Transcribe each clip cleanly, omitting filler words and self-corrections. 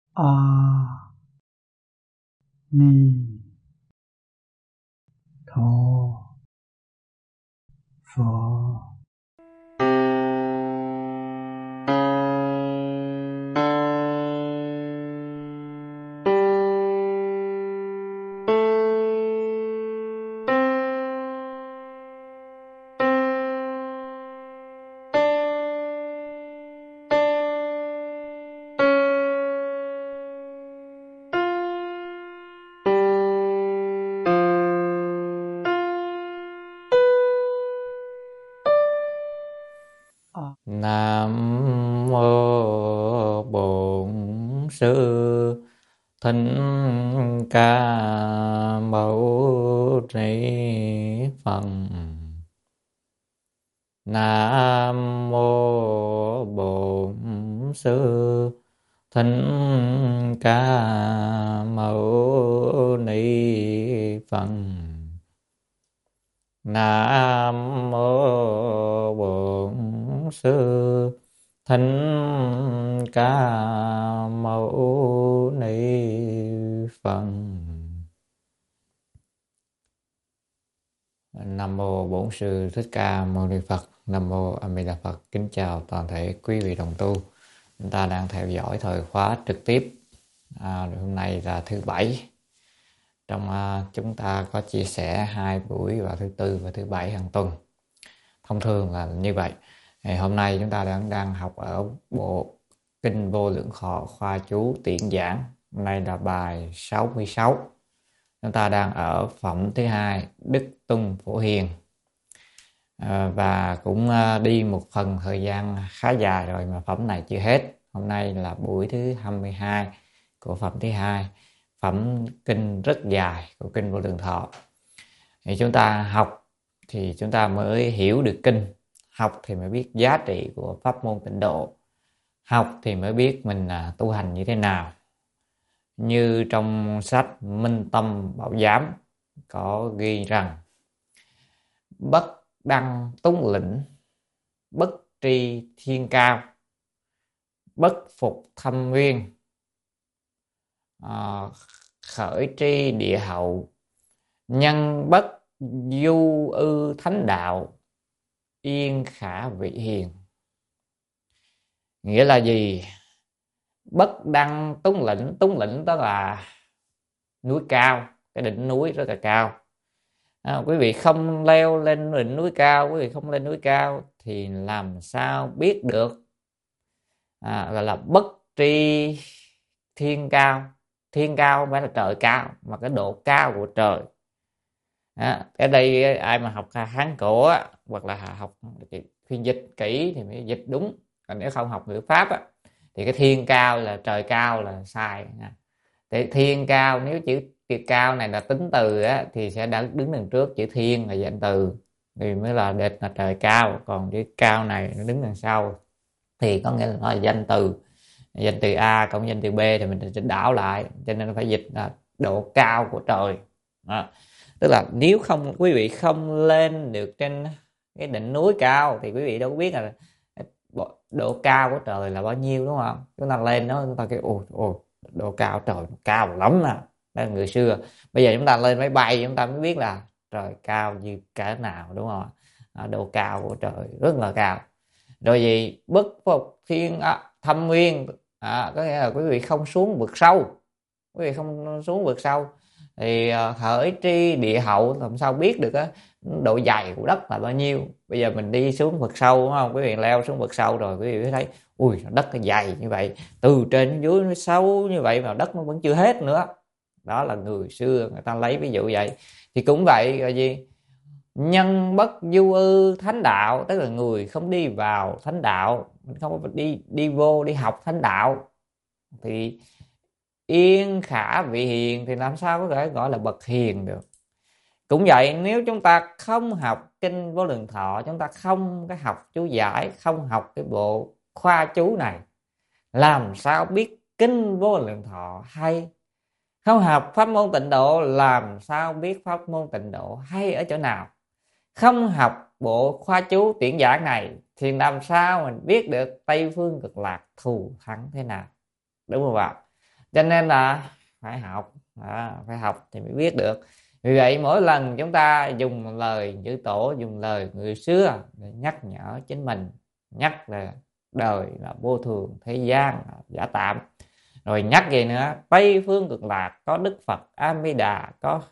A Ni Tho Phật. Nam mô Bổn Sư Thích Ca Mâu Ni Phật. Nam mô Bổn Sư Thích Ca Mâu Ni Phật. Nam mô Bổn Sư Thích Ca Mâu Ni Phật. Nam mô Bổn Sư Thích Ca Mâu Ni Phật. Nam mô A Di Đà Phật. Kính chào toàn thể quý vị đồng tu. Chúng ta đang theo dõi thời khóa trực tiếp. Hôm nay là thứ Bảy. Trong chúng ta có chia sẻ 2 buổi vào thứ Tư và thứ Bảy hàng tuần. Thông thường là như vậy. Hôm nay chúng ta đang học ở bộ Kinh Vô Lượng Thọ khoa chú tiện giảng. Hôm nay là bài 66. Chúng ta đang ở phẩm thứ 2 Đức Tuân Phổ Hiền. Và cũng đi một phần thời gian khá dài rồi mà phẩm này chưa hết. Hôm nay là buổi thứ 22 của phẩm thứ 2. Phẩm kinh rất dài của Kinh Vô Lượng Thọ. Thì chúng ta học thì chúng ta mới hiểu được kinh. Học thì mới biết giá trị của pháp môn tịnh độ. Học thì mới biết mình tu hành như thế nào. Như trong sách Minh Tâm Bảo Giám có ghi rằng: bất đăng túng lĩnh, bất tri thiên cao, bất phục thâm nguyên, khởi tri địa hậu, nhân bất du ư thánh đạo, yên khả vị hiền. Nghĩa là gì? Bất đăng túng lĩnh đó là núi cao, cái đỉnh núi rất là cao. Quý vị không leo lên đỉnh núi cao, quý vị không lên núi cao thì làm sao biết được gọi là bất tri thiên cao. Thiên cao không phải là trời cao mà cái độ cao của trời. Ở đây ai mà học Hán cổ hoặc là học phiên dịch kỹ thì mới dịch đúng. Còn nếu không học ngữ pháp thì cái thiên cao là trời cao là sai. Thì thiên cao, nếu chữ cao này là tính từ thì sẽ đã đứng đằng trước, chữ thiên là danh từ thì mới là địch là trời cao, còn chữ cao này nó đứng đằng sau thì có nghĩa là nó là danh từ A cộng danh từ B thì mình sẽ đảo lại, cho nên nó phải dịch là độ cao của trời. Tức là nếu không quý vị không lên được trên cái đỉnh núi cao thì quý vị đâu có biết là độ cao của trời là bao nhiêu, đúng không? Chúng ta lên đó chúng ta kêu ồ độ cao trời cao lắm nè. Đó là người xưa. Bây giờ chúng ta lên máy bay chúng ta mới biết là trời cao như cỡ nào, đúng không? Độ cao của trời rất là cao. Rồi gì? Bất phục thiên thâm nguyên, có nghĩa là quý vị không xuống vực sâu. Quý vị không xuống vực sâu thì khởi tri địa hậu, làm sao biết được độ dày của đất là bao nhiêu. Bây giờ mình đi xuống vực sâu, đúng không? Quý vị leo xuống vực sâu rồi quý vị thấy ui đất nó dày như vậy, từ trên đến dưới nó sâu như vậy mà đất nó vẫn chưa hết nữa. Đó là người xưa người ta lấy ví dụ vậy. Thì cũng vậy là gì? Nhân bất du ư thánh đạo, tức là người không đi vào thánh đạo, mình không đi vô đi học thánh đạo thì yên khả vị hiền, thì làm sao có thể gọi là bậc hiền được. Cũng vậy, nếu chúng ta không học Kinh Vô Lượng Thọ, chúng ta không cái học chú giải, không học cái bộ khoa chú này, làm sao biết Kinh Vô Lượng Thọ hay? Không học pháp môn tịnh độ, làm sao biết pháp môn tịnh độ hay ở chỗ nào? Không học bộ khoa chú tiễn giảng này thì làm sao mình biết được Tây Phương Cực Lạc thù thắng thế nào, đúng không ạ? cho nên là phải học, phải học thì mới biết được. Vì vậy mỗi lần chúng ta dùng lời chư tổ, dùng lời người xưa để nhắc nhở chính mình, nhắc là đời là vô thường, thế gian là giả tạm, rồi nhắc gì nữa, Tây phương cực lạc có Đức Phật A Di Đà, có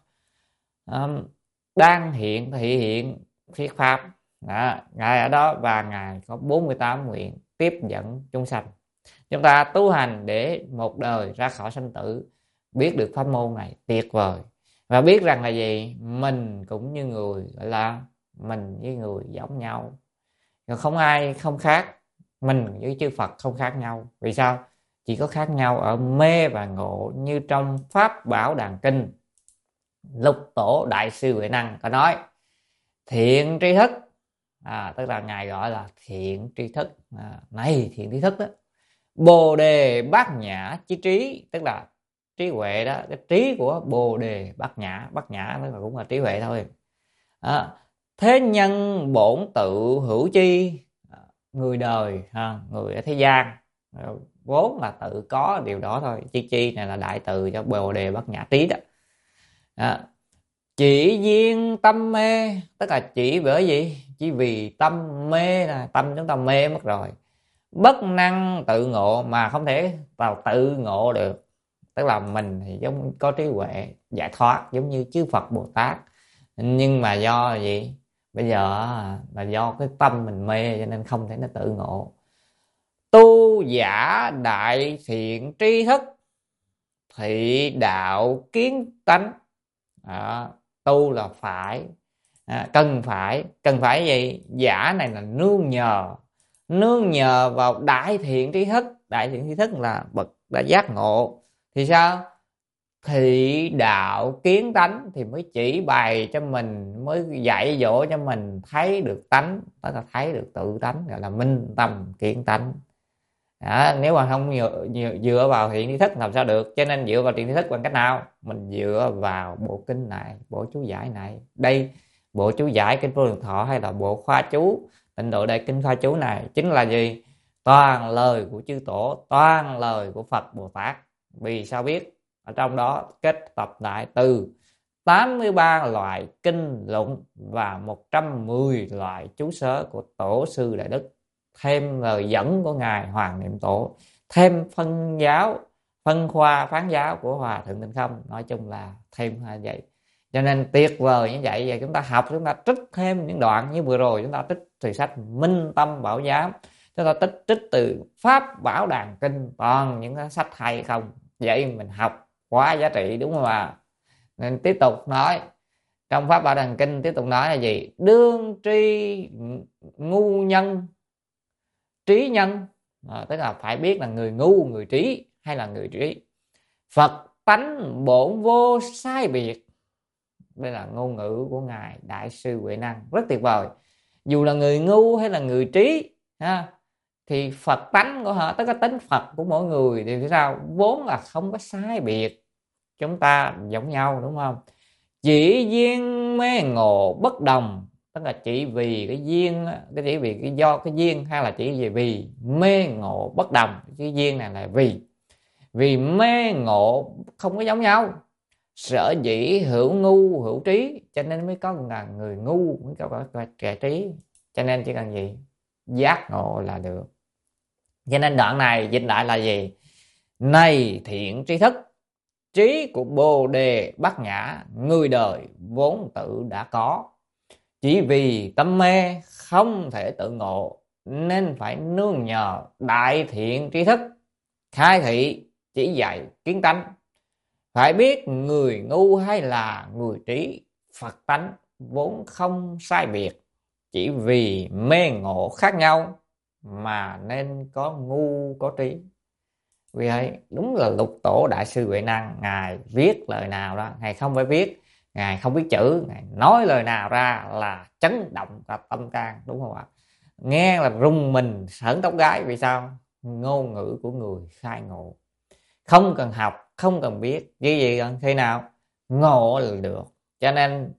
đang hiện thị hiện thuyết pháp. Đó, ngài ở đó và ngài có 48 nguyện tiếp dẫn chúng sanh. Chúng ta tu hành để một đời ra khỏi sanh tử, biết được pháp môn này tuyệt vời, và biết rằng là gì, mình cũng như người, gọi là mình với người giống nhau, không ai không khác, mình với chư Phật không khác nhau. Vì sao? Chỉ có khác nhau ở mê và ngộ. Như trong Pháp Bảo Đàn Kinh, Lục Tổ Đại Sư Huệ Năng có nói thiện tri thức, tức là ngài gọi là thiện tri thức. Này thiện tri thức đó, Bồ Đề Bát Nhã chi trí, tức là trí huệ đó, cái trí của Bồ Đề Bát Nhã, Bát Nhã tức là cũng là trí huệ thôi. Thế nhân bổn tự hữu chi, người đời người ở thế gian vốn là tự có điều đó thôi. Chi chi này là đại từ cho Bồ Đề Bát Nhã trí đó. Chỉ duyên tâm mê, tức là chỉ bởi gì, chỉ vì tâm mê là tâm chúng ta mê mất rồi. Bất năng tự ngộ, mà không thể vào tự ngộ được, tức là mình thì giống có trí huệ giải thoát giống như chư Phật Bồ Tát, nhưng mà do gì, bây giờ là do cái tâm mình mê cho nên không thể nó tự ngộ. Tu giả đại thiện tri thức, thị đạo kiến tánh. Tu là phải, cần phải gì, giả này là nương nhờ vào đại thiện tri thức. Đại thiện tri thức là bậc đã giác ngộ thì sao, thị đạo kiến tánh, thì mới chỉ bày cho mình, mới dạy dỗ cho mình thấy được tánh, tức là thấy được tự tánh, gọi là minh tâm kiến tánh. Nếu mà không dựa vào thiện tri thức làm sao được. Cho nên dựa vào thiện tri thức bằng cách nào? Mình dựa vào bộ kinh này, bộ chú giải này. Đây, bộ chú giải kinh Vô Lượng Thọ hay là bộ khoa chú Tịnh Độ Đại Kinh khoa chú này chính là gì? Toàn lời của chư tổ, toàn lời của Phật Bồ Tát. Vì sao biết? Ở trong đó kết tập lại từ 83 loại kinh luận và 110 loại chú sớ của Tổ sư Đại Đức, thêm lời dẫn của ngài Hoàng Niệm Tổ, thêm phân khoa phán giáo của Hòa Thượng Tịnh Không. Nói chung là thêm như vậy. Cho nên tuyệt vời như vậy. Và chúng ta học, chúng ta trích thêm những đoạn như vừa rồi chúng ta trích từ sách Minh Tâm Bảo Giám, chúng ta trích từ Pháp Bảo Đàn Kinh, toàn những cái sách hay không. Vậy mình học quá giá trị, đúng không ạ? Nên tiếp tục nói trong Pháp Bảo Đàn Kinh, tiếp tục nói là gì? Đương tri ngu nhân trí nhân, tức là phải biết là người ngu, người trí hay là người trí. Phật tánh bổn vô sai biệt. Đây là ngôn ngữ của ngài Đại sư Huệ Năng, rất tuyệt vời. Dù là người ngu hay là người trí thì Phật tánh của họ, tức là tính Phật của mỗi người thì sao, vốn là không có sai biệt, chúng ta giống nhau, đúng không? Chỉ duyên mê ngộ bất đồng, tức là chỉ vì cái duyên, chỉ vì cái do cái duyên, hay là chỉ vì mê ngộ bất đồng. Cái duyên này là vì mê ngộ không có giống nhau. Sở dĩ hữu ngu hữu trí, cho nên mới có là người ngu, mới có kẻ trí. Cho nên chỉ cần gì, giác ngộ là được. Cho nên đoạn này dịch lại là gì? Này thiện tri thức, trí của Bồ Đề Bát Nhã, người đời vốn tự đã có. Chỉ vì tâm mê không thể tự ngộ, nên phải nương nhờ đại thiện tri thức, khai thị chỉ dạy kiến tánh. Phải biết người ngu hay là người trí, Phật tánh vốn không sai biệt. Chỉ vì mê ngộ khác nhau mà nên có ngu có trí. Vì vậy đúng là Lục Tổ Đại sư Huệ Năng, ngài viết lời nào đó ngài không phải viết, ngài không biết chữ, ngài nói lời nào ra là chấn động cả tâm can, đúng không ạ? Nghe là rung mình sởn tóc gáy. Vì sao? Ngôn ngữ của người khai ngộ, không cần học, không cần biết cái gì, khi nào ngộ là được. Cho nên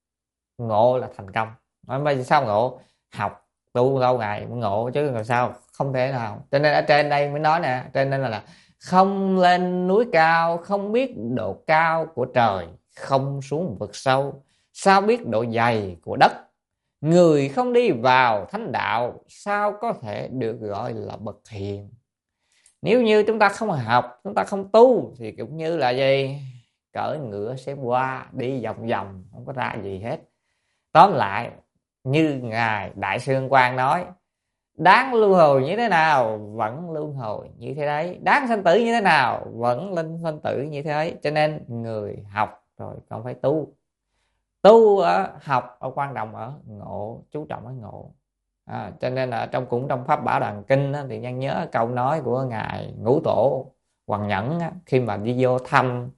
ngộ là thành công. Nói sao ngộ? Học tu lâu ngày mới ngộ chứ làm sao, không thể nào. Cho nên ở trên đây mới nói nè, trên đây là Không lên núi cao không biết độ cao của trời, không xuống vực sâu sao biết độ dày của đất. Người không đi vào thánh đạo sao có thể được gọi là bậc hiền. Nếu như chúng ta không học, chúng ta không tu thì cũng như là gì, cởi ngựa xem qua đi vòng vòng không có ra gì hết. Tóm lại, như ngài Đại sư Ân Quang nói, đáng luân hồi như thế nào vẫn luân hồi như thế đấy, đáng sanh tử như thế nào vẫn linh sanh tử như thế ấy. Cho nên người học rồi còn phải tu. Tu ở học ở quan trọng ở ngộ, chú trọng ở ngộ. Cho nên là trong Pháp Bảo Đàn Kinh á, thì nhân nhớ câu nói của ngài Ngũ Tổ Hoàng Nhẫn á, khi mà đi vô thăm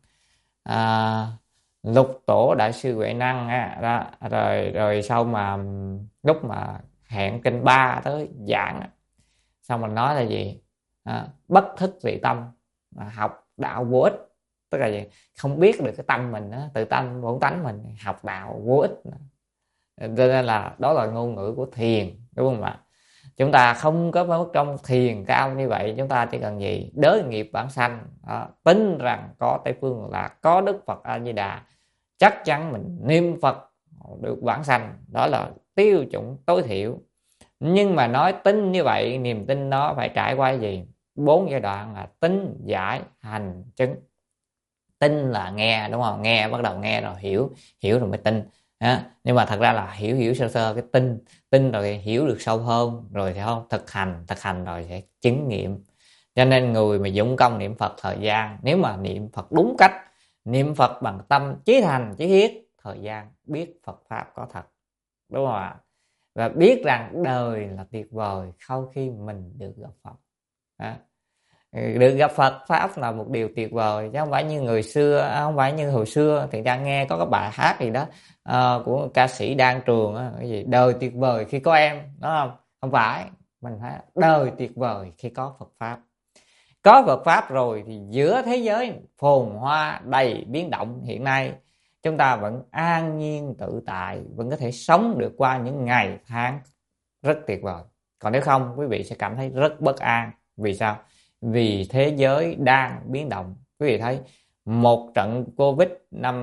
Lục Tổ Đại sư Huệ Năng á, đó, rồi sau mà lúc mà hẹn kinh ba tới giảng á, xong mình nói là gì, bất thức vị tâm, học đạo vô ích. Tức là gì, không biết được cái tâm mình đó, tự tâm bổn tánh mình, học đạo vô ích. Cho nên là đó là ngôn ngữ của thiền, đúng không ạ? Chúng ta không có mức trong thiền cao như vậy, chúng ta chỉ cần gì, đới nghiệp bản sanh, tin rằng có Tây Phương là có Đức Phật A Di Đà, chắc chắn mình niệm Phật được vãng sanh. Đó là tiêu chuẩn tối thiểu. Nhưng mà nói tin như vậy, niềm tin đó phải trải qua gì, 4 giai đoạn là tin, giải, hành, chứng. Tin là nghe, đúng không, nghe bắt đầu nghe rồi hiểu, hiểu rồi mới tin. Nhưng mà thật ra là hiểu sơ sơ cái tin rồi hiểu được sâu hơn, rồi thì không thực hành rồi sẽ chứng nghiệm. Cho nên người mà dụng công niệm Phật thời gian, nếu mà niệm Phật đúng cách, niệm Phật bằng tâm chí thành chí thiết, thời gian biết Phật pháp có thật, đúng không ạ? Và biết rằng đời là tuyệt vời sau khi mình được gặp Phật. Được gặp Phật pháp là một điều tuyệt vời, chứ không phải như người xưa, không phải như hồi xưa thì đang nghe có cái bài hát gì đó của ca sĩ Đan Trường á, cái gì đời tuyệt vời khi có em, đúng không? Không phải, mình phải đời tuyệt vời khi có Phật pháp. Có Phật pháp rồi thì giữa thế giới phồn hoa đầy biến động hiện nay, chúng ta vẫn an nhiên tự tại, vẫn có thể sống được qua những ngày tháng rất tuyệt vời. Còn nếu không, quý vị sẽ cảm thấy rất bất an. Vì sao? Vì thế giới đang biến động. Quý vị thấy một trận Covid năm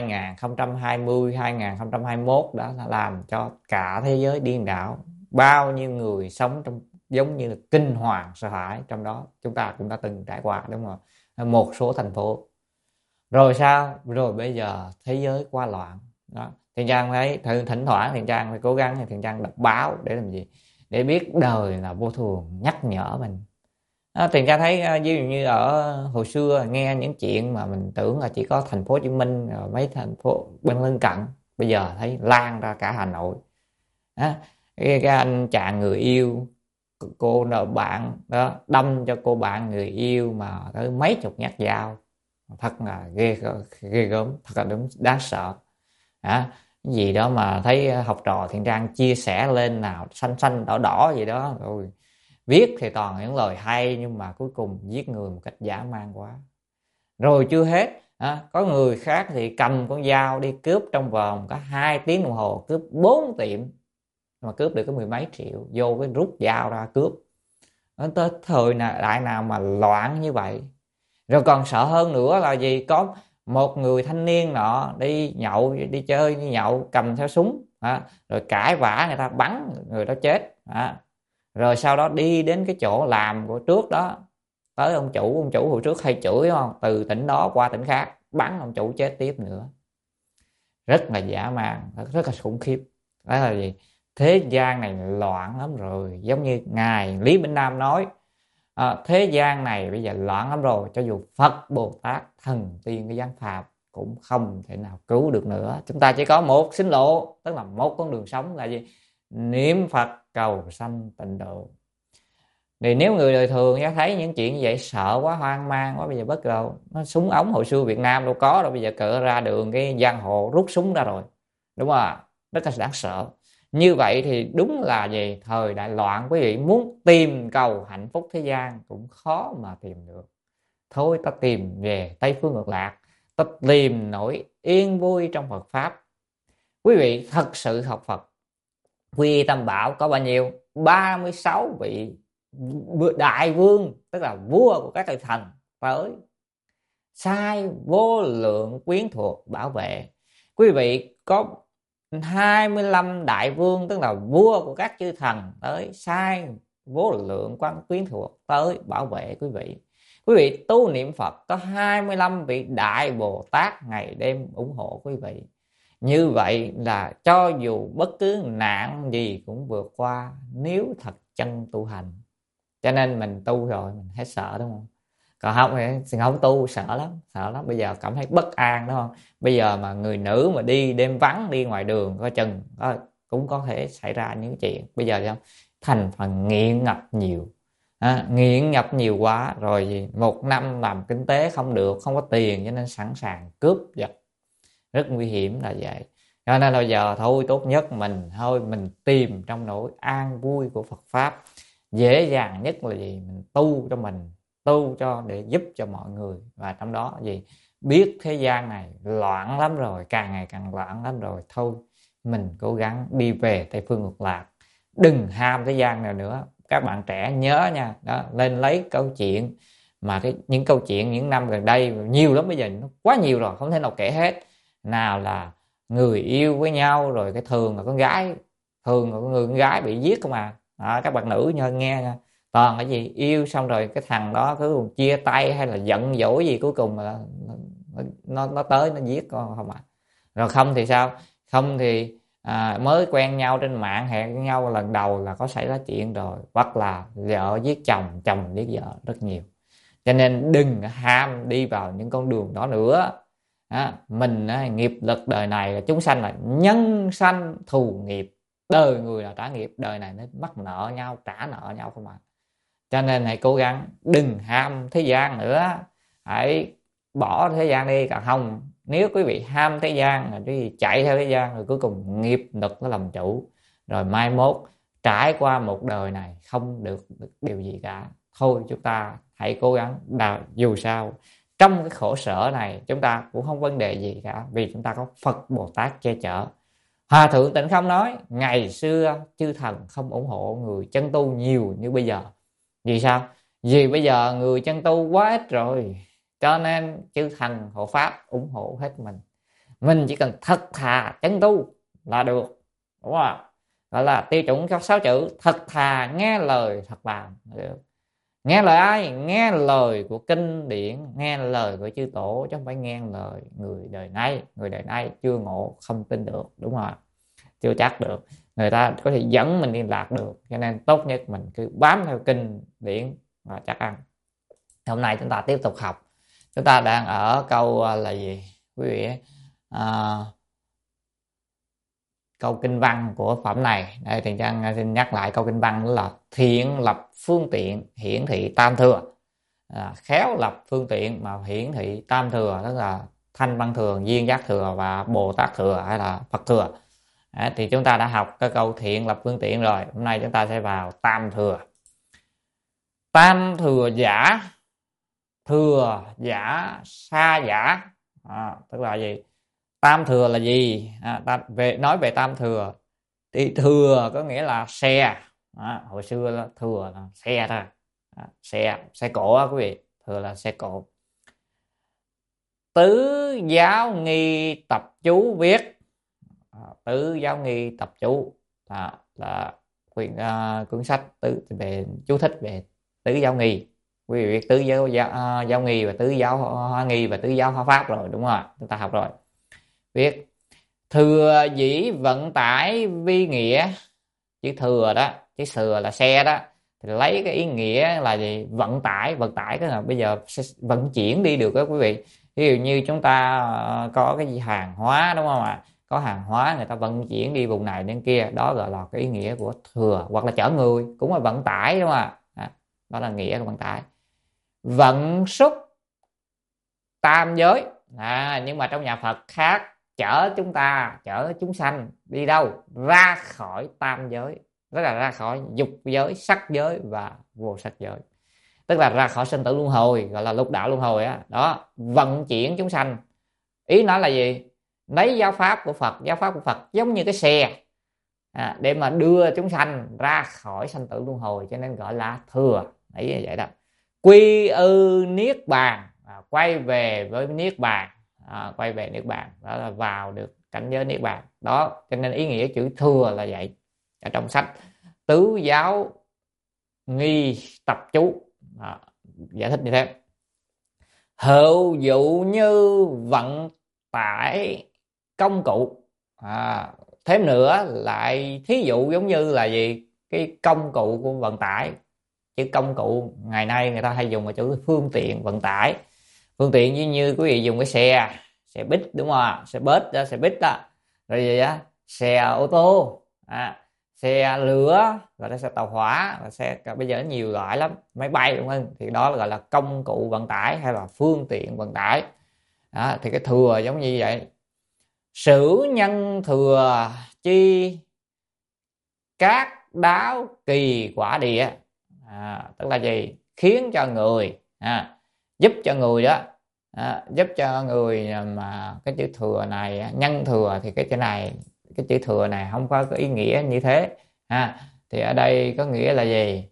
2020, 2021 đã làm cho cả thế giới điên đảo. Bao nhiêu người sống trong giống như là kinh hoàng sợ hãi, trong đó chúng ta cũng đã từng trải qua, đúng không? Một số thành phố. Rồi sao? Rồi bây giờ thế giới qua loạn. Đó. Thiện Trang thấy thỉnh thoảng Thiện Trang phải cố gắng, thì Thiện Trang đọc báo để làm gì? Để biết đời là vô thường, nhắc nhở mình. Thiện Trang thấy ví dụ như ở hồi xưa nghe những chuyện mà mình tưởng là chỉ có thành phố Hồ Chí Minh rồi mấy thành phố bên lân cận, bây giờ thấy lan ra cả Hà Nội. Cái anh chàng người yêu cô nợ bạn đó, đâm cho cô bạn người yêu mà tới mấy chục nhát dao, thật là ghê gớm, thật là đúng đáng sợ. Cái gì đó mà thấy học trò Thiện Trang chia sẻ lên nào xanh xanh đỏ đỏ gì đó, rồi viết thì toàn những lời hay nhưng mà cuối cùng giết người một cách dã man quá. Rồi chưa hết, có người khác thì cầm con dao đi cướp trong vòng có 2 tiếng đồng hồ, cướp 4 tiệm mà cướp được có 10 mấy triệu, vô cái rút dao ra cướp. Tới thời đại nào mà loạn như vậy. Rồi còn sợ hơn nữa là gì, có một người thanh niên nọ đi nhậu, đi chơi đi nhậu, cầm theo súng, rồi cãi vã người ta, bắn người đó chết. Rồi sau đó đi đến cái chỗ làm của trước đó, tới ông chủ hồi trước hay chửi, không, từ tỉnh đó qua tỉnh khác, bắn ông chủ chết tiếp nữa. Rất là dã man, rất là khủng khiếp. Đó là gì, thế gian này loạn lắm rồi. Giống như ngài Lý Bỉnh Nam nói, thế gian này bây giờ loạn lắm rồi, cho dù Phật Bồ Tát thần tiên cái giáng phàm cũng không thể nào cứu được nữa. Chúng ta chỉ có một sinh lộ, tức là một con đường sống là gì, niệm Phật cầu sanh tịnh độ. Thì nếu người đời thường thấy những chuyện như vậy sợ quá, hoang mang quá, bây giờ bất đầu nó súng ống hồi xưa Việt Nam đâu có đâu, bây giờ cỡ ra đường cái giang hồ rút súng ra rồi, đúng không ạ? Rất là đáng sợ. Như vậy thì đúng là gì, thời đại loạn, quý vị muốn tìm cầu hạnh phúc thế gian cũng khó mà tìm được. Thôi ta tìm về Tây Phương Cực Lạc, ta tìm nỗi yên vui trong Phật pháp. Quý vị thật sự học Phật, Quy Y Tam Bảo có bao nhiêu? 36 vị đại vương, tức là vua của các thời thần, tới, sai vô lượng quyến thuộc bảo vệ. Quý vị có 25 đại vương, tức là vua của các chư thần tới, sai vô lượng quan quyến thuộc tới bảo vệ quý vị. Quý vị tu niệm Phật có 25 vị đại Bồ Tát ngày đêm ủng hộ quý vị. Như vậy là cho dù bất cứ nạn gì cũng vượt qua nếu thật chân tu hành. Cho nên mình tu rồi mình hết sợ, đúng không? Còn không thì không tu sợ lắm. Bây giờ cảm thấy bất an, đúng không? Bây giờ mà người nữ mà đi đêm vắng, đi ngoài đường coi chừng cũng có thể xảy ra những chuyện. Bây giờ sao? Thành phần nghiện ngập nhiều, nghiện ngập nhiều quá rồi, một năm làm kinh tế không được, không có tiền, cho nên sẵn sàng cướp giật, rất nguy hiểm là vậy. Cho nên là giờ thôi, tốt nhất mình tìm trong nỗi an vui của Phật pháp. Dễ dàng nhất là gì? Mình tu cho mình, tu cho để giúp cho mọi người. Và trong đó gì? Biết thế gian này loạn lắm rồi, càng ngày càng loạn lắm rồi, thôi mình cố gắng đi về Tây phương Cực Lạc, đừng ham thế gian nào nữa. Các bạn trẻ nhớ nha, đó, lên lấy câu chuyện mà những câu chuyện những năm gần đây nhiều lắm, bây giờ nó quá nhiều rồi, không thể nào kể hết. Nào là người yêu với nhau, rồi cái thường là con gái, thường là người con gái bị giết không à. Các bạn nữ nghe nha, toàn cái gì yêu xong rồi cái thằng đó cứ chia tay hay là giận dỗi gì, cuối cùng là nó tới nó giết con không à. Rồi không thì sao? Không thì mới quen nhau trên mạng, hẹn nhau lần đầu là có xảy ra chuyện rồi, hoặc là vợ giết chồng, chồng giết vợ, rất nhiều. Cho nên đừng ham đi vào những con đường đó nữa. Mình nghiệp lực đời này là chúng sanh là nhân sanh thù nghiệp, đời người là trả nghiệp, đời này nó mắc nợ nhau, trả nợ nhau không ạ. Cho nên hãy cố gắng đừng ham thế gian nữa, hãy bỏ thế gian đi. Còn không, nếu quý vị ham thế gian rồi quý vị chạy theo thế gian, rồi cuối cùng nghiệp lực nó làm chủ, rồi mai mốt trải qua một đời này không được điều gì cả. Thôi chúng ta hãy cố gắng, dù sao trong cái khổ sở này chúng ta cũng không vấn đề gì cả, vì chúng ta có Phật Bồ Tát che chở. Hòa thượng Tịnh Không nói ngày xưa chư thần không ủng hộ người chân tu nhiều như bây giờ. Vì sao? Vì bây giờ người chân tu quá ít rồi, cho nên chư thần hộ pháp ủng hộ hết mình chỉ cần thật thà chân tu là được, đúng không? Gọi là tiêu chuẩn các 6 chữ: thật thà, nghe lời, thật làm được. Nghe lời ai? Nghe lời của kinh điển, nghe lời của chư tổ, chứ không phải nghe lời người đời nay. Người đời nay chưa ngộ không tin được, đúng không? Chưa chắc được, người ta có thể dẫn mình liên lạc được. Cho nên tốt nhất mình cứ bám theo kinh điển và chắc ăn. Hôm nay chúng ta tiếp tục học. Chúng ta đang ở câu là gì quý vị? Câu kinh văn của phẩm này. Đây thì Trang xin nhắc lại câu kinh văn, đó là thiện lập phương tiện hiển thị tam thừa. Khéo lập phương tiện mà hiển thị tam thừa, tức là thanh văn thừa, duyên giác thừa và Bồ Tát thừa hay là Phật thừa. Thì chúng ta đã học cái câu thiện lập phương tiện rồi. Hôm nay chúng ta sẽ vào tam thừa. Tam thừa giả, thừa giả, sa giả. Tức là gì? Tam thừa là gì? Nói về tam thừa thì thừa có nghĩa là xe. Hồi xưa là thừa là xe thôi. Xe cộ đó quý vị. Thừa là xe cộ. Tứ giáo nghi tập chú viết. Tứ giáo nghi tập chú là cuốn sách về chú thích về tứ giáo nghi. Quý vị biết tứ giáo nghi và tứ giáo hóa nghi và tứ giáo hóa pháp rồi, đúng không? Chúng ta học rồi. Viết thừa dĩ vận tải vi nghĩa. Chữ thừa đó, chữ thừa là xe đó, thì lấy cái ý nghĩa là gì? Vận tải cái là bây giờ sẽ vận chuyển đi được đó quý vị. Ví dụ như chúng ta có cái gì hàng hóa, đúng không ạ? Có hàng hóa người ta vận chuyển đi vùng này đến kia, đó gọi là cái ý nghĩa của thừa. Hoặc là chở người cũng là vận tải, đúng không ạ? Đó là nghĩa của vận tải. Vận xúc tam giới. Nhưng mà trong nhà Phật khác, chở chúng sanh đi đâu? Ra khỏi tam giới, tức là ra khỏi dục giới, sắc giới và vô sắc giới, tức là ra khỏi sinh tử luân hồi, gọi là lục đạo luân hồi á. Đó, vận chuyển chúng sanh. Ý nói là gì? Lấy giáo pháp của Phật giống như cái xe để mà đưa chúng sanh ra khỏi sanh tử luân hồi, cho nên gọi là thừa. Ý như vậy đó. quy ư niết bàn, quay về với niết bàn, quay về niết bàn, đó là vào được cảnh giới niết bàn đó. Cho nên ý nghĩa chữ thừa là vậy. Ở trong sách Tứ Giáo Nghi Tập Chú giải thích như thế: hữu dụ như vận tải công cụ. Thêm nữa lại thí dụ giống như là gì? Cái công cụ của vận tải. Chứ công cụ ngày nay người ta hay dùng ở chỗ phương tiện vận tải. Phương tiện như quý vị dùng cái xe buýt đúng không ạ? Xe bus đó, xe buýt đó, rồi gì á, xe ô tô, xe lửa, gọi là xe tàu hỏa, và xe bây giờ nhiều loại lắm, máy bay đúng không? Thì đó gọi là công cụ vận tải hay là phương tiện vận tải. Thì cái thừa giống như vậy. Sử nhân thừa chi các đáo kỳ quả địa. Tức là gì? Khiến cho người, giúp cho người đó, giúp cho người mà cái chữ thừa này, nhân thừa, thì cái chữ này, cái chữ thừa này không có ý nghĩa như thế. Thì ở đây có nghĩa là gì?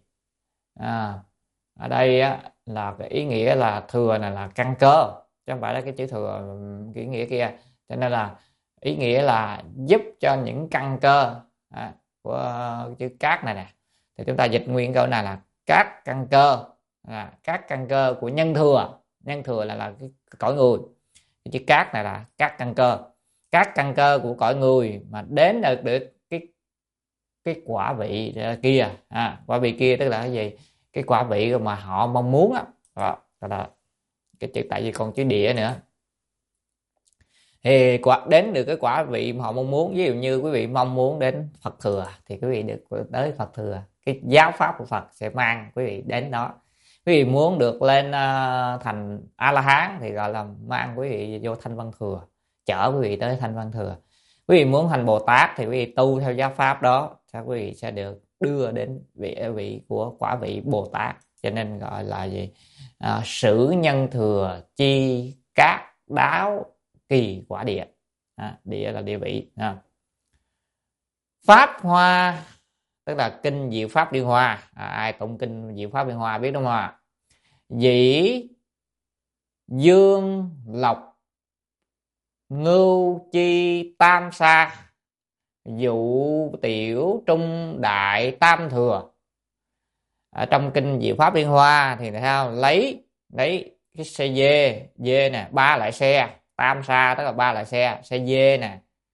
Ở đây là cái ý nghĩa là thừa này là căn cơ, chứ không phải là cái chữ thừa cái ý nghĩa kia. Cho nên là ý nghĩa là giúp cho những căn cơ của chữ cát này nè. Thì chúng ta dịch nguyên câu này là các căn cơ, các căn cơ của nhân thừa. Nhân thừa là cái cõi người. Cái chữ cát này là các căn cơ, các căn cơ của cõi người mà đến được cái quả vị kia. Quả vị kia tức là cái gì? Cái quả vị mà họ mong muốn á. Là cái chữ, tại vì còn chữ địa nữa, thì đến được cái quả vị mà họ mong muốn. Ví dụ như quý vị mong muốn đến Phật thừa thì quý vị được tới Phật thừa, cái giáo pháp của Phật sẽ mang quý vị đến đó. Quý vị muốn được lên thành A La Hán thì gọi là mang quý vị vô Thanh Văn Thừa, chở quý vị tới Thanh Văn Thừa. Quý vị muốn thành Bồ Tát thì quý vị tu theo giáo pháp đó, thì quý vị sẽ được đưa đến vị của quả vị Bồ Tát. Cho nên gọi là gì? Sử nhân thừa chi các đáo kỳ quả địa. Địa là địa vị. Pháp hoa tức là kinh Diệu Pháp Liên Hoa. Ai tụng kinh Diệu Pháp Liên Hoa biết đúng không ạ? Dĩ dương lộc ngưu chi tam sa, dụ tiểu trung đại tam thừa. Ở trong kinh Diệu Pháp Liên Hoa thì sao? Lấy cái xe dê nè, 3 loại xe. Tam sa tức là 3 loại xe. Xe dê nè,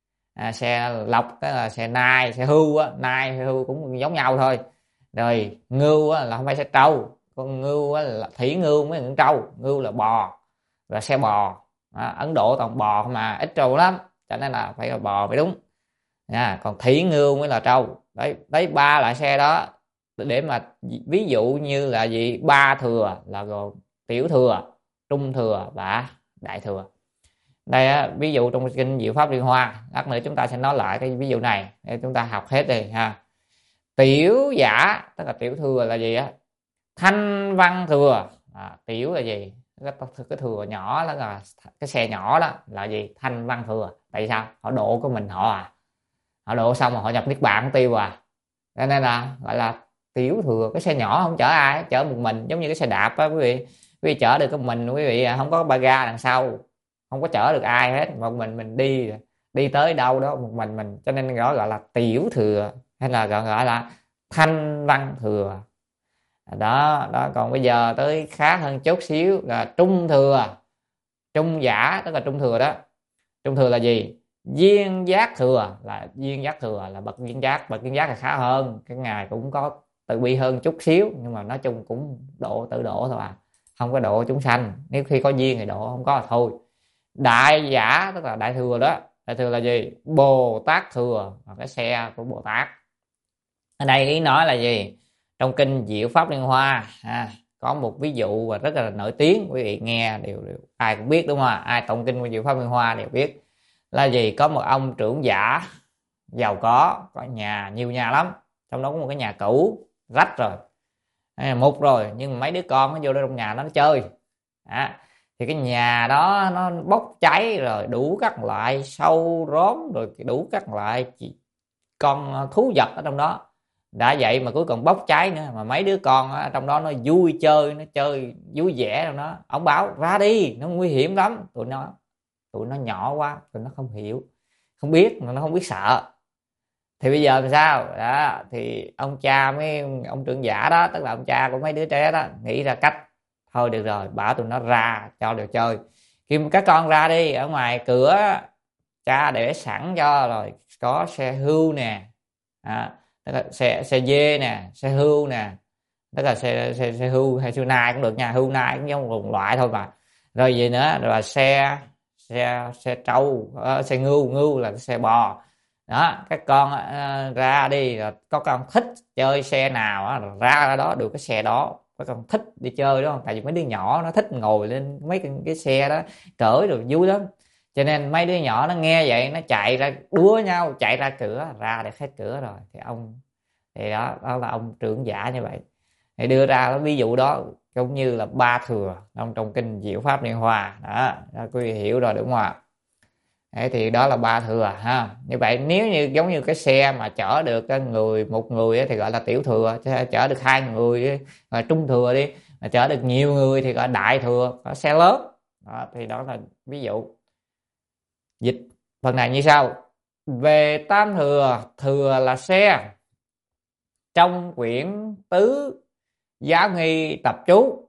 xe lộc tức là xe nai, xe hưu á. Nai xe hưu cũng giống nhau thôi. Rồi ngưu á là không phải xe trâu. Con ngưu á là thủy ngưu mới là trâu. Ngưu là bò, và xe bò. Ấn Độ toàn bò mà ít trâu lắm, cho nên là phải là bò mới đúng. Còn thủy ngưu mới là trâu. Đấy 3 loại xe đó để mà ví dụ như là gì? 3 thừa là gồm tiểu thừa, trung thừa và đại thừa. Đây á, ví dụ trong kinh Diệu Pháp Liên Hoa, lát nữa chúng ta sẽ nói lại cái ví dụ này để chúng ta học hết đi ha. Tiểu giả tức là tiểu thừa là gì á? Thanh văn thừa. Tiểu là gì? Cái thừa nhỏ đó là cái xe nhỏ đó là gì? Thanh văn thừa. Tại sao? Họ độ của mình họ họ độ xong rồi họ nhập niết bàn tiêu cho nên là gọi là tiểu thừa. Cái xe nhỏ không chở ai, chở một mình, giống như cái xe đạp á quý vị chở được một mình, quý vị không có ba ga đằng sau, không có chở được ai hết, một mình đi tới đâu đó một mình, cho nên gọi là tiểu thừa, hay là gọi là thanh văn thừa đó. Còn bây giờ tới khá hơn chút xíu là trung thừa. Trung giả tức là trung thừa đó. Trung thừa là gì? Duyên giác thừa. Là duyên giác thừa là bậc duyên giác. Bậc duyên giác là khá hơn, cái ngài cũng có từ bi hơn chút xíu, nhưng mà nói chung cũng tự độ thôi không có độ chúng sanh. Nếu khi có duyên thì độ, không có là thôi. Đại giả tức là đại thừa đó. Đại thừa là gì? Bồ Tát thừa, là cái xe của Bồ Tát. Ở đây ý nói là gì? Trong kinh Diệu Pháp Liên Hoa có một ví dụ và rất là nổi tiếng, quý vị nghe đều ai cũng biết đúng không? Ai tụng kinh Diệu Pháp Liên Hoa đều biết là gì? Có một ông trưởng giả giàu có nhà, nhiều nhà lắm, trong đó có một cái nhà cũ rách rồi, mục rồi, nhưng mà mấy đứa con nó vô trong nhà nó chơi. Thì cái nhà đó nó bốc cháy rồi, đủ các loại sâu róm, rồi đủ các loại con thú vật ở trong đó. đã vậy mà cuối cùng bốc cháy nữa, mà mấy đứa con ở trong đó nó vui chơi, nó chơi vui vẻ trong đó. Ông bảo ra đi, nó nguy hiểm lắm. Tụi nó nhỏ quá, tụi nó không hiểu, không biết, nó không biết sợ. Thì bây giờ làm sao đó? Thì ông cha, mấy ông trưởng giả đó, tức là ông cha của mấy đứa trẻ đó, nghĩ ra cách. Thôi được rồi, bảo tụi nó ra cho được chơi. Khi các con ra đi, ở ngoài cửa cha để sẵn cho rồi, có xe hưu nè, tức là xe dê nè, xe hưu nè, tức là xe hưu hay xe nai cũng được nha, hưu nai cũng giống cùng loại thôi mà. Rồi gì nữa, rồi là xe trâu, xe ngưu là xe bò đó. Các con ra đi, rồi có con thích chơi xe nào ra đó được cái xe đó. Các con thích đi chơi đó, tại vì mấy đứa nhỏ nó thích ngồi lên mấy cái xe đó cởi rồi vui lắm. Cho nên mấy đứa nhỏ nó nghe vậy, nó chạy ra đúa nhau, chạy ra cửa, ra để hết cửa rồi. Thì đó là ông trưởng giả như vậy. Thì đưa ra cái ví dụ đó cũng như là ba thừa trong kinh Diệu Pháp Liên Hoa đó, quý vị hiểu rồi đúng không ạ? Đấy, thì đó là ba thừa ha. Như vậy nếu như giống như cái xe mà chở được một người thì gọi là tiểu thừa, chở được 2 người là trung thừa đi, mà chở được nhiều người thì gọi là đại thừa, có xe lớn đó. Thì đó là ví dụ. Dịch phần này như sau: về tam thừa, thừa là xe. Trong quyển tứ giáo nghi tập chú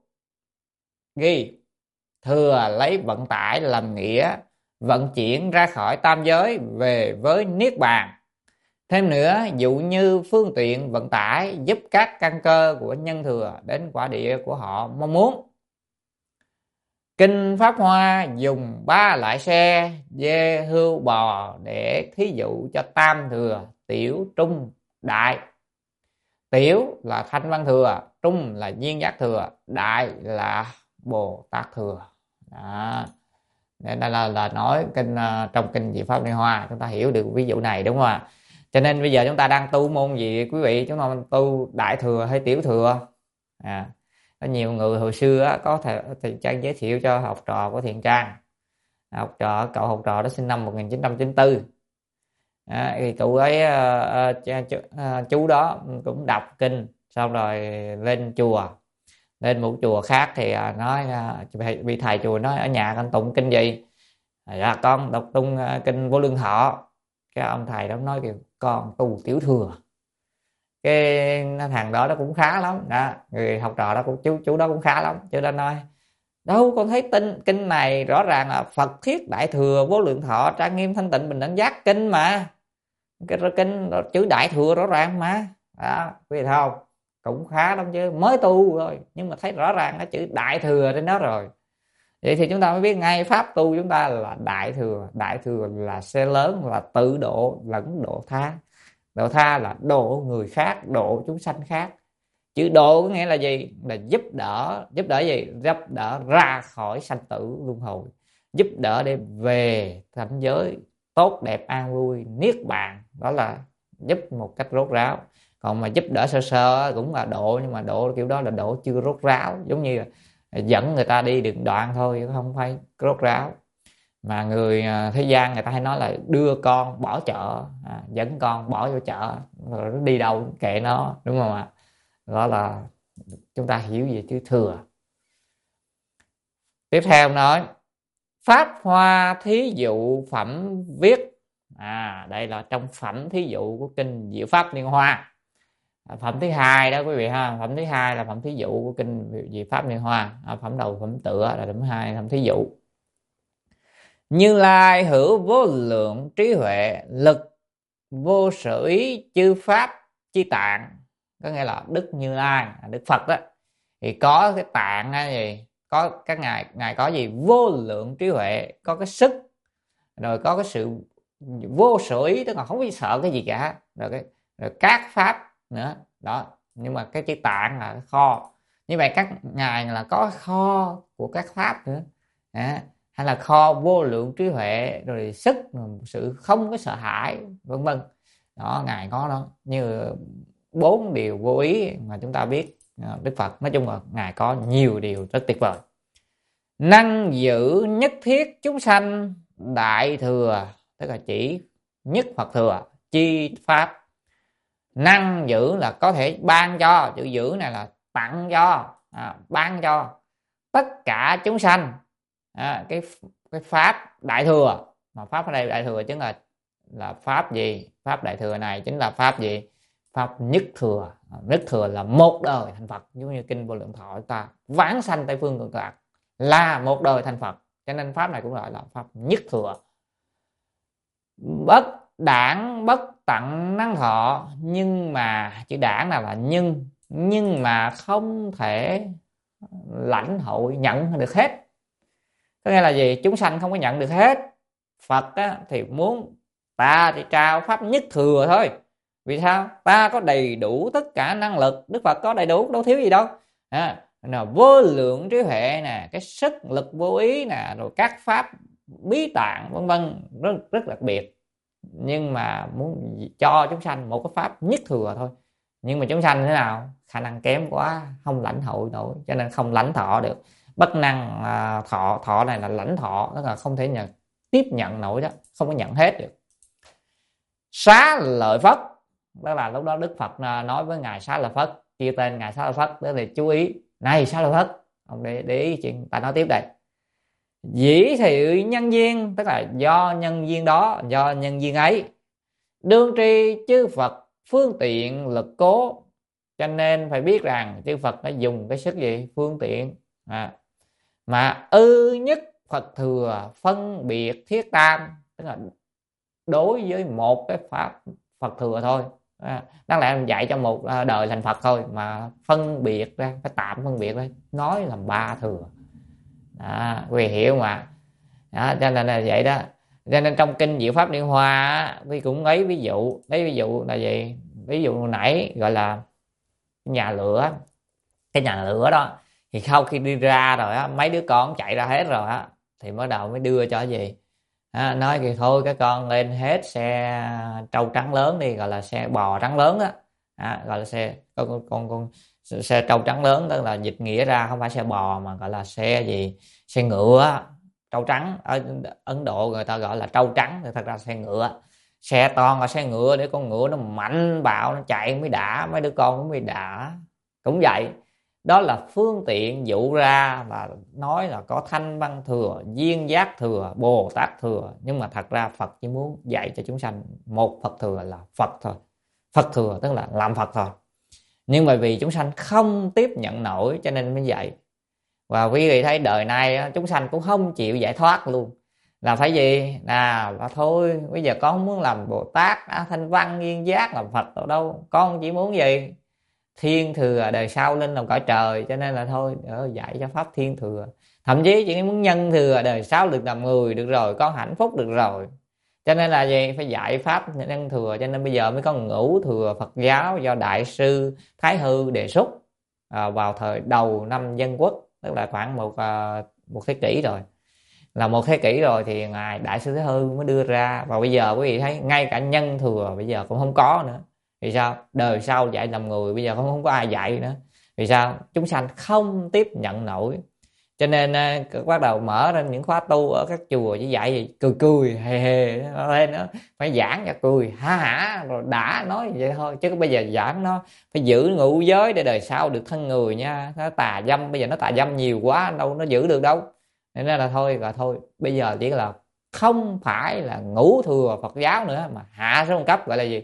ghi thừa lấy vận tải làm nghĩa, vận chuyển ra khỏi tam giới về với niết bàn. Thêm nữa, dụ như phương tiện vận tải giúp các căn cơ của nhân thừa đến quả địa của họ mong muốn. Kinh Pháp Hoa dùng 3 loại xe dê, hươu, bò để thí dụ cho tam thừa: tiểu, trung, đại. Tiểu là thanh văn thừa, trung là duyên giác thừa, đại là Bồ Tát thừa đó. Đây là nói trong kinh Diệu Pháp Liên Hoa, chúng ta hiểu được ví dụ này đúng không ạ? Cho nên bây giờ chúng ta đang tu môn gì quý vị? Chúng ta tu đại thừa hay tiểu thừa? Có nhiều người hồi xưa có thể Thiện Trang giới thiệu cho học trò của Thiện Trang. Cậu học trò đó sinh năm 1994. Thì cậu ấy chú đó cũng đọc kinh xong rồi lên chùa, lên một chùa khác thì nói vị thầy chùa nói ở nhà con tụng kinh gì? Dạ con đọc kinh Vô Lương Thọ. Cái ông thầy đó nói kêu con tu tiểu thừa. Cái thằng đó nó cũng khá lắm đó, người học trò đó cũng chú đó cũng khá lắm, chú đó nói đâu con thấy kinh này rõ ràng là Phật thiết đại thừa vô lượng thọ trang nghiêm thanh tịnh bình đẳng giác kinh mà, cái kinh chữ đại thừa rõ ràng mà đó, quý vị thấy không? Cũng khá lắm chứ, mới tu rồi nhưng mà thấy rõ ràng cái chữ đại thừa trên đó rồi. Vậy thì chúng ta mới biết ngay pháp tu chúng ta là đại thừa. Đại thừa là xe lớn, là tự độ lẫn độ tha. Độ tha là độ người khác, độ chúng sanh khác. Chữ độ có nghĩa là gì? Là giúp đỡ. Giúp đỡ gì? Giúp đỡ ra khỏi sanh tử luân hồi, giúp đỡ để về cảnh giới tốt đẹp an vui niết bàn. Đó là giúp một cách rốt ráo. Còn mà giúp đỡ sơ sơ cũng là độ, nhưng mà độ kiểu đó là độ chưa rốt ráo, giống như là dẫn người ta đi đường đoạn thôi, không phải rốt ráo. Mà người thế gian người ta hay nói là đưa con bỏ chợ, dẫn con bỏ vô chợ rồi nó đi đâu kệ nó, đúng không ạ? Đó là chúng ta hiểu về chữ thừa. Tiếp theo nói Pháp Hoa thí dụ phẩm viết. Đây là trong phẩm thí dụ của kinh Diệu Pháp Liên Hoa. Phẩm thứ hai đó quý vị ha. Phẩm thứ hai là phẩm thí dụ của kinh Diệu Pháp Liên Hoa. Phẩm đầu phẩm tựa là phẩm hai, phẩm thí dụ. Như Lai hữu vô lượng trí huệ, lực vô sở ý chư pháp chi tạng. Có nghĩa là Đức Như Lai, Đức Phật đó, thì có cái tạng gì, có các ngài có gì? Vô lượng trí huệ, có cái sức, rồi có cái sự vô sở ý, tức là không có sợ cái gì cả, rồi các pháp nữa đó. Nhưng mà cái chữ tạng là kho. Như vậy các ngài là có kho của các pháp nữa, hay là kho vô lượng trí huệ, rồi sức, sự không có sợ hãi, vân vân đó. Ngài có đó, như 4 điều vô ý mà chúng ta biết. Đức Phật nói chung là ngài có nhiều điều rất tuyệt vời. Năng giữ nhất thiết chúng sanh đại thừa, tức là chỉ nhất Phật thừa chi pháp, Năng giữ là có thể ban cho, chữ giữ này là tặng cho, ban cho tất cả chúng sanh cái pháp đại thừa. Mà pháp ở đây đại thừa chính là pháp gì? Pháp đại thừa này chính là pháp gì? Pháp nhất thừa. Nhất thừa là một đời thành Phật, giống như kinh Vô Lượng Thọ ta vãng sanh Tây Phương Cực Lạc là một đời thành Phật, cho nên pháp này cũng gọi là pháp nhất thừa. Bất đảng bất tặng năng thọ, nhưng mà chữ đảng là nhưng mà không thể lãnh hội nhận được hết. Có nghĩa là gì? Chúng sanh không có nhận được hết. Phật thì muốn ta thì trao pháp nhất thừa thôi. Vì sao? Ta có đầy đủ tất cả năng lực, Đức Phật có đầy đủ, đâu thiếu gì đâu. Vô lượng trí huệ nè, cái sức lực vô ý nè, rồi các pháp bí tạng vân vân, rất đặc biệt. Nhưng mà muốn cho chúng sanh một cái pháp nhất thừa thôi. Nhưng mà chúng sanh thế nào? Khả năng kém quá, không lãnh hội nổi, cho nên không lãnh thọ được. Bất năng thọ này là lãnh thọ, tức là không thể tiếp nhận nổi đó, không có nhận hết được. Xá lợi Phất, đó là lúc đó Đức Phật nói với ngài Xá lợi Phất, chia tên ngài Xá lợi Phất, đó là chú ý. Này Xá lợi Phất, ông để ý chuyện ta nói tiếp đây. Dĩ thị nhân duyên, tức là do nhân duyên đó, do nhân duyên ấy, đương tri chư Phật phương tiện lực cố. Cho nên phải biết rằng chư Phật nó dùng cái sức gì? Phương tiện. Mà nhất Phật thừa phân biệt thiết tam, tức là đối với một cái pháp Phật thừa thôi. Đáng lẽ dạy cho một đời thành Phật thôi, mà phân biệt ra, phải tạm phân biệt ra, nói làm ba thừa. Quý hiểu mà. Cho nên là vậy đó. Cho nên trong kinh Diệu Pháp Liên Hoa tôi cũng lấy ví dụ là gì? Ví dụ nãy gọi là nhà lửa. Cái nhà lửa đó thì sau khi đi ra rồi á, mấy đứa con chạy ra hết rồi á, thì bắt đầu mới đưa cho cái gì? Nói thì thôi các con lên hết xe trâu trắng lớn đi, gọi là xe bò trắng lớn á. Gọi là xe con xe trâu trắng lớn, tức là dịch nghĩa ra không phải xe bò mà gọi là xe gì? Xe ngựa trâu trắng. Ở Ấn Độ người ta gọi là trâu trắng, thì thật ra xe ngựa. Xe toàn là xe ngựa, để con ngựa nó mạnh bạo, nó chạy mới đã, mấy đứa con mới đã. Cũng vậy, đó là phương tiện dụ ra và nói là có thanh văn thừa, duyên giác thừa, Bồ Tát thừa. Nhưng mà thật ra Phật chỉ muốn dạy cho chúng sanh một Phật thừa là Phật thôi. Phật thừa tức là làm Phật thôi. Nhưng mà vì chúng sanh không tiếp nhận nổi cho nên mới dạy. Và quý vị thấy đời nay chúng sanh cũng không chịu giải thoát luôn. Là phải gì? Là thôi bây giờ con không muốn làm Bồ Tát, thanh văn, duyên giác, làm Phật đâu. Con chỉ muốn gì? Thiên thừa đời sau lên làm cõi trời. Cho nên là thôi dạy cho pháp thiên thừa. Thậm chí chỉ muốn nhân thừa đời sau được làm người được rồi, con hạnh phúc được rồi. Cho nên là gì? Phải dạy pháp nhân thừa. Cho nên bây giờ mới có ngũ thừa Phật giáo do Đại sư Thái Hư đề xuất vào thời đầu năm Dân Quốc, tức là khoảng một thế kỷ rồi. Là một thế kỷ rồi thì ngài Đại sư Thái Hư mới đưa ra. Và bây giờ quý vị thấy ngay cả nhân thừa bây giờ cũng không có nữa. Vì sao? Đời sau dạy làm người bây giờ không có ai dạy nữa. Vì sao? Chúng sanh không tiếp nhận nổi. Cho nên bắt đầu mở ra những khóa tu ở các chùa chỉ dạy gì cười hề hề lên đó, phải giảng cho cười ha hả rồi đã nói vậy thôi. Chứ bây giờ giảng nó phải giữ ngũ giới để đời sau được thân người nha. Nó tà dâm, bây giờ nó tà dâm nhiều quá, đâu nó giữ được đâu. Nên là thôi bây giờ chỉ là không phải là ngũ thừa Phật giáo nữa, mà hạ xuống một cấp gọi là gì?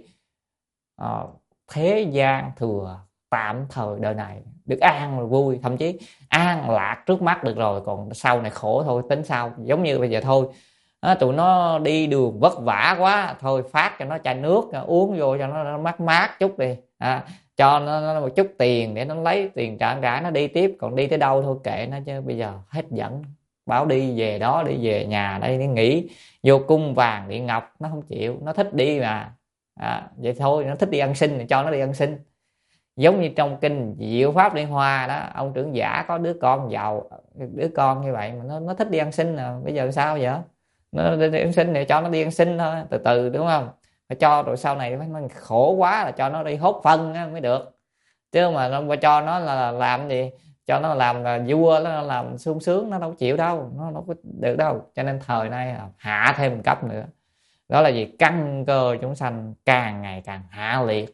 Thế gian thừa tạm thời đời này được an rồi vui, thậm chí an lạc trước mắt được rồi, còn sau này khổ thôi tính sau. Giống như bây giờ thôi tụi nó đi đường vất vả quá, thôi phát cho nó chai nước uống vô cho nó mát chút đi, cho nó một chút tiền để nó lấy tiền trả nó đi tiếp. Còn đi tới đâu thôi kệ nó, chứ bây giờ hết dẫn, bảo đi về đó, đi về nhà đây để nghỉ, vô cung vàng điện ngọc nó không chịu, nó thích đi mà. Vậy thôi, nó thích đi ăn xin thì cho nó đi ăn xin. Giống như trong kinh Diệu Pháp Liên Hoa đó, ông trưởng giả có đứa con giàu, đứa con như vậy mà nó thích đi ăn xin. Bây giờ sao vậy? Nó đi ăn xin thì cho nó đi ăn xin thôi, từ từ, đúng không? Phải cho rồi sau này nó khổ quá là cho nó đi hốt phân mới được. Chứ mà nó cho nó là làm gì? Cho nó làm là vua, nó làm sung sướng, nó đâu chịu đâu, nó đâu có được đâu. Cho nên thời nay hạ thêm một cấp nữa, đó là gì? Căn cơ chúng sanh càng ngày càng hạ liệt.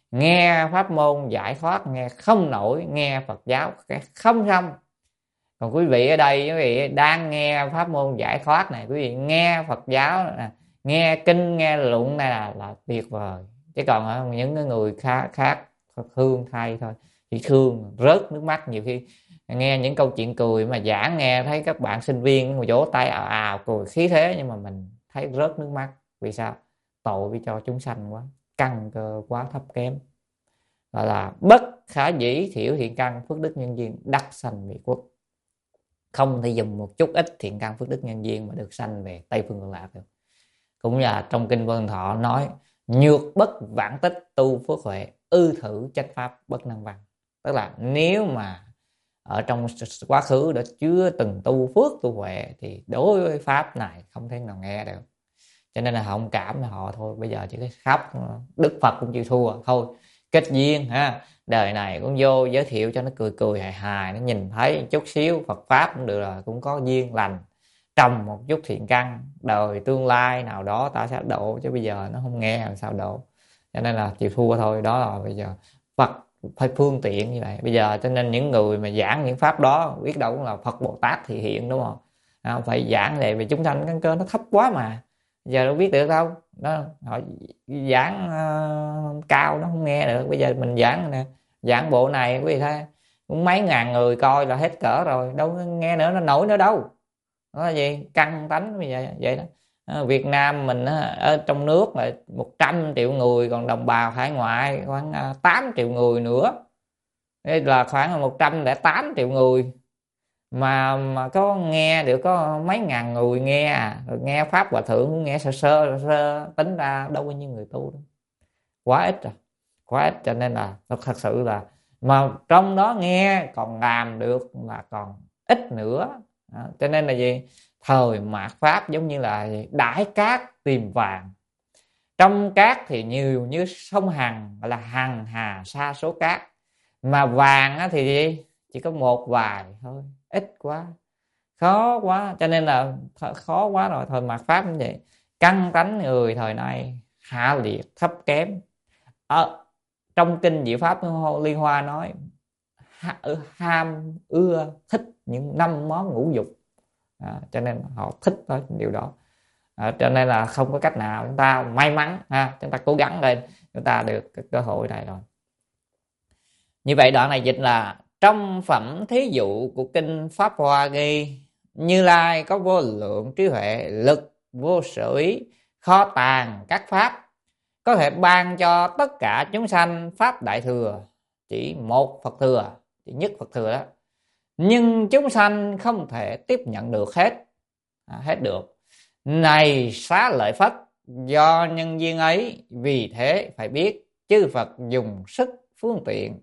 nghe pháp môn giải thoát nghe không nổi, nghe Phật giáo nghe không xong. Còn quý vị ở đây, quý vị đang nghe pháp môn giải thoát này, quý vị nghe Phật giáo nè, nghe kinh nghe luận này là tuyệt vời. Chứ còn những cái người khác thương thay thôi, chỉ thương rớt nước mắt. Nhiều khi nghe những câu chuyện cười mà giảng nghe thấy các bạn sinh viên ngồi vỗ tay ào ào cười khí thế, nhưng mà mình thấy rớt nước mắt. Vì sao? Tội vì cho chúng sanh quá, căn cơ quá thấp kém. Gọi là bất khả dĩ thiểu thiện căn phước đức nhân duyên đắc sanh về quốc. Không thể dùng một chút ít thiện căn phước đức nhân duyên mà được sanh về Tây Phương Cực Lạc được. Cũng là trong kinh Vô Lượng Thọ nói nhược bất vãng tích tu phước huệ, ư thử chánh pháp bất năng văn. Tức là nếu mà ở trong quá khứ đã chưa từng tu phước tu huệ thì đối với pháp này không thể nào nghe được. Cho nên là họ không cảm là họ thôi, bây giờ chỉ cái khóc Đức Phật cũng chịu thua thôi, kết duyên ha, đời này cũng vô giới thiệu cho nó cười cười hài hài, nó nhìn thấy chút xíu Phật pháp cũng được rồi, cũng có duyên lành, trồng một chút thiện căn, đời tương lai nào đó ta sẽ độ, chứ bây giờ nó không nghe làm sao độ. Cho nên là chịu thua thôi. Đó là bây giờ Phật phải phương tiện như vậy. Bây giờ cho nên những người mà giảng những pháp đó biết đâu cũng là Phật Bồ Tát thị hiện, đúng không? Phải giảng để vì chúng sanh căn cơ nó thấp quá mà, giờ đâu biết được đâu. Đó, họ giảng cao nó không nghe được. Bây giờ mình giảng nè, giảng bộ này quý vị thấy cũng mấy ngàn người coi là hết cỡ rồi, đâu nghe nữa, nó nổi nữa đâu. Đó là gì? Căn tánh bây giờ vậy đó. Việt Nam mình ở trong nước là 100 triệu người, còn đồng bào hải ngoại khoảng 8 triệu người nữa. Đây là khoảng 108 triệu người mà có nghe được có mấy ngàn người nghe. Rồi nghe pháp hòa thượng cũng nghe sơ tính ra đâu có nhiêu người tu đâu. Quá ít rồi, quá ít. Cho nên là thật sự là mà trong đó nghe còn làm được là còn ít nữa. Cho nên là gì? Thời mạt pháp giống như là đãi cát tìm vàng. Trong cát thì nhiều như sông Hằng, là hằng hà sa số cát, mà vàng thì gì? Chỉ có một vài thôi, ít quá, khó quá. Cho nên là khó quá rồi. Thời mạt pháp như vậy, căn tánh người thời nay hạ liệt thấp kém. Trong kinh Diệu Pháp Liên Hoa nói ham ưa thích những 5 món ngũ dục. Cho nên họ thích thôi điều đó. Cho nên là không có cách nào, chúng ta may mắn chúng ta cố gắng lên, chúng ta được cái cơ hội này rồi. Như vậy đoạn này dịch là trong phẩm thí dụ của kinh Pháp Hoa ghi: Như Lai có vô lượng trí huệ, lực vô sở ý, kho tàng các pháp, có thể ban cho tất cả chúng sanh pháp đại thừa. Chỉ một Phật thừa, chỉ nhất Phật thừa đó, nhưng chúng sanh không thể tiếp nhận được hết được. Này xá lợi Phất, do nhân duyên ấy, vì thế phải biết chư Phật dùng sức phương tiện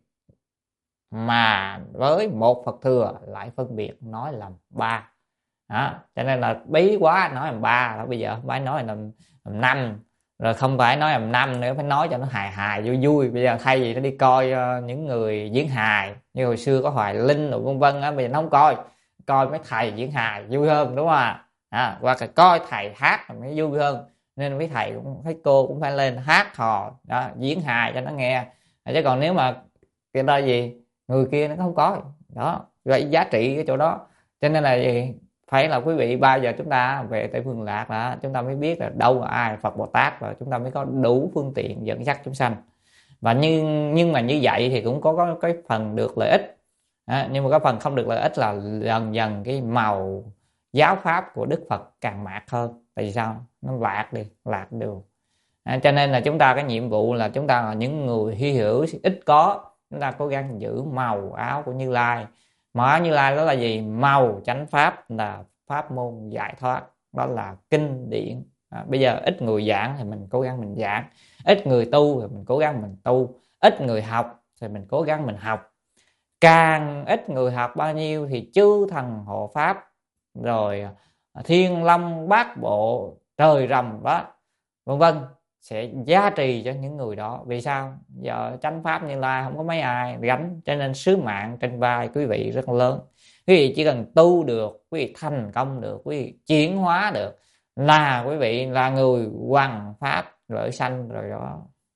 mà với một Phật thừa lại phân biệt nói làm 3. Cho nên là bí quá nói làm 3. Bây giờ không phải nói làm 5, rồi không phải nói làm 5 nữa, phải nói cho nó hài hài vui vui. Bây giờ thay vì nó đi coi những người diễn hài như hồi xưa có Hoài Linh rồi vân vân bây giờ nó không coi mấy thầy diễn hài vui hơn, đúng không hoặc là coi thầy hát là mới vui hơn. Nên mấy thầy cũng thấy cô cũng phải lên hát hò đó, diễn hài cho nó nghe. Chứ còn nếu mà cái đó gì người kia nó không có đó, vậy giá trị cái chỗ đó. Cho nên là gì? Phải là quý vị bao giờ chúng ta về Tây Phương Lạc là chúng ta mới biết là đâu là ai Phật Bồ Tát, và chúng ta mới có đủ phương tiện dẫn dắt chúng sanh. Và nhưng mà như vậy thì cũng có cái phần được lợi ích. Nhưng mà cái phần không được lợi ích là dần dần cái màu giáo pháp của Đức Phật càng mạt hơn. Tại vì sao? Nó lạc đường. Cho nên là chúng ta cái nhiệm vụ là chúng ta là những người hy hữu ít có, chúng ta cố gắng giữ màu áo của Như Lai. Màu áo Như Lai đó là gì? Màu chánh pháp, là pháp môn giải thoát, đó là kinh điển. Bây giờ ít người giảng thì mình cố gắng mình giảng, ít người tu thì mình cố gắng mình tu, ít người học thì mình cố gắng mình học. Càng ít người học bao nhiêu thì chư thần hộ pháp, rồi thiên long bát bộ, trời rồng đó vân vân sẽ giá trị cho những người đó. Vì sao? Giờ chánh pháp Như Lai không có mấy ai gánh, cho nên sứ mạng trên vai quý vị rất lớn. Quý vị chỉ cần tu được, quý vị thành công được, quý vị chuyển hóa được là quý vị là người hoằng pháp lợi sanh rồi đó.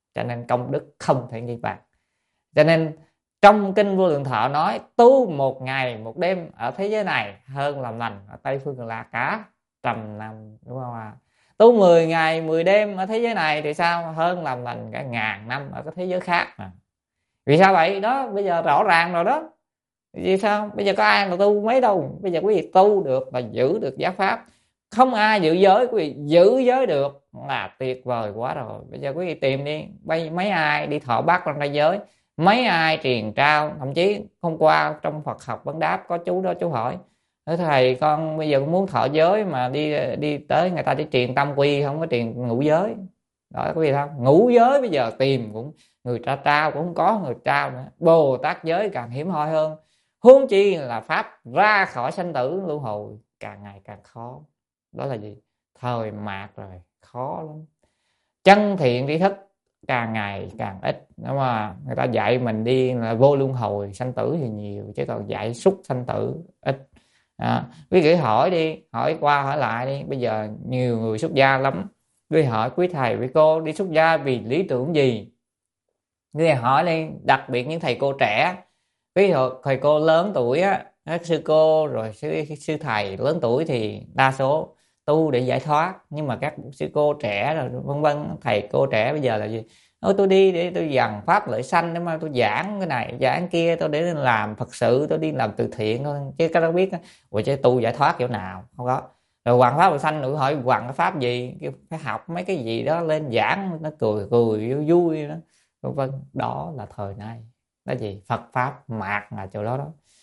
cho nên công đức không thể nghi bàn. Cho nên trong kinh Vô Lượng Thọ nói tu 1 ngày 1 đêm ở thế giới này hơn làm lành ở Tây Phương Cực Lạc cả 100 năm, đúng không ạ? Tu 10 ngày 10 đêm ở thế giới này thì sao? Hơn làm lành cả 1000 năm ở cái thế giới khác mà. Vì sao vậy? Đó, bây giờ rõ ràng rồi đó. Vì sao? Bây giờ có ai mà tu mấy đâu. Bây giờ quý vị tu được và giữ được giác pháp. Không ai giữ giới, quý vị giữ giới được là tuyệt vời quá rồi. Bây giờ quý vị tìm đi, mấy ai đi thọ bát quan trai giới, mấy ai truyền trao. Thậm chí hôm qua trong Phật học vấn đáp có chú đó, chú hỏi: thầy con bây giờ muốn thọ giới mà đi tới người ta chỉ truyền tam quy, không có truyền ngũ giới. Đó, quý vị thấy không? Ngũ giới bây giờ tìm cũng người ta trao cũng không có người trao nữa. Bồ Tát giới càng hiếm hoi hơn, huống chi là pháp ra khỏi sanh tử luân hồi càng ngày càng khó. Đó là gì? Thời mạt rồi, khó lắm. Chân thiện tri thức càng ngày càng ít. Đúng mà người ta dạy mình đi là vô luân hồi sanh tử thì nhiều, chứ còn dạy xúc sanh tử ít. Quý vị hỏi đi, hỏi qua hỏi lại đi. Bây giờ nhiều người xuất gia lắm. Quý hỏi quý thầy quý cô đi xuất gia vì lý tưởng gì? Quý vị hỏi đi, đặc biệt những thầy cô trẻ. Quý thầy cô lớn tuổi á, các sư cô rồi sư thầy lớn tuổi thì đa số tu để giải thoát. Nhưng mà các sư cô trẻ rồi vân vân, thầy cô trẻ bây giờ là gì? Tôi đi để tôi dằn pháp lợi sanh, để mà tôi giảng cái này giảng kia, tôi để làm Phật sự, tôi đi làm từ thiện thôi. Chứ các bạn biết ủa chứ tu giải thoát chỗ nào? Không có. Rồi hoàng pháp lợi sanh, nữa hỏi hoàng cái pháp gì? Phải học mấy cái gì đó lên giảng, nó cười vui vui đó, vân vân. Đó là thời nay. Đó gì? Phật pháp mạt là chỗ đó đó.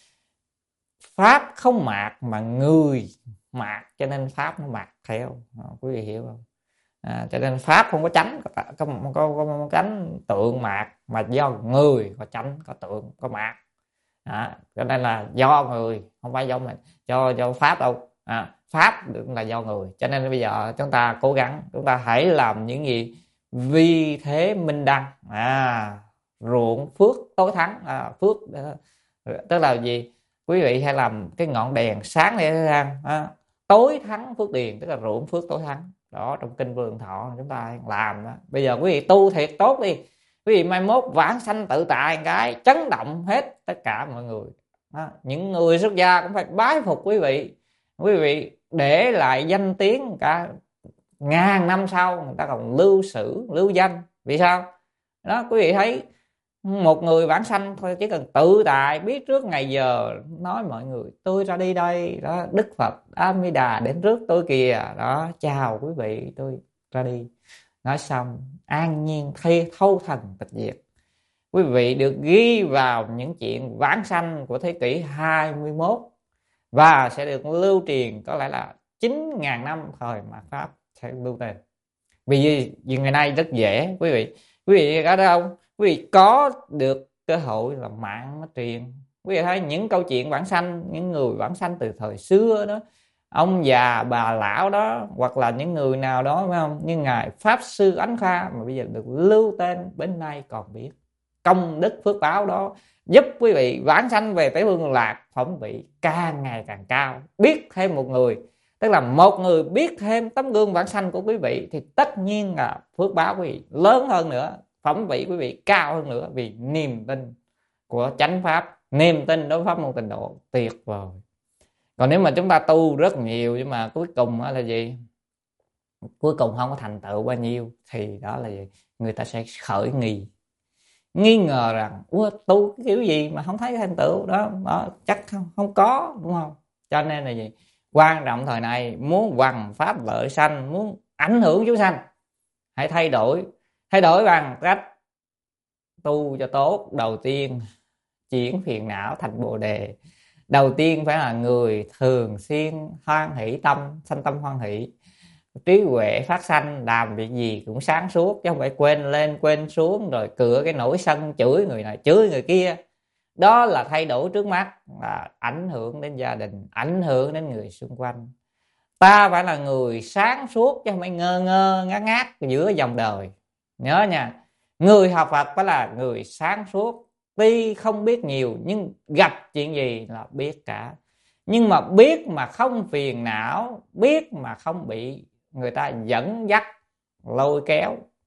Pháp không mạt mà người mạt, cho nên pháp nó mạt theo. Quý vị hiểu không? Cho nên pháp không có chánh, có chánh tượng mạt, mà do người có chánh, có tượng, có mạt. Cho nên là do người, không phải do mình, do pháp đâu. Pháp là do người. Cho nên bây giờ chúng ta cố gắng, chúng ta hãy làm những gì vì thế minh đăng, ruộng phước tối thắng. Phước tức là gì? Quý vị hãy làm cái ngọn đèn sáng để ra, tối thắng phước điền, tức là ruộng phước tối thắng. Đó, trong kinh Vô Lượng Thọ chúng ta làm đó. Bây giờ quý vị tu thiệt tốt đi, quý vị mai mốt vãng sanh tự tại cái chấn động hết tất cả mọi người. Những người xuất gia cũng phải bái phục quý vị. Quý vị để lại danh tiếng cả 1000 năm sau người ta còn lưu sử lưu danh. Vì sao? Đó, quý vị thấy một người vãng sanh thôi, chỉ cần tự tại biết trước ngày giờ, nói mọi người tôi ra đi đây đó, Đức Phật A Di Đà đến trước tôi kìa đó, chào quý vị tôi ra đi. Nói xong an nhiên thâu thành tịch diệt. Quý vị được ghi vào những chuyện vãng sanh của thế kỷ 21 và sẽ được lưu truyền có lẽ là 9.000 năm thời mạt pháp sẽ lưu truyền. Vì ngày nay rất dễ quý vị ở đâu quý vị có được cơ hội là mạng nó truyền. Quý vị thấy những câu chuyện vãng sanh, những người vãng sanh từ thời xưa đó, ông già bà lão đó, hoặc là những người nào đó phải không, như ngài Pháp Sư Ánh Kha mà bây giờ được lưu tên đến nay còn biết. Công đức phước báo đó giúp quý vị vãng sanh về Tây Phương Cực Lạc, phẩm vị càng ngày càng cao. Biết thêm một người, tức là một người biết thêm tấm gương vãng sanh của quý vị, thì tất nhiên là phước báo quý vị lớn hơn nữa, phẩm vị quý vị cao hơn nữa, vì niềm tin của chánh pháp, niềm tin đối với pháp môn Tịnh Độ tuyệt vời. Còn nếu mà chúng ta tu rất nhiều nhưng mà cuối cùng là gì? Cuối cùng không có thành tựu bao nhiêu, thì đó là gì? Người ta sẽ khởi nghi ngờ rằng tu cái kiểu gì mà không thấy thành tựu đó, chắc không có, đúng không? Cho nên là gì? Quan trọng thời này muốn hoằng pháp lợi sanh, muốn ảnh hưởng chúng sanh, hãy thay đổi bằng cách tu cho tốt. Đầu tiên chuyển phiền não thành bồ đề. Đầu tiên phải là người thường xuyên hoan hỷ tâm, sanh tâm hoan hỷ, trí huệ phát sanh, làm việc gì cũng sáng suốt, chứ không phải quên lên quên xuống rồi cựa cái nỗi sân, chửi người này chửi người kia. Đó là thay đổi trước mắt, là ảnh hưởng đến gia đình, ảnh hưởng đến người xung quanh. Ta phải là người sáng suốt chứ không phải ngơ ngơ ngát ngát giữa dòng đời. Nhớ nha, người học Phật phải là người sáng suốt, tuy không biết nhiều nhưng gặp chuyện gì là biết cả. Nhưng mà biết mà không phiền não, biết mà không bị người ta dẫn dắt lôi kéo,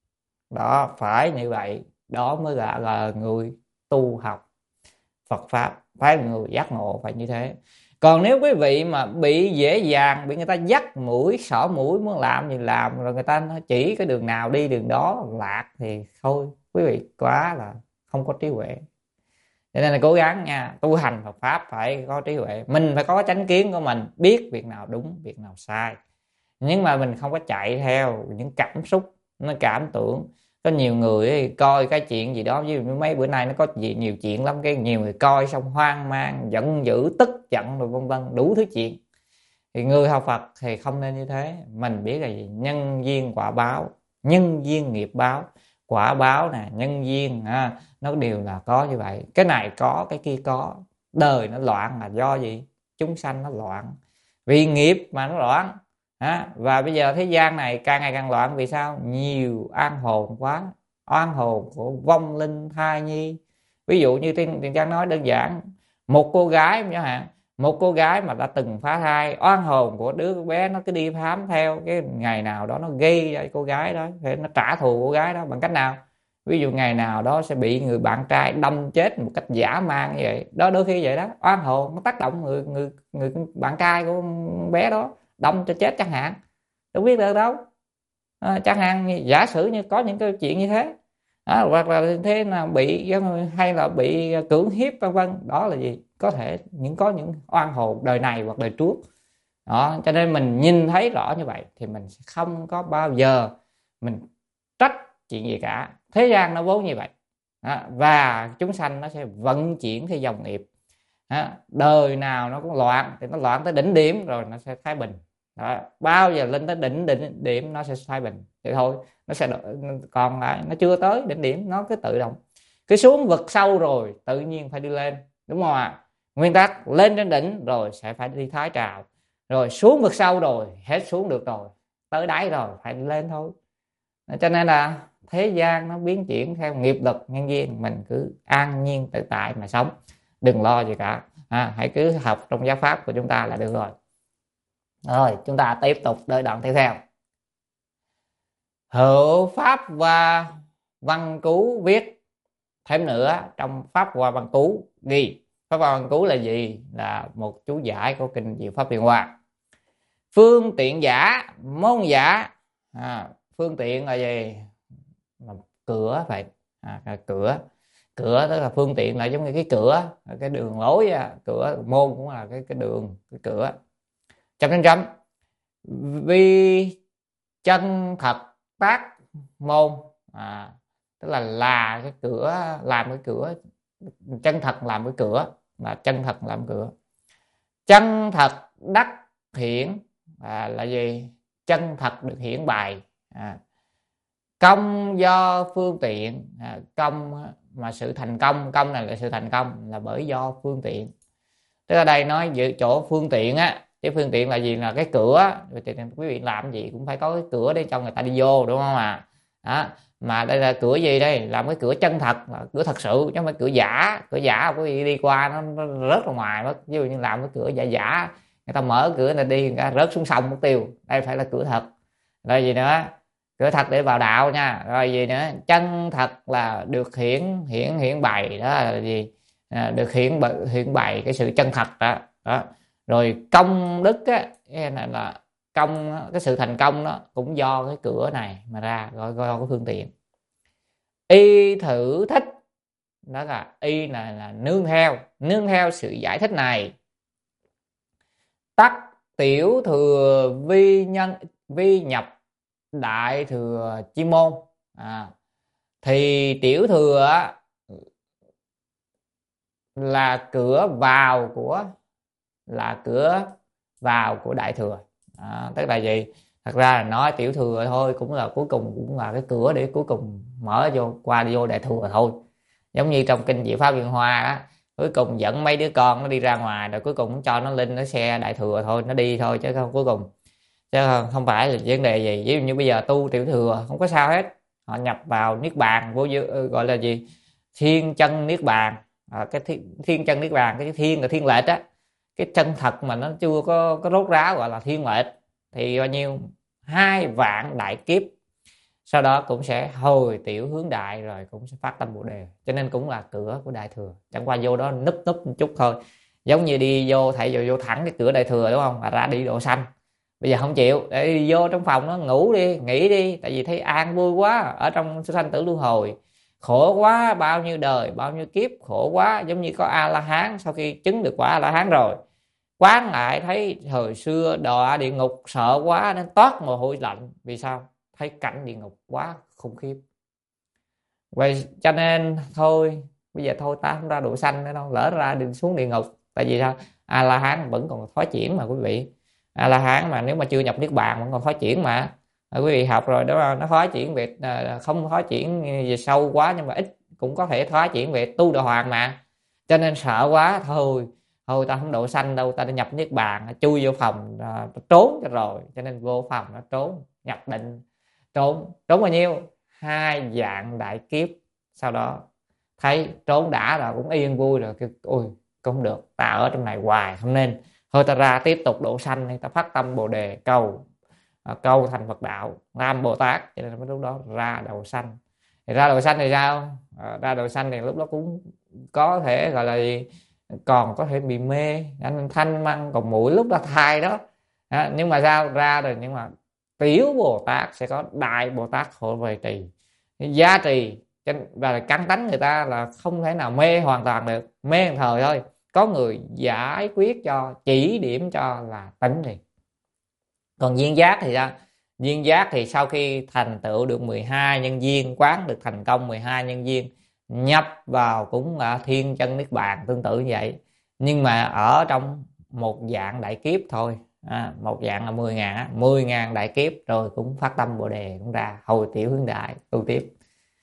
Đó, phải như vậy, đó mới là người tu học Phật pháp, phải là người giác ngộ, phải như thế. Còn nếu quý vị mà bị dễ dàng bị người ta dắt mũi xỏ mũi, muốn làm gì làm, rồi người ta chỉ cái đường nào đi đường đó lạc, thì thôi quý vị quá là không có trí huệ. Cho nên là cố gắng nha, tu hành Phật pháp phải có trí huệ, mình phải có chánh kiến của mình, biết việc nào đúng việc nào sai, nhưng mà mình không có chạy theo những cảm xúc, nó cảm tưởng. Có nhiều người ấy, coi cái chuyện gì đó, như mấy bữa nay nó có nhiều chuyện lắm, cái nhiều người coi xong hoang mang, giận dữ, tức giận, rồi vân vân, đủ thứ chuyện. Thì người học Phật thì không nên như thế. Mình biết là gì? Nhân duyên quả báo, nhân duyên nghiệp báo, quả báo nè, nhân duyên nó đều là có như vậy. Cái này có, cái kia có. Đời nó loạn là do gì? Chúng sanh nó loạn, vì nghiệp mà nó loạn. Và bây giờ thế gian này càng ngày càng loạn, vì sao? Nhiều oan hồn quá, oan hồn của vong linh thai nhi. Ví dụ như Tiền Trang nói đơn giản, một cô gái chẳng hạn, một cô gái mà đã từng phá thai, oan hồn của đứa bé nó cứ đi bám theo, cái ngày nào đó nó gây cho cô gái đó, thì nó trả thù cô gái đó bằng cách nào? Ví dụ ngày nào đó sẽ bị người bạn trai đâm chết một cách dã man như vậy đó, đôi khi vậy đó, oan hồn nó tác động người bạn trai của bé đó, đâm cho chết chẳng hạn, đâu biết được đâu. Chẳng hạn giả sử như có những cái chuyện như thế, hoặc là thế nào bị, hay là bị cưỡng hiếp vân vân, đó là gì? Có thể có những oan hồn đời này hoặc đời trước đó. Cho nên mình nhìn thấy rõ như vậy thì mình sẽ không có bao giờ mình trách chuyện gì cả. Thế gian nó vốn như vậy và chúng sanh nó sẽ vận chuyển theo dòng nghiệp. Đời nào nó cũng loạn, thì nó loạn tới đỉnh điểm rồi nó sẽ thái bình. Bao giờ lên tới đỉnh điểm nó sẽ thái bình vậy thôi. Nó sẽ còn lại nó chưa tới đỉnh điểm, nó cứ tự động cứ xuống vực sâu rồi tự nhiên phải đi lên, đúng không ạ? Nguyên tắc lên trên đỉnh rồi sẽ phải đi thái trào, rồi xuống vực sâu rồi hết xuống được rồi, tới đáy rồi phải đi lên thôi. Cho nên là thế gian nó biến chuyển theo nghiệp lực nhân duyên, mình cứ an nhiên tự tại mà sống, đừng lo gì cả. Hãy cứ học trong giáo pháp của chúng ta là được rồi. Rồi chúng ta tiếp tục đợi đoạn tiếp theo. Hữu pháp và văn cú viết thêm nữa, trong pháp và văn cú ghi. Pháp và văn cú là gì? Là một chú giải của kinh Diệu Pháp Liên Hoa. Phương tiện giả, môn giả. Phương tiện là gì? Là cửa vậy. Cửa tức là phương tiện, là giống như cái cửa, cái đường lối. Cửa môn cũng là cái đường, cái cửa. Chấm vì chân thật tác môn, tức là cái cửa, làm cái cửa, chân thật làm cái cửa, là chân thật làm cửa. Chân thật đắc hiển là gì? Chân thật được hiển bày. Công do phương tiện, công mà sự thành công, công này là sự thành công là bởi do phương tiện. Tức là đây nói giữa chỗ phương tiện cái phương tiện là gì? Là cái cửa. Thì quý vị làm gì cũng phải có cái cửa để cho người ta đi vô, đúng không ạ? Mà đây là cửa gì đây? Làm cái cửa chân thật, là cửa thật sự, chứ không phải cửa giả. Cửa giả quý vị đi qua nó rớt ra ngoài mất. Ví dụ như làm cái cửa giả giả, người ta mở cửa là đi, người ta rớt xuống sông mất tiêu. Đây phải là cửa thật. Rồi gì nữa? Cửa thật để vào đạo nha. Rồi gì nữa? Chân thật là được hiển bày, đó là gì? Được hiển bày cái sự chân thật đó. Rồi công đức là công, cái sự thành công đó cũng do cái cửa này mà ra, gọi cái phương tiện. Y thử thích, đó là y là nương theo sự giải thích này. Tắc tiểu thừa vi nhập đại thừa chi môn. Thì tiểu thừa là cửa vào của đại thừa. Tức là gì? Thật ra là nói tiểu thừa thôi, cũng là cuối cùng cũng là cái cửa để cuối cùng mở vô đại thừa thôi. Giống như trong kinh Diệu Pháp Liên Hoa cuối cùng dẫn mấy đứa con nó đi ra ngoài, rồi cuối cùng cho nó lên nó xe đại thừa thôi, nó đi thôi, chứ không cuối cùng, chứ không phải là vấn đề gì. Ví dụ như bây giờ tu tiểu thừa không có sao hết, họ nhập vào niết bàn gọi là gì? Thiên chân niết bàn. Cái thiên chân niết bàn, cái thiên là thiên lệch cái chân thật mà nó chưa có rốt ráo gọi là thiên lệch, thì bao nhiêu 2 vạn đại kiếp sau đó cũng sẽ hồi tiểu hướng đại, rồi cũng sẽ phát tâm Bồ Đề. Cho nên cũng là cửa của Đại Thừa, chẳng qua vô đó núp núp một chút thôi. Giống như đi vô thầy vô thẳng cái cửa Đại Thừa đúng không, mà ra đi độ sanh. Bây giờ không chịu, để đi vô trong phòng nó ngủ đi, nghỉ đi, tại vì thấy an vui quá ở trong sanh tử luân hồi, khổ quá, bao nhiêu đời bao nhiêu kiếp khổ quá. Giống như có A La Hán, sau khi chứng được quả A La Hán rồi, quán lại thấy hồi xưa đọa địa ngục sợ quá nên toát mồ hôi lạnh. Vì sao? Thấy cảnh địa ngục quá khủng khiếp. Vậy cho nên thôi, bây giờ thôi ta không ra độ sanh nữa đâu, lỡ ra đi xuống địa ngục. Tại vì sao? A La Hán vẫn còn thói chuyển mà quý vị. A La Hán mà nếu mà chưa nhập niết bàn vẫn còn thói chuyển mà. Quý vị học rồi đó, nó thói chuyển về, không thói chuyển về sâu quá, nhưng mà ít cũng có thể thói chuyển về tu đạo hoàng mà. Cho nên sợ quá thôi ta không độ sanh đâu, ta đã nhập niết bàn, chui vô phòng trốn cho rồi. Cho nên vô phòng nó trốn, nhập định trốn bao nhiêu? 2 vạn đại kiếp. Sau đó thấy trốn đã rồi cũng yên vui rồi, kêu ôi không được, ta ở trong này hoài không nên, thôi ta ra tiếp tục độ sanh, ta phát tâm Bồ Đề cầu thành Phật đạo, làm Bồ Tát. Cho nên lúc đó ra độ sanh. Thì ra độ sanh thì sao? Ra độ sanh thì lúc đó cũng có thể gọi là gì? Còn có thể bị mê, anh thanh măng còn mũi lúc đó thai đó. Nhưng mà sao ra rồi, nhưng mà tiểu Bồ Tát sẽ có đại Bồ Tát hộ về trì, gia trì. Và căn tánh người ta là không thể nào mê hoàn toàn được, mê một thời thôi, có người giải quyết cho, chỉ điểm cho là tỉnh thì. Còn duyên giác thì sao? Duyên giác thì sau khi thành tựu được 12 nhân duyên, quán được thành công 12 nhân duyên, nhập vào cũng là thiên chân niết bàn tương tự như vậy, nhưng mà ở trong một dạng đại kiếp thôi. Một dạng là 10.000 đại kiếp, rồi cũng phát tâm Bồ Đề, cũng ra hồi tiểu hướng đại tu tiếp.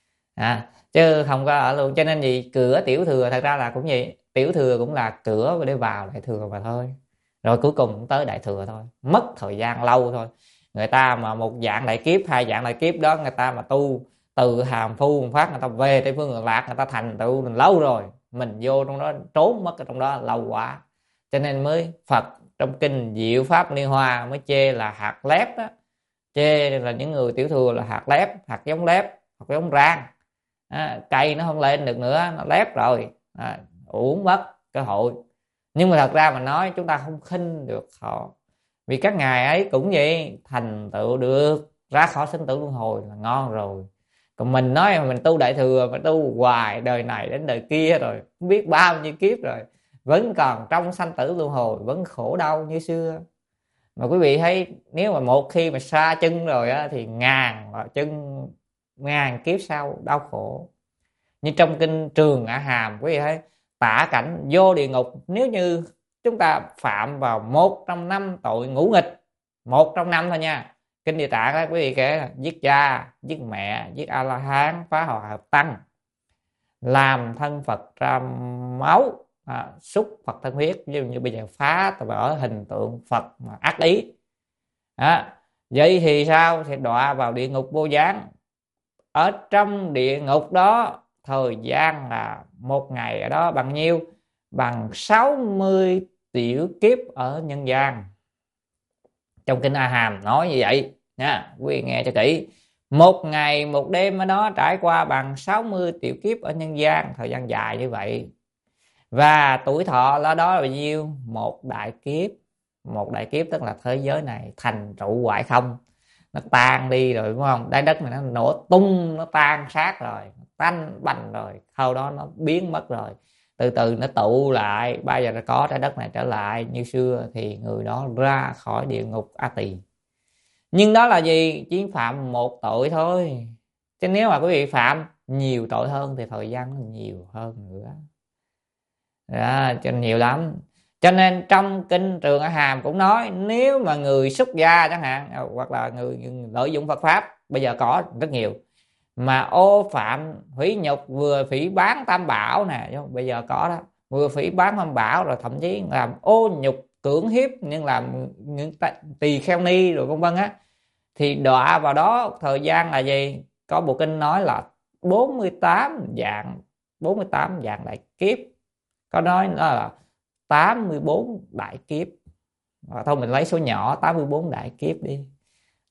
Chứ không có ở luôn. Cho nên gì? Cửa tiểu thừa thật ra là cũng vậy, tiểu thừa cũng là cửa để vào đại thừa mà thôi, rồi cuối cùng cũng tới đại thừa thôi. Mất thời gian lâu thôi. Người ta mà một dạng đại kiếp, 2 dạng đại kiếp đó, người ta mà tu từ hàm phu một phát, người ta về Tây Phương Cực Lạc, người ta thành tựu lâu rồi, mình vô trong đó trốn mất ở trong đó lâu quá. Cho nên mới Phật trong kinh Diệu Pháp Liên Hoa mới chê là hạt lép đó. Chê là những người tiểu thừa là hạt lép, hạt giống lép, hạt giống rang. Cây nó không lên được nữa, nó lép rồi, uổng mất cơ hội. Nhưng mà thật ra mà nói, chúng ta không khinh được họ, vì các ngài ấy cũng vậy, thành tựu được ra khỏi sinh tử luân hồi là ngon rồi. Còn mình nói mà mình tu đại thừa, mà tu hoài đời này đến đời kia rồi không biết bao nhiêu kiếp rồi, vẫn còn trong sanh tử luân hồi, vẫn khổ đau như xưa. Mà quý vị thấy, nếu mà một khi mà xa chân rồi á, thì ngàn kiếp sau đau khổ. Như trong kinh Trường Ả Hàm, quý vị thấy tả cảnh vô địa ngục, nếu như chúng ta phạm vào 1 trong 5 tội ngũ nghịch, 1 trong 5 thôi nha. Kinh Địa Tạng đó, quý vị kể giết cha, giết mẹ, giết A La Hán, phá hòa hợp tăng, làm thân Phật ra máu, xúc Phật thân huyết, như bây giờ phá ở hình tượng Phật mà ác ý. Vậy thì sao? Thì đọa vào địa ngục vô gián. Ở trong địa ngục đó, thời gian là một ngày ở đó bằng nhiêu? Bằng 60 tiểu kiếp ở nhân gian. Trong kinh A Hàm nói như vậy nha, quý vị nghe cho kỹ. Một ngày một đêm ở đó trải qua bằng 60 tiểu kiếp ở nhân gian, thời gian dài như vậy. Và tuổi thọ ở đó là bao nhiêu? Một đại kiếp. Một đại kiếp tức là thế giới này thành trụ hoại không, nó tan đi rồi, đúng không? Trái đất này nó nổ tung, nó tan xác rồi, tanh bành rồi, sau đó nó biến mất rồi, từ từ nó tụ lại, bây giờ nó có trái đất này trở lại như xưa, thì người đó ra khỏi địa ngục A Tỳ. Nhưng đó là gì? Chỉ phạm một tội thôi, chứ nếu mà quý vị phạm nhiều tội hơn thì thời gian nó nhiều hơn nữa đó, cho nên nhiều lắm. Cho nên trong kinh Trường Ả Hàm cũng nói, nếu mà người xuất gia chẳng hạn, hoặc là người lợi dụng Phật pháp, bây giờ có rất nhiều, mà ô phạm hủy nhục, vừa phỉ báng tam bảo nè, bây giờ có đó, vừa phỉ báng tam bảo, rồi thậm chí làm ô nhục cưỡng hiếp, nhưng làm những tỳ kheo ni rồi vân vân á, thì đọa vào đó thời gian là gì? Có bộ kinh nói là 48 dạng đại kiếp, có nói là 84 đại kiếp. Thôi mình lấy số nhỏ 84 đại kiếp đi.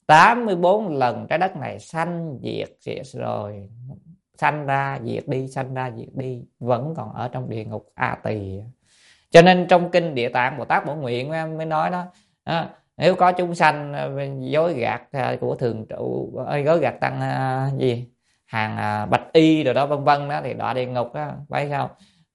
84 lần trái đất này sanh diệt rồi, sanh ra diệt đi, sanh ra diệt đi, vẫn còn ở trong địa ngục A Tỳ. Cho nên trong kinh Địa Tạng Bồ Tát Bổ Nguyện mới nói đó, nếu có chúng sanh dối gạt của thường trụ, dối gạt tăng gì hàng bạch y rồi đó vân vân đó, thì đọa địa ngục đó, phải không?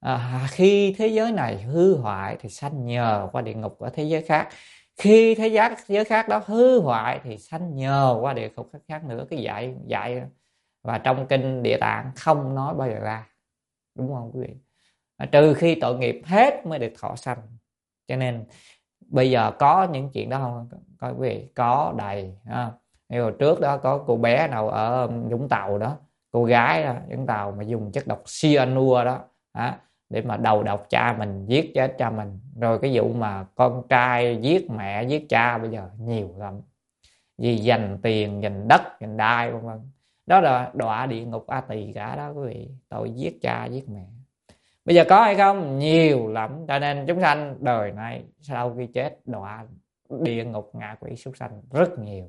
Khi thế giới này hư hoại thì sanh nhờ qua địa ngục ở thế giới khác, khi thế giới khác đó hư hoại thì sanh nhờ qua địa ngục khác nữa. Cái dạy và trong kinh Địa Tạng không nói bao giờ ra, đúng không quý vị? Trừ khi tội nghiệp hết mới được thọ sanh. Cho nên bây giờ có những chuyện đó không coi quý vị? Có đầy. Như hồi trước đó có cô bé nào ở Vũng Tàu đó, cô gái đó, Vũng Tàu mà dùng chất độc cyanua đó, để mà đầu độc cha mình, giết chết cha mình. Rồi cái vụ mà con trai giết mẹ giết cha bây giờ nhiều lắm, vì giành tiền, giành đất, giành đai vân vân. Đó là đọa địa ngục A Tỳ cả đó quý vị, tội giết cha giết mẹ. Bây giờ có hay không? Nhiều lắm. Cho nên chúng sanh đời này sau khi chết đọa địa ngục ngạ quỷ súc sanh rất nhiều.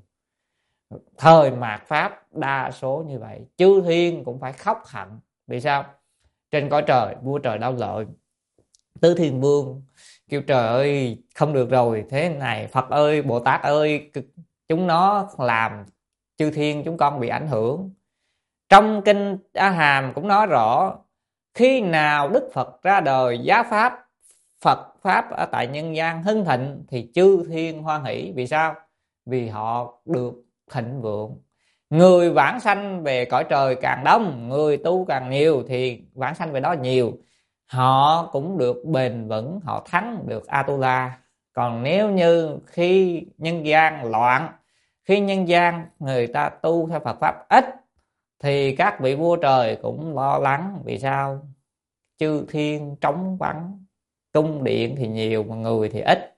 Thời mạt Pháp đa số như vậy. Chư thiên cũng phải khóc hận. Vì sao? Trên cõi trời vua trời Đau Lợi, Tứ Thiên Vương kêu trời ơi không được rồi, thế này Phật ơi, Bồ Tát ơi, chúng nó làm chư thiên chúng con bị ảnh hưởng. Trong kinh A Hàm cũng nói rõ, khi nào Đức Phật ra đời giá Pháp, Phật Pháp ở tại nhân gian hưng thịnh thì chư thiên hoan hỷ. Vì sao? Vì họ được thịnh vượng. Người vãng sanh về cõi trời càng đông, người tu càng nhiều thì vãng sanh về đó nhiều, họ cũng được bền vững, họ thắng được Atula. Còn nếu như khi nhân gian loạn, khi nhân gian người ta tu theo Phật Pháp ít thì các vị vua trời cũng lo lắng. Vì sao? Chư thiên trống vắng, cung điện thì nhiều mà người thì ít,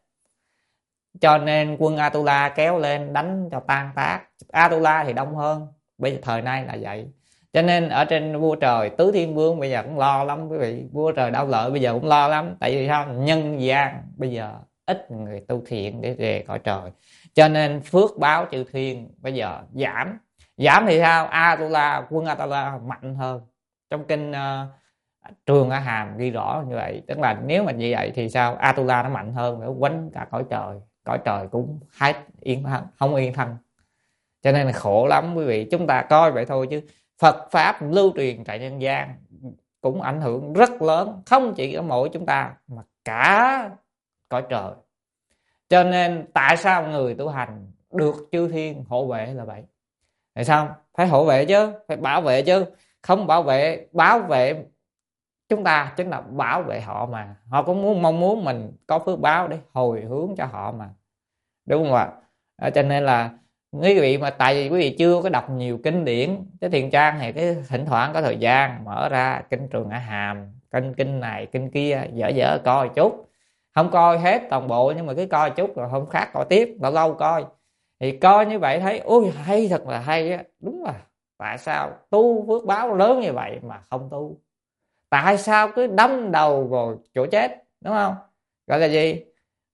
cho nên quân Atula kéo lên đánh cho tan tác. Atula thì đông hơn, bây giờ thời nay là vậy. Cho nên ở trên vua trời Tứ Thiên Vương bây giờ cũng lo lắm quý vị, vua trời Đau Lợi bây giờ cũng lo lắm. Tại vì sao? Nhân gian bây giờ ít người tu thiện để về cõi trời, cho nên phước báo chư thiên bây giờ giảm thì sao? Atula, quân Atula mạnh hơn. Trong kinh Trường A Hàm ghi rõ như vậy. Tức là nếu mà như vậy thì sao? Atula nó mạnh hơn, nó quánh cả cõi trời cũng hết yên thân, không yên thân. Cho nên là khổ lắm quý vị. Chúng ta coi vậy thôi chứ Phật Pháp lưu truyền tại nhân gian cũng ảnh hưởng rất lớn, không chỉ ở mỗi chúng ta mà cả cõi trời. Cho nên tại sao người tu hành được chư thiên hộ vệ là vậy? Tại sao? Phải hộ vệ chứ, phải bảo vệ chứ. Không bảo vệ chúng ta chính là bảo vệ họ mà. Họ cũng mong muốn mình có phước báo để hồi hướng cho họ mà, đúng không ạ? Cho nên là quý vị mà tại vì quý vị chưa có đọc nhiều kinh điển, cái Thiền Trang thì cái thỉnh thoảng có thời gian mở ra kinh Trường A Hàm, kinh này kinh kia dở coi chút, không coi hết toàn bộ nhưng mà cứ coi chút rồi hôm khác coi tiếp, lâu lâu coi thì coi như vậy thấy ôi hay, thật là hay á. Đúng là tại sao tu phước báo lớn như vậy mà không tu? Tại sao cứ đâm đầu vào chỗ chết, đúng không? Gọi là gì?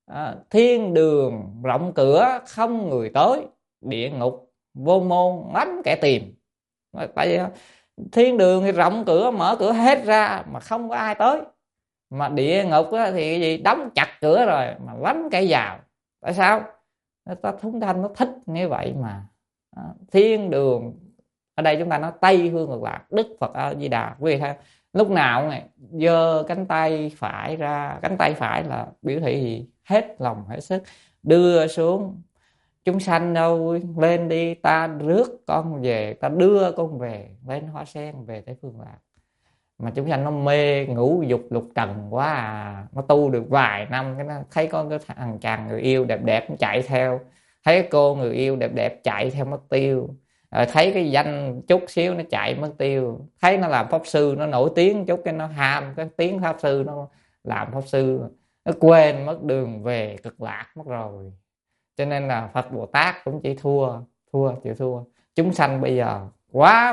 Thiên đường rộng cửa không người tới, địa ngục vô môn lắm kẻ tìm. Tại vì thiên đường thì rộng cửa, mở cửa hết ra mà không có ai tới, mà địa ngục thì cái gì đóng chặt cửa rồi mà lắm kẻ vào. Tại sao? Ta chúng ta nó thích như vậy mà. Thiên đường ở đây chúng ta nói Tây Hương Cực Lạc, Đức Phật A Di Đà, quý vị thấy lúc nào này giơ cánh tay phải ra, cánh tay phải là biểu thị gì? Hết lòng hết sức đưa xuống. Chúng sanh đâu lên đi, ta rước con về, ta đưa con về, lên Hoa Sen về Tây Phương Lạc. Mà chúng sanh nó mê ngũ dục lục trần quá à, nó tu được vài năm cái nó thấy có cái thằng chàng người yêu đẹp đẹp chạy theo, thấy cô người yêu đẹp đẹp chạy theo mất tiêu, rồi thấy cái danh chút xíu nó chạy mất tiêu, thấy nó làm pháp sư nó nổi tiếng chút cái nó ham cái tiếng pháp sư, nó làm pháp sư, nó quên mất đường về Cực Lạc mất rồi. Cho nên là Phật Bồ Tát cũng chỉ chịu thua. Chúng sanh bây giờ quá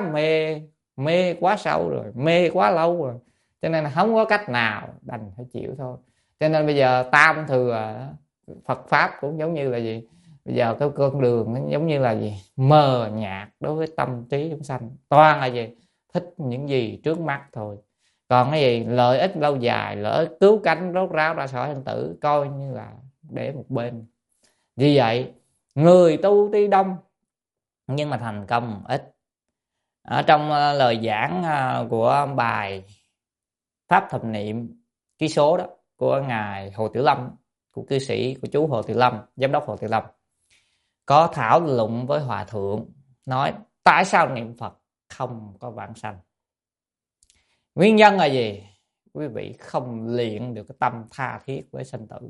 mê quá sâu rồi, mê quá lâu rồi, cho nên là không có cách nào, đành phải chịu thôi. Cho nên bây giờ tam thừa Phật Pháp cũng giống như là gì? Bây giờ cái con đường nó giống như là gì, mờ nhạt đối với tâm trí chúng sanh, toàn là gì, thích những gì trước mắt thôi. Còn cái gì lợi ích lâu dài, lợi ích cứu cánh rốt ráo ra khỏi sinh tử, coi như là để một bên. Vì vậy người tu tuy đông nhưng mà thành công ít. Ở trong lời giảng của bài Pháp Thập Niệm ký số đó của ngài Hồ Tiểu Lâm, của cư sĩ của chú Hồ Tiểu Lâm, giám đốc Hồ Tiểu Lâm, có thảo luận với hòa thượng, nói tại sao niệm Phật không có vãng sanh. Nguyên nhân là gì? Quý vị không luyện được cái tâm tha thiết với sinh tử.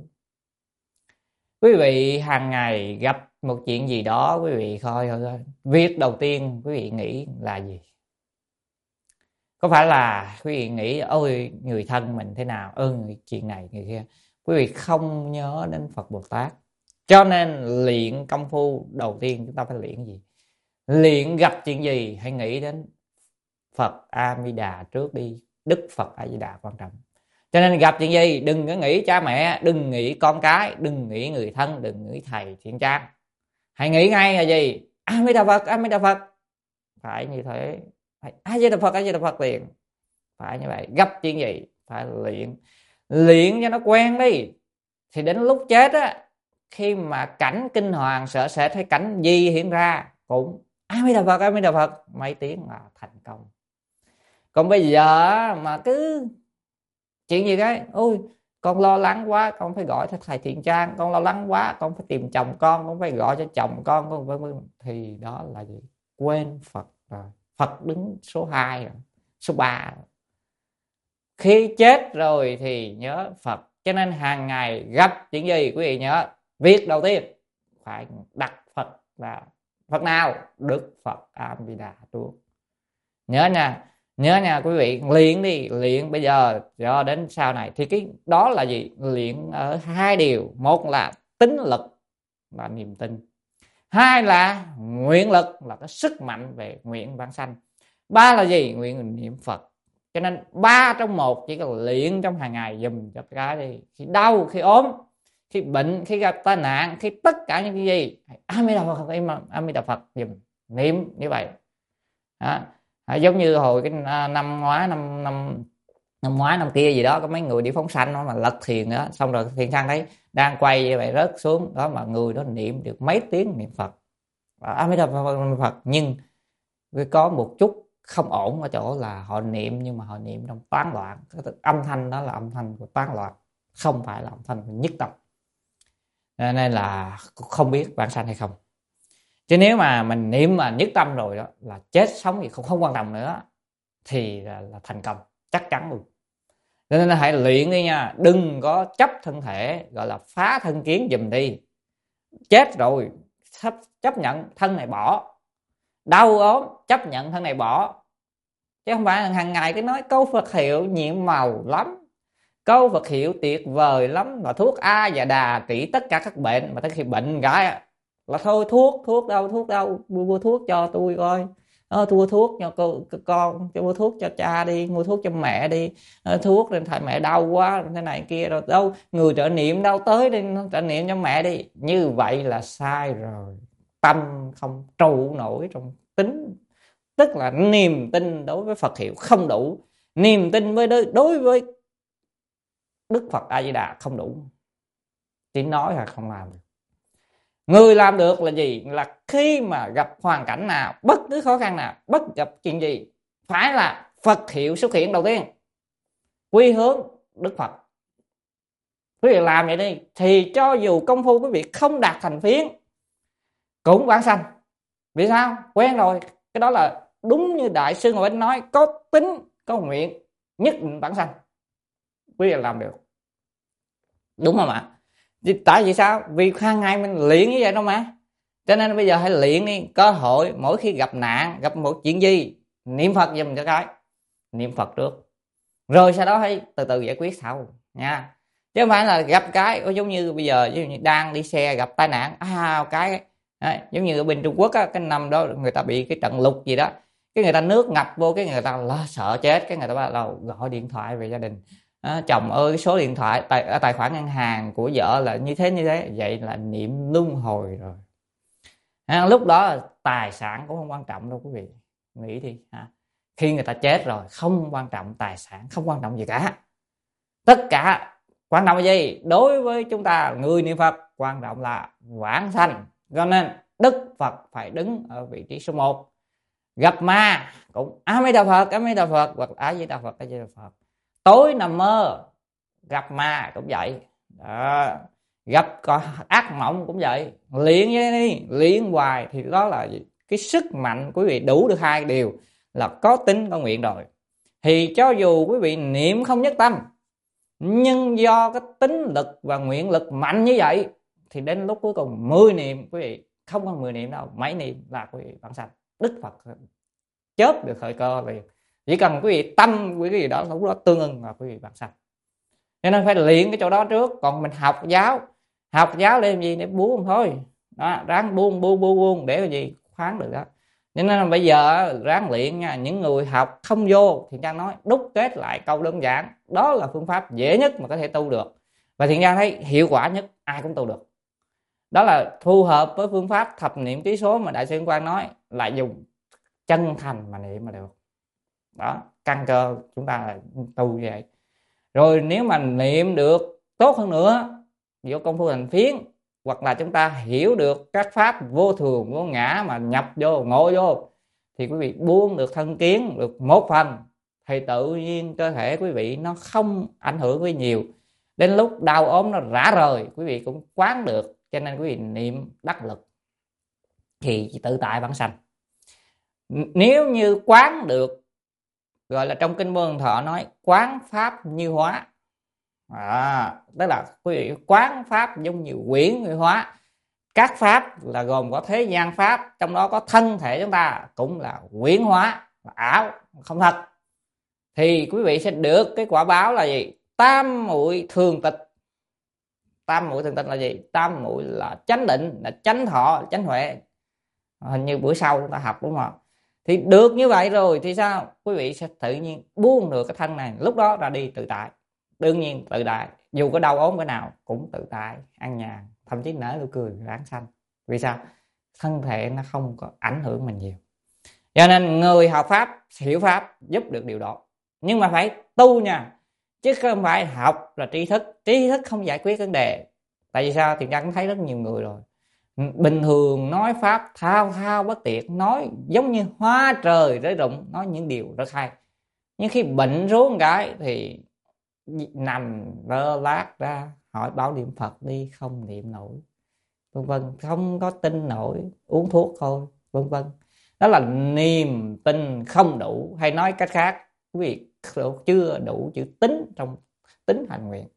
Quý vị hàng ngày gặp một chuyện gì đó, quý vị coi việc đầu tiên quý vị nghĩ là gì? Có phải là quý vị nghĩ ôi người thân mình thế nào, chuyện này người kia. Quý vị không nhớ đến Phật Bồ Tát. Cho nên luyện công phu đầu tiên chúng ta phải luyện gì? Luyện gặp chuyện gì hãy nghĩ đến Phật A Di Đà trước đi. Đức Phật A Di Đà quan trọng. Cho nên gặp chuyện gì đừng có nghĩ cha mẹ, đừng nghĩ con cái, đừng nghĩ người thân, đừng nghĩ thầy thiện trang. Hãy nghĩ ngay là gì? A Di Đà Phật, A Di Đà Phật. Phải như thế. A Di Đà Phật, A Di Đà Phật liền. Phải như vậy. Gặp chuyện gì phải luyện cho nó quen đi. Thì đến lúc chết á, khi mà cảnh kinh hoàng sợ sệt hay cảnh gì hiện ra cũng A Di Đà Phật, A Di Đà Phật, mấy tiếng là thành công. Còn bây giờ mà cứ chuyện gì cái ôi con lo lắng quá, con phải gọi cho thầy thiện trang, con lo lắng quá, con phải tìm chồng con phải gọi cho chồng con thì đó là gì? Quên Phật rồi. Phật đứng số 2 rồi, số 3 rồi. Khi chết rồi thì nhớ Phật. Cho nên hàng ngày gặp chuyện gì quý vị nhớ, việc đầu tiên phải đặt Phật là Phật nào? Đức Phật A Di Đà trước. Nhớ nha quý vị, luyện đi, luyện bây giờ cho đến sau này thì cái đó là gì? Luyện ở hai điều, một là tín lực là niềm tin, hai là nguyện lực là cái sức mạnh về nguyện vãng sanh, ba là gì? Nguyện niệm Phật. Cho nên 3 trong 1 chỉ cần luyện trong hàng ngày dùm cho cái đi. Khi đau, khi ốm, khi bệnh, khi gặp tai nạn, khi tất cả những cái gì A Di Đà Phật, A Di Đà Phật dùm, niệm như vậy. Đó. Giống như hồi cái năm ngoái năm kia gì đó, có mấy người đi phóng sanh mà lật thuyền đó, xong rồi thuyền sang đấy đang quay như vậy rớt xuống đó, mà người đó niệm được mấy tiếng niệm Phật, A Di Đà Phật. Nhưng có một chút không ổn ở chỗ là họ niệm nhưng mà họ niệm trong tán loạn. Cái âm thanh đó là âm thanh của tán loạn, không phải là âm thanh của nhất tâm. Nên là không biết vãng sanh hay không. Chứ nếu mà mình niệm mà nhất tâm rồi đó là chết sống gì không quan trọng nữa, thì là thành công chắc chắn luôn. Cho nên là hãy luyện đi nha, đừng có chấp thân thể, gọi là phá thân kiến giùm đi. Chết rồi chấp nhận thân này bỏ, đau ốm chấp nhận thân này bỏ, chứ không phải là hàng ngày cái nói câu Phật hiệu nhiệm màu lắm, câu Phật hiệu tuyệt vời lắm, và thuốc A và Đà trị tất cả các bệnh, mà tới khi bệnh cái là thôi thuốc đâu mua thuốc cho tôi coi, mua thuốc cho con, cho mua thuốc cho cha đi, mua thuốc cho mẹ đi, thuốc nên thầy mẹ đau quá thế này kia, rồi đâu người trợ niệm đâu tới đi trợ niệm cho mẹ đi. Như vậy là sai rồi. Tâm không trụ nổi trong tính, tức là niềm tin đối với Phật hiệu không đủ, niềm tin đối với Đức Phật A Di Đà không đủ, chỉ nói là không làm được. Người làm được là gì? Là khi mà gặp hoàn cảnh nào, bất cứ khó khăn nào, bất gặp chuyện gì, phải là Phật hiệu xuất hiện đầu tiên, quy hướng Đức Phật. Quý vị làm vậy đi, thì cho dù công phu quý vị không đạt thành phiến cũng vãng sanh. Vì sao? Quen rồi. Cái đó là đúng như Đại sư Ngồi Bên nói, có tính, có nguyện, nhất định vãng sanh. Quý vị làm được. Đúng không ạ? Tại vì sao? Vì hàng ngày mình luyện như vậy đâu mà. Cho nên bây giờ hãy luyện đi. Cơ hội mỗi khi gặp nạn, gặp một chuyện gì, niệm Phật giùm cho cái. Niệm Phật trước, rồi sau đó hãy từ từ giải quyết sau nha. Chứ không phải là gặp cái giống như bây giờ đang đi xe gặp tai nạn cái giống như ở bên Trung Quốc á, cái năm đó người ta bị cái trận lụt gì đó, cái người ta nước ngập vô, cái người ta lo sợ chết, cái người ta bắt đầu gọi điện thoại về gia đình, chồng ơi cái số điện thoại tài khoản ngân hàng của vợ là như thế, vậy là niệm luân hồi rồi. Lúc đó tài sản cũng không quan trọng đâu quý vị, nghĩ đi khi người ta chết rồi không quan trọng tài sản, không quan trọng gì cả. Tất cả quan trọng là gì? Đối với chúng ta người niệm Phật, quan trọng là vãng sanh. Cho nên Đức Phật phải đứng ở vị trí số 1. Gặp ma cũng A Di Đà Phật, A Di Đà Phật, hoặc A Di Đà Phật, A Di Đà Phật. Tối nằm mơ gặp ma cũng vậy đó. Gặp ác mộng cũng vậy, luyện với đi, luyện hoài thì đó là cái sức mạnh. Quý vị đủ được hai điều là có tín có nguyện rồi, thì cho dù quý vị niệm không nhất tâm, nhưng do cái tính lực và nguyện lực mạnh như vậy, thì đến lúc cuối cùng 10 niệm, quý vị không có 10 niệm đâu, mấy niệm là quý vị vãng sanh. Đức Phật chớp được thời cơ liền, chỉ cần quý vị tâm quý vị đó lúc đó tương ưng là quý vị vãng sanh. Cho nên phải luyện cái chỗ đó trước. Còn mình học giáo để làm gì? Để buông thôi đó, ráng buông để làm gì? Khoáng được đó. Cho nên là bây giờ ráng luyện nha. Những người học không vô, Thiện Trang nói đúc kết lại câu đơn giản, đó là phương pháp dễ nhất mà có thể tu được, và Thiện Trang thấy hiệu quả nhất, ai cũng tu được. Đó là phù hợp với phương pháp thập niệm ký số mà Đại sư Quang nói, là dùng chân thành mà niệm mà được. Đó, căn cơ chúng ta là tu như vậy. Rồi nếu mà niệm được tốt hơn nữa, vô công phu thành phiến, hoặc là chúng ta hiểu được các pháp vô thường vô ngã mà nhập vô ngộ vô, thì quý vị buông được thân kiến được một phần, thì tự nhiên cơ thể quý vị nó không ảnh hưởng với nhiều. Đến lúc đau ốm nó rã rời, quý vị cũng quán được. Cho nên quý vị niệm đắc lực thì tự tại vãng sanh. Nếu như quán được, gọi là trong kinh Vô Lượng Thọ nói quán pháp như hóa, tức là quý vị quán pháp giống như quyển như hóa. Các pháp là gồm có thế gian pháp, trong đó có thân thể chúng ta cũng là quyển hóa, là ảo, không thật. Thì quý vị sẽ được cái quả báo là gì? Tam muội thường tịch. Tam muội thường tịch là gì? Tam muội là chánh định, là chánh thọ, chánh huệ. Hình như bữa sau chúng ta học đúng không? Thì được như vậy rồi thì sao? Quý vị sẽ tự nhiên buông được cái thân này, lúc đó ra đi tự tại. Đương nhiên tự tại, dù có đau ốm cái nào cũng tự tại, an nhàn, thậm chí nở nụ cười ráng xanh. Vì sao? Thân thể nó không có ảnh hưởng mình nhiều. Cho nên người học pháp, hiểu pháp giúp được điều đó. Nhưng mà phải tu nha, chứ không phải học là tri thức. Tri thức không giải quyết vấn đề. Tại vì sao? Thì Trang thấy rất nhiều người rồi, bình thường nói pháp thao thao bất tuyệt, nói giống như hoa trời rơi rụng, nói những điều rất hay. Nhưng khi bệnh xuống cái thì nằm lơ lát ra, hỏi bảo niệm Phật đi, không niệm nổi, vân vân, không có tin nổi, uống thuốc thôi, vân vân. Đó là niềm tin không đủ, hay nói cách khác, quý vị chưa đủ chữ tín trong tín hành nguyện.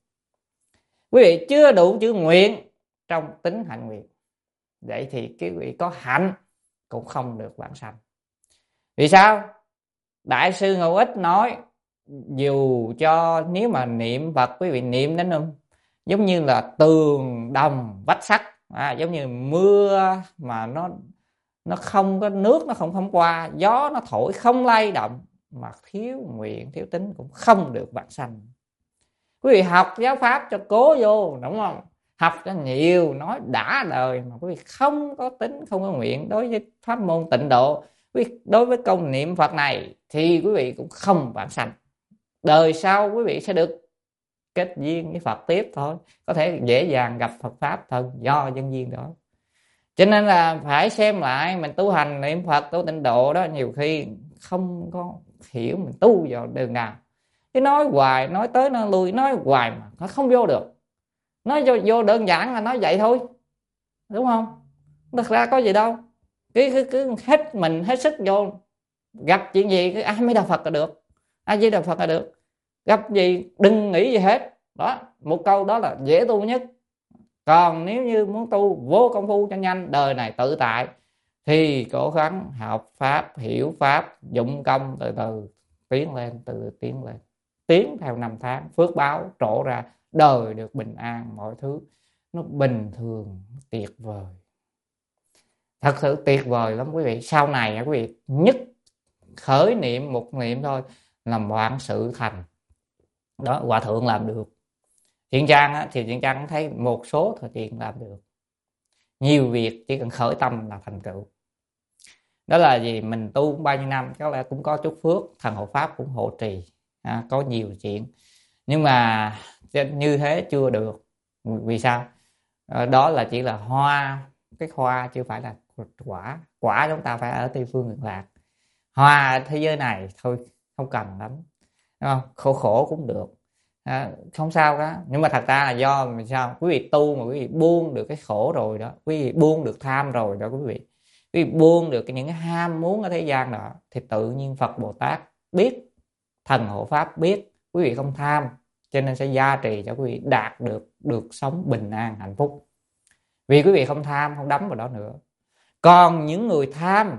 Quý vị chưa đủ chữ nguyện trong tín hành nguyện. Vậy thì quý vị có hạnh cũng không được vãng sanh. Vì sao? Đại sư Ngẫu Ích nói, dù cho nếu mà niệm Phật, quý vị niệm đến giống như là tường đồng vách sắt, giống như mưa mà nó không có nước, nó không qua, gió nó thổi không lay động, mà thiếu nguyện thiếu tín cũng không được vãng sanh. Quý vị học giáo pháp cho cố vô, đúng không? Học cho nhiều, nói đã đời, mà quý vị không có tín, không có nguyện đối với pháp môn tịnh độ, đối với công niệm Phật này, thì quý vị cũng không vãng sanh. Đời sau quý vị sẽ được kết duyên với Phật tiếp thôi, có thể dễ dàng gặp Phật pháp thần do nhân duyên đó. Cho nên là phải xem lại mình tu hành niệm Phật, tu tịnh độ đó, nhiều khi không có hiểu mình tu vào đường nào. Chứ nói hoài, nói tới nói lui, nói hoài mà nó không vô được. Nói vô đơn giản là nói vậy thôi, đúng không? Thật ra có gì đâu. Cứ hết mình hết sức vô, gặp chuyện gì cứ A Di Đà Phật là được, A Di Đà Phật là được. Gặp gì đừng nghĩ gì hết. Đó, một câu đó là dễ tu nhất. Còn nếu như muốn tu vô công phu cho nhanh, đời này tự tại, thì cố gắng học pháp, hiểu pháp, dụng công, từ từ tiến lên, tiến theo năm tháng, phước báo trổ ra, đời được bình an, mọi thứ nó bình thường, tuyệt vời, thật sự tuyệt vời lắm quý vị. Sau này quý vị nhất khởi niệm một niệm thôi là vạn sự thành. Đó, Hòa Thượng làm được. Thiện Trang thì Thiện Trang thấy một số thời chuyện làm được. nhiều việc chỉ cần khởi tâm là thành tựu. Đó là gì? Mình tu bao nhiêu năm có lẽ cũng có chút phước, thần hộ pháp cũng hộ trì, có nhiều chuyện, nhưng mà như thế chưa được. Vì sao? Đó là chỉ là hoa, cái hoa chưa phải là quả. Quả chúng ta phải ở Tây Phương Cực Lạc. Hoa thế giới này thôi không cần lắm, đúng không? Khổ khổ cũng được, không sao cả. Nhưng mà thật ra là do mình sao? Quý vị tu mà quý vị buông được cái khổ rồi đó, quý vị buông được tham rồi đó, quý vị buông được những cái ham muốn ở thế gian đó, thì tự nhiên Phật Bồ Tát biết, thần hộ pháp biết quý vị không tham, cho nên sẽ gia trì cho quý vị đạt được sống bình an hạnh phúc. Vì quý vị không tham, không đắm vào đó nữa. Còn những người tham,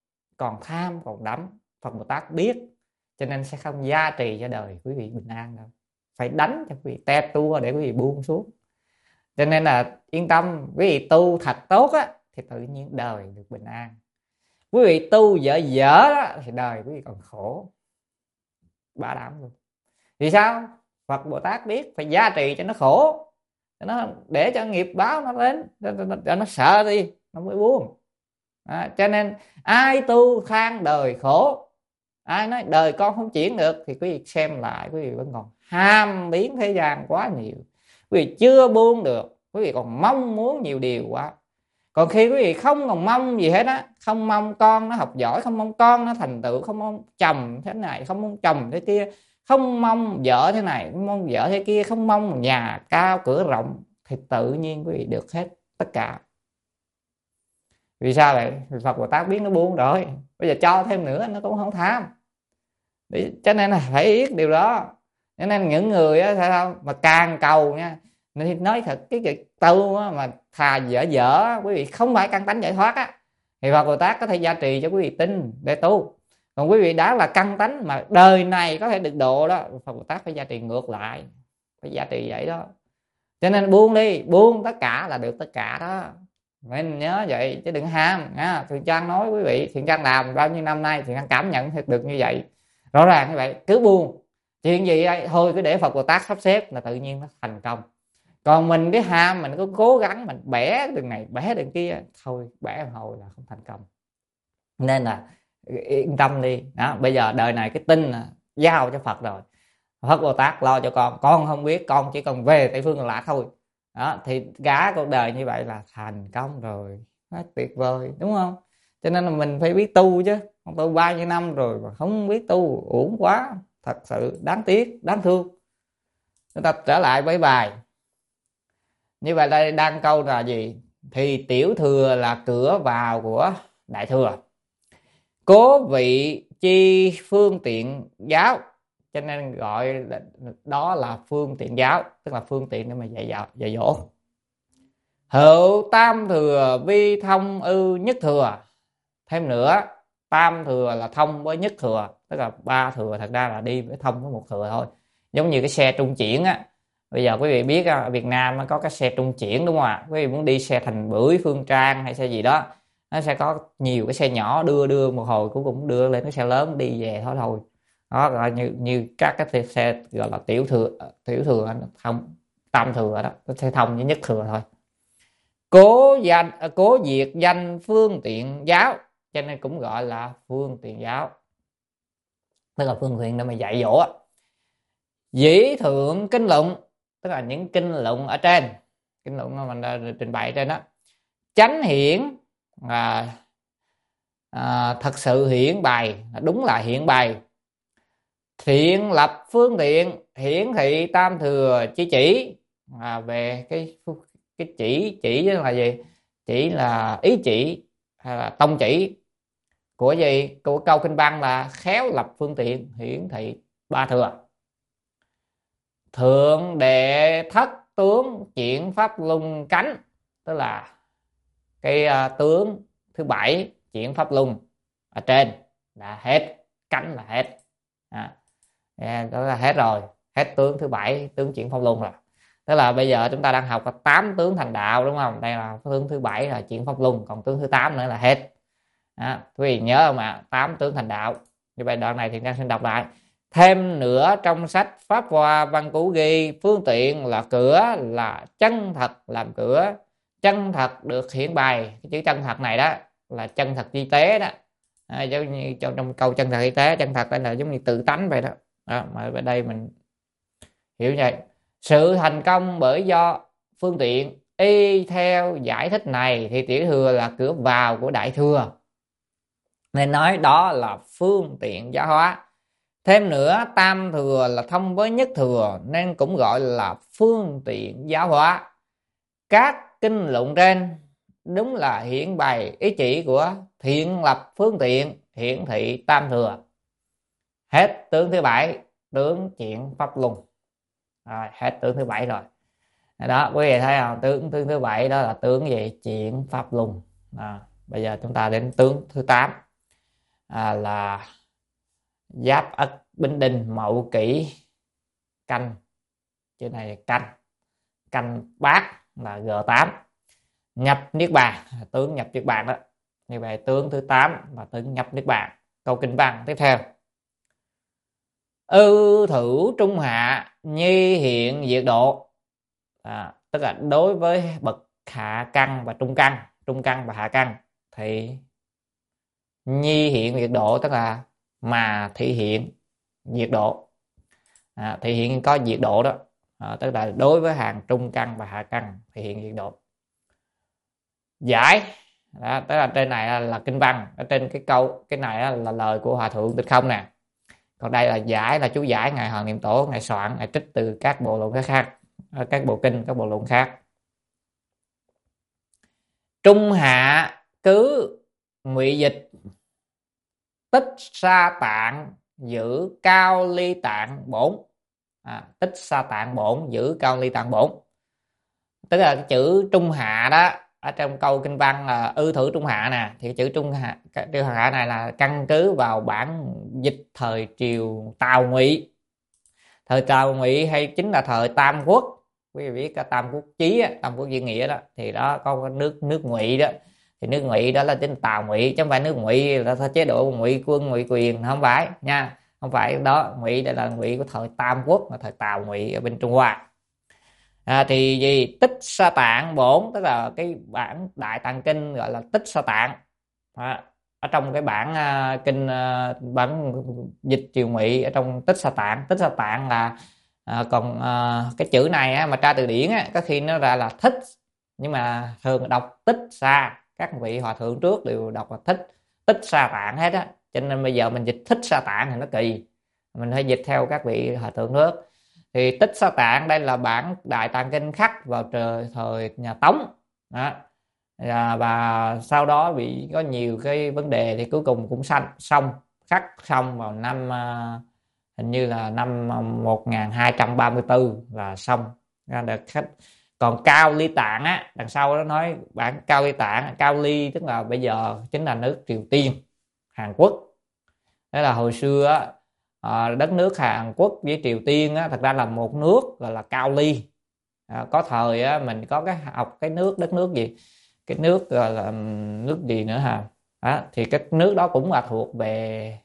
còn đắm, Phật Bồ Tát biết, cho nên sẽ không gia trì cho đời quý vị bình an đâu. Phải đánh cho quý vị te tua để quý vị buông xuống. Cho nên là yên tâm, quý vị tu thật tốt á thì tự nhiên đời được bình an. Quý vị tu dở đó thì đời quý vị còn khổ, bảo đảm luôn. Vì sao? Phật Bồ Tát biết phải gia trì cho nó khổ, để cho nghiệp báo nó đến, cho nó sợ đi nó mới buông. Cho nên ai tu than đời khổ, ai nói đời con không chuyển được, thì quý vị xem lại, quý vị vẫn còn ham biến thế gian quá nhiều. Quý vị chưa buông được, quý vị còn mong muốn nhiều điều quá. Còn khi quý vị không còn mong gì hết á, không mong con nó học giỏi, không mong con nó thành tựu, không mong chồng thế này, không mong chồng thế kia, không mong vợ thế này, không mong vợ thế kia, không mong nhà cao cửa rộng, thì tự nhiên quý vị được hết tất cả. Vì sao vậy? Vì Phật Bồ Tát biết nó buông rồi, bây giờ cho thêm nữa nó cũng không tham. Cho nên là phải biết điều đó. Cho nên những người á, thấy không, mà càng cầu nha, nên nói thật, cái việc tu á, mà thà dở quý vị không phải căn tánh giải thoát á, thì Phật Bồ Tát có thể gia trì cho quý vị tin để tu. Còn quý vị đã là căn tánh mà đời này có thể được độ đó, Phật Bồ Tát phải gia trì ngược lại, phải gia trì vậy đó. Cho nên buông đi, buông tất cả là được tất cả đó. Mình nhớ vậy chứ đừng ham nha. Thiện Trang nói quý vị, Thiện Trang làm bao nhiêu năm nay, Thiện Trang cảm nhận được như vậy, rõ ràng như vậy. Cứ buông chuyện gì ấy, thôi cứ để Phật Bồ Tát sắp xếp là tự nhiên nó thành công. Còn mình cái ham, mình cứ cố gắng mình bẻ đường này bẻ đường kia, thôi bẻ một hồi là không thành công. Nên là yên tâm đi đó. Bây giờ đời này cái tin là giao cho Phật rồi, Phật Bồ Tát lo cho con không biết, con chỉ cần về Tây Phương Cực Lạc thôi đó, thì cả cuộc đời như vậy là thành công rồi, quá tuyệt vời, đúng không? Cho nên là mình phải biết tu chứ, không tu bao nhiêu năm rồi mà không biết tu, uổng quá, thật sự đáng tiếc, đáng thương. Chúng ta trở lại với bài. Như vậy đây đang câu là gì? Thì tiểu thừa là cửa vào của đại thừa, cố vị chi phương tiện giáo, cho nên gọi đó là phương tiện giáo, tức là phương tiện để mà dạy dỗ. Hữu tam thừa vi thông ư nhất thừa. Thêm nữa, tam thừa là thông với nhất thừa, tức là ba thừa thật ra là đi với thông với một thừa thôi. Giống như cái xe trung chuyển á, bây giờ quý vị biết ở Việt Nam nó có cái xe trung chuyển, đúng không ạ? Quý vị muốn đi xe Thành Bưởi, Phương Trang hay xe gì đó, nó sẽ có nhiều cái xe nhỏ đưa một hồi cuối cùng đưa lên cái xe lớn đi về thôi đó, gọi như các cái xe gọi là tiểu thừa thông, tam thừa đó, nó sẽ thông với nhất thừa thôi. Cố diệt danh phương tiện giáo, cho nên cũng gọi là phương tiện giáo, tức là phương tiện để mà dạy dỗ. Dĩ thượng kinh luận, tức là những kinh luận ở trên, kinh luận mà mình trình bày trên đó. Chánh hiển thật sự hiển bày, đúng là hiển bày. Thiện lập phương tiện, hiển thị tam thừa chỉ về cái chỉ là gì? Chỉ là ý chỉ hay là tông chỉ của gì? Của câu kinh văn là khéo lập phương tiện, hiển thị ba thừa. Thượng đệ thất tướng chuyển pháp luân cánh, tức là cái tướng thứ bảy chuyển pháp luân ở trên là hết, cánh là hết, đó là hết rồi, hết tướng thứ bảy, tướng chuyển pháp luân rồi. Tức là bây giờ chúng ta đang học có 8 tướng thành đạo, đúng không? Đây là tướng thứ bảy là chuyển pháp luân, còn tướng thứ 8 nữa là hết. Quý vị nhớ không ạ? 8 tướng thành đạo. Như vậy đoạn này thì Trang xin đọc lại. Thêm nữa trong sách Pháp Hoa Văn Cú ghi, phương tiện là cửa, là chân thật làm cửa, chân thật được hiện bày. Cái chữ chân thật này đó là chân thật vi tế đó, giống như trong câu chân thật vi tế, chân thật đây là giống như tự tánh vậy đó. Mà ở đây mình hiểu vậy. Sự thành công bởi do phương tiện. Y theo giải thích này thì tiểu thừa là cửa vào của đại thừa, nên nói đó là phương tiện giáo hóa. Thêm nữa, tam thừa là thông với nhất thừa nên cũng gọi là phương tiện giáo hóa. Các kinh luận trên đúng là hiển bày ý chỉ của thiện lập phương tiện, hiển thị tam thừa. Hết tướng thứ 7, tướng chuyện pháp luân. Hết tướng thứ 7 rồi. Đó, quý vị thấy không? Tướng thứ 7 đó là tướng gì? Chuyện pháp luân. Bây giờ chúng ta đến tướng thứ 8, là Giáp Ất Bính Đinh Mậu Kỷ Canh. Chữ này canh Bát là G8. Nhập niết bàn, tướng nhập niết bàn đó. Như vậy tướng thứ 8 là tướng nhập niết bàn. Câu kinh văn tiếp theo. Ư thử trung hạ, nhi hiện diệt độ. Tức là đối với bậc hạ căn và trung căn và hạ căn thì nhi hiện diệt độ, tức là mà thị hiện diệt độ. Thị hiện có diệt độ đó. Tức là đối với hàng trung căn và hạ căn thị hiện diệt độ. Giải đó, tức là trên này là kinh văn, ở trên cái câu cái này là lời của Hòa Thượng Tịch Không nè, còn đây là giải, là chú giải ngài Hoàng Niệm Tổ ngài soạn, ngài trích từ các bộ luận khác, các bộ kinh, các bộ luận khác. Trung hạ cứ ngụy dịch, tích sa tạng giữ cao ly tạng bổn. Tích sa tạng bổn giữ cao ly tạng bổn, tức là cái chữ trung hạ đó ở trong câu kinh văn là ư thử trung hạ nè, thì chữ trung hạ này là căn cứ vào bản dịch thời triều Tào Ngụy. Thời Tào Ngụy hay chính là thời Tam Quốc. Quý vị biết cái Tam Quốc chí, Tam Quốc diễn nghĩa đó, thì đó có nước Ngụy đó, thì nước Ngụy đó là chính Tào Ngụy, chứ không phải nước Ngụy là chế độ Ngụy quân Ngụy quyền, không phải nha, không phải đó. Ngụy đây là Ngụy của thời Tam Quốc, là thời Tào Ngụy ở bên Trung Hoa. Thì gì tích sa tạng bổn, tức là cái bản Đại Tạng Kinh gọi là tích sa tạng. Ở trong cái bản kinh bản dịch triều Ngụy, ở trong tích sa tạng là còn cái chữ này mà tra từ điển có khi nó ra là thích, nhưng mà thường đọc tích sa, các vị hòa thượng trước đều đọc là tích sa tạng hết á, cho nên bây giờ mình dịch thích sa tạng thì nó kỳ, mình phải dịch theo các vị hòa thượng trước. Thì tích sa tạng đây là bản Đại Tạng Kinh khắc vào thời nhà Tống đó. Và sau đó bị có nhiều cái vấn đề thì cuối cùng cũng khắc xong vào năm hình như là năm 1234 là xong ra được khách. Còn Cao Ly Tạng đằng sau nó nói bản Cao Ly Tạng, Cao Ly tức là bây giờ chính là nước Triều Tiên, Hàn Quốc. Đó là hồi xưa đất nước Hàn Quốc với Triều Tiên thật ra là một nước gọi là Cao Ly. Có thời mình có cái học cái đất nước gì, cái nước gọi là nước gì nữa thì cái nước đó cũng là thuộc về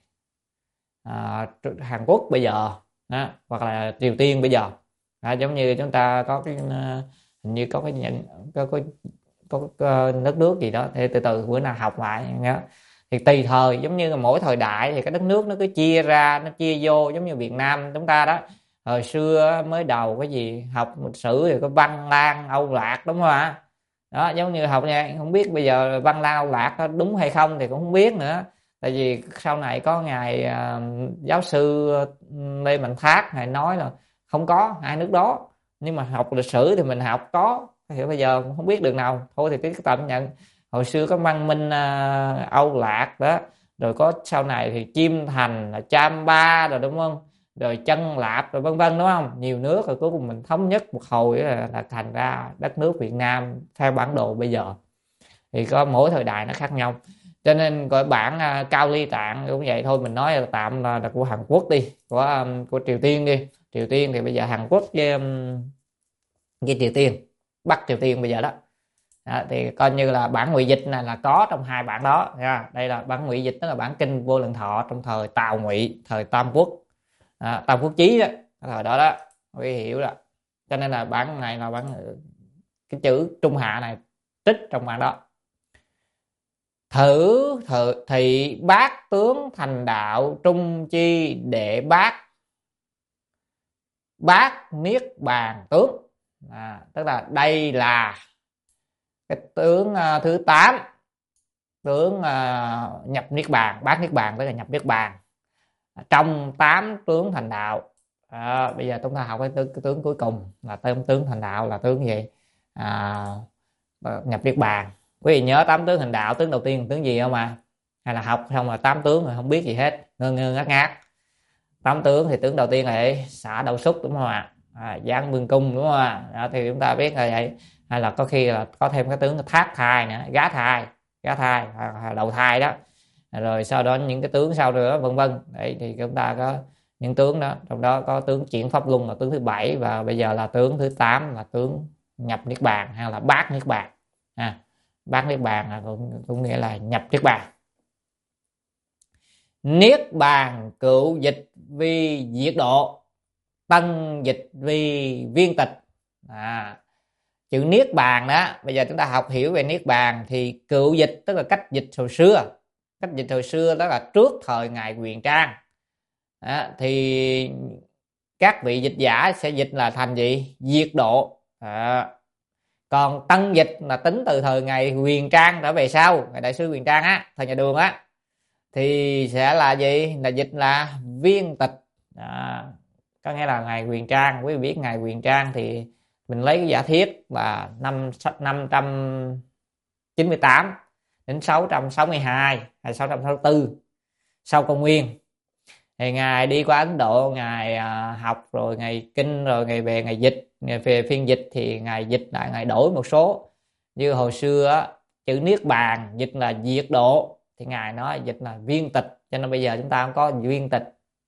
Hàn Quốc bây giờ hoặc là Triều Tiên bây giờ. Giống như chúng ta có cái hình như có cái nhận có đất nước gì đó, thì từ từ bữa nào học lại nhớ. Thì tùy thời, giống như là mỗi thời đại thì cái đất nước nó cứ chia ra, nó chia vô, giống như Việt Nam chúng ta đó, hồi xưa mới đầu cái gì học lịch sử thì có Văn Lang Âu Lạc, đúng không ạ? Đó, giống như học nha, không biết bây giờ Văn Lang Âu Lạc có đúng hay không thì cũng không biết nữa, tại vì sau này có ngài giáo sư Lê Mạnh Thác ngài nói là không có hai nước đó, nhưng mà học lịch sử thì mình học có, thì bây giờ không biết đường nào thôi thì cái tạm nhận hồi xưa có Văn Minh Âu Lạc đó, rồi có sau này thì Chiêm Thành là Cham Ba rồi, đúng không, rồi Chân Lạp rồi vân vân, đúng không, nhiều nước, rồi cuối cùng mình thống nhất một hồi là thành ra đất nước Việt Nam theo bản đồ bây giờ. Thì có mỗi thời đại nó khác nhau, cho nên gọi bản Cao Ly Tạng cũng vậy thôi, mình nói là tạm là của Hàn Quốc đi, của Triều Tiên đi. Triều Tiên thì bây giờ Hàn Quốc với Triều Tiên, Bắc Triều Tiên bây giờ đó. Thì coi như là bản ngụy dịch này là có trong hai bản đó nha. Đây là bản ngụy dịch, tức là bản kinh Vô Lượng Thọ trong thời Tào Ngụy, thời Tam Quốc, Tam Quốc chí đó, thời đó đó, quý hiểu đó. Cho nên là bản này là bản cái chữ trung hạ này trích trong bản đó. Thử thị bát tướng thành đạo, trung chi đệ bát niết bàn tướng. Tức là đây là cái tướng thứ 8, tướng nhập niết bàn, bát niết bàn tức là nhập niết bàn trong 8 tướng thành đạo. Bây giờ chúng ta học cái tướng cuối cùng là tướng thành đạo là tướng gì? Nhập niết bàn. Quý vị nhớ 8 tướng thành đạo, tướng đầu tiên là tướng gì không mà? Hay là học xong là 8 tướng rồi không biết gì hết, ngơ ngác ngác. 8 tướng thì tướng đầu tiên là xả đầu xúc, đúng không ạ? Giáng bương cung, đúng không ạ? Thì chúng ta biết là vậy. Hay là có khi là có thêm cái tướng thác thai nữa, gá thai, đầu thai đó. Rồi sau đó những cái tướng sau nữa vân vân. Đấy thì chúng ta có những tướng đó, trong đó có tướng chuyển pháp luân là tướng thứ 7, và bây giờ là tướng thứ 8 là tướng nhập niết bàn hay là bát niết bàn. Bát niết bàn là cũng nghĩa là nhập niết bàn. Niết bàn cựu dịch vi diệt độ, tân dịch vi viên tịch. Chữ niết bàn đó, bây giờ chúng ta học hiểu về niết bàn thì cựu dịch tức là cách dịch hồi xưa. Cách dịch hồi xưa đó là trước thời ngài Huyền Trang. Thì các vị dịch giả sẽ dịch là thành gì? Diệt độ. Còn tân dịch là tính từ thời ngài Huyền Trang trở về sau, ngài đại sư Huyền Trang á, thời nhà Đường á, thì sẽ là gì? Là dịch là viên tịch. Có nghĩa là ngài Huyền Trang, quý vị biết ngài Huyền Trang thì mình lấy cái giả thiết là năm 598 đến 662 hay 664 sau công nguyên. Thì ngài đi qua Ấn Độ, ngài học rồi ngài kinh, rồi ngài về ngài dịch, ngài về phiên dịch thì ngài dịch lại, ngài đổi một số. Như hồi xưa á, chữ niết bàn dịch là diệt độ thì ngài nói dịch là viên tịch, cho nên bây giờ chúng ta không có viên tịch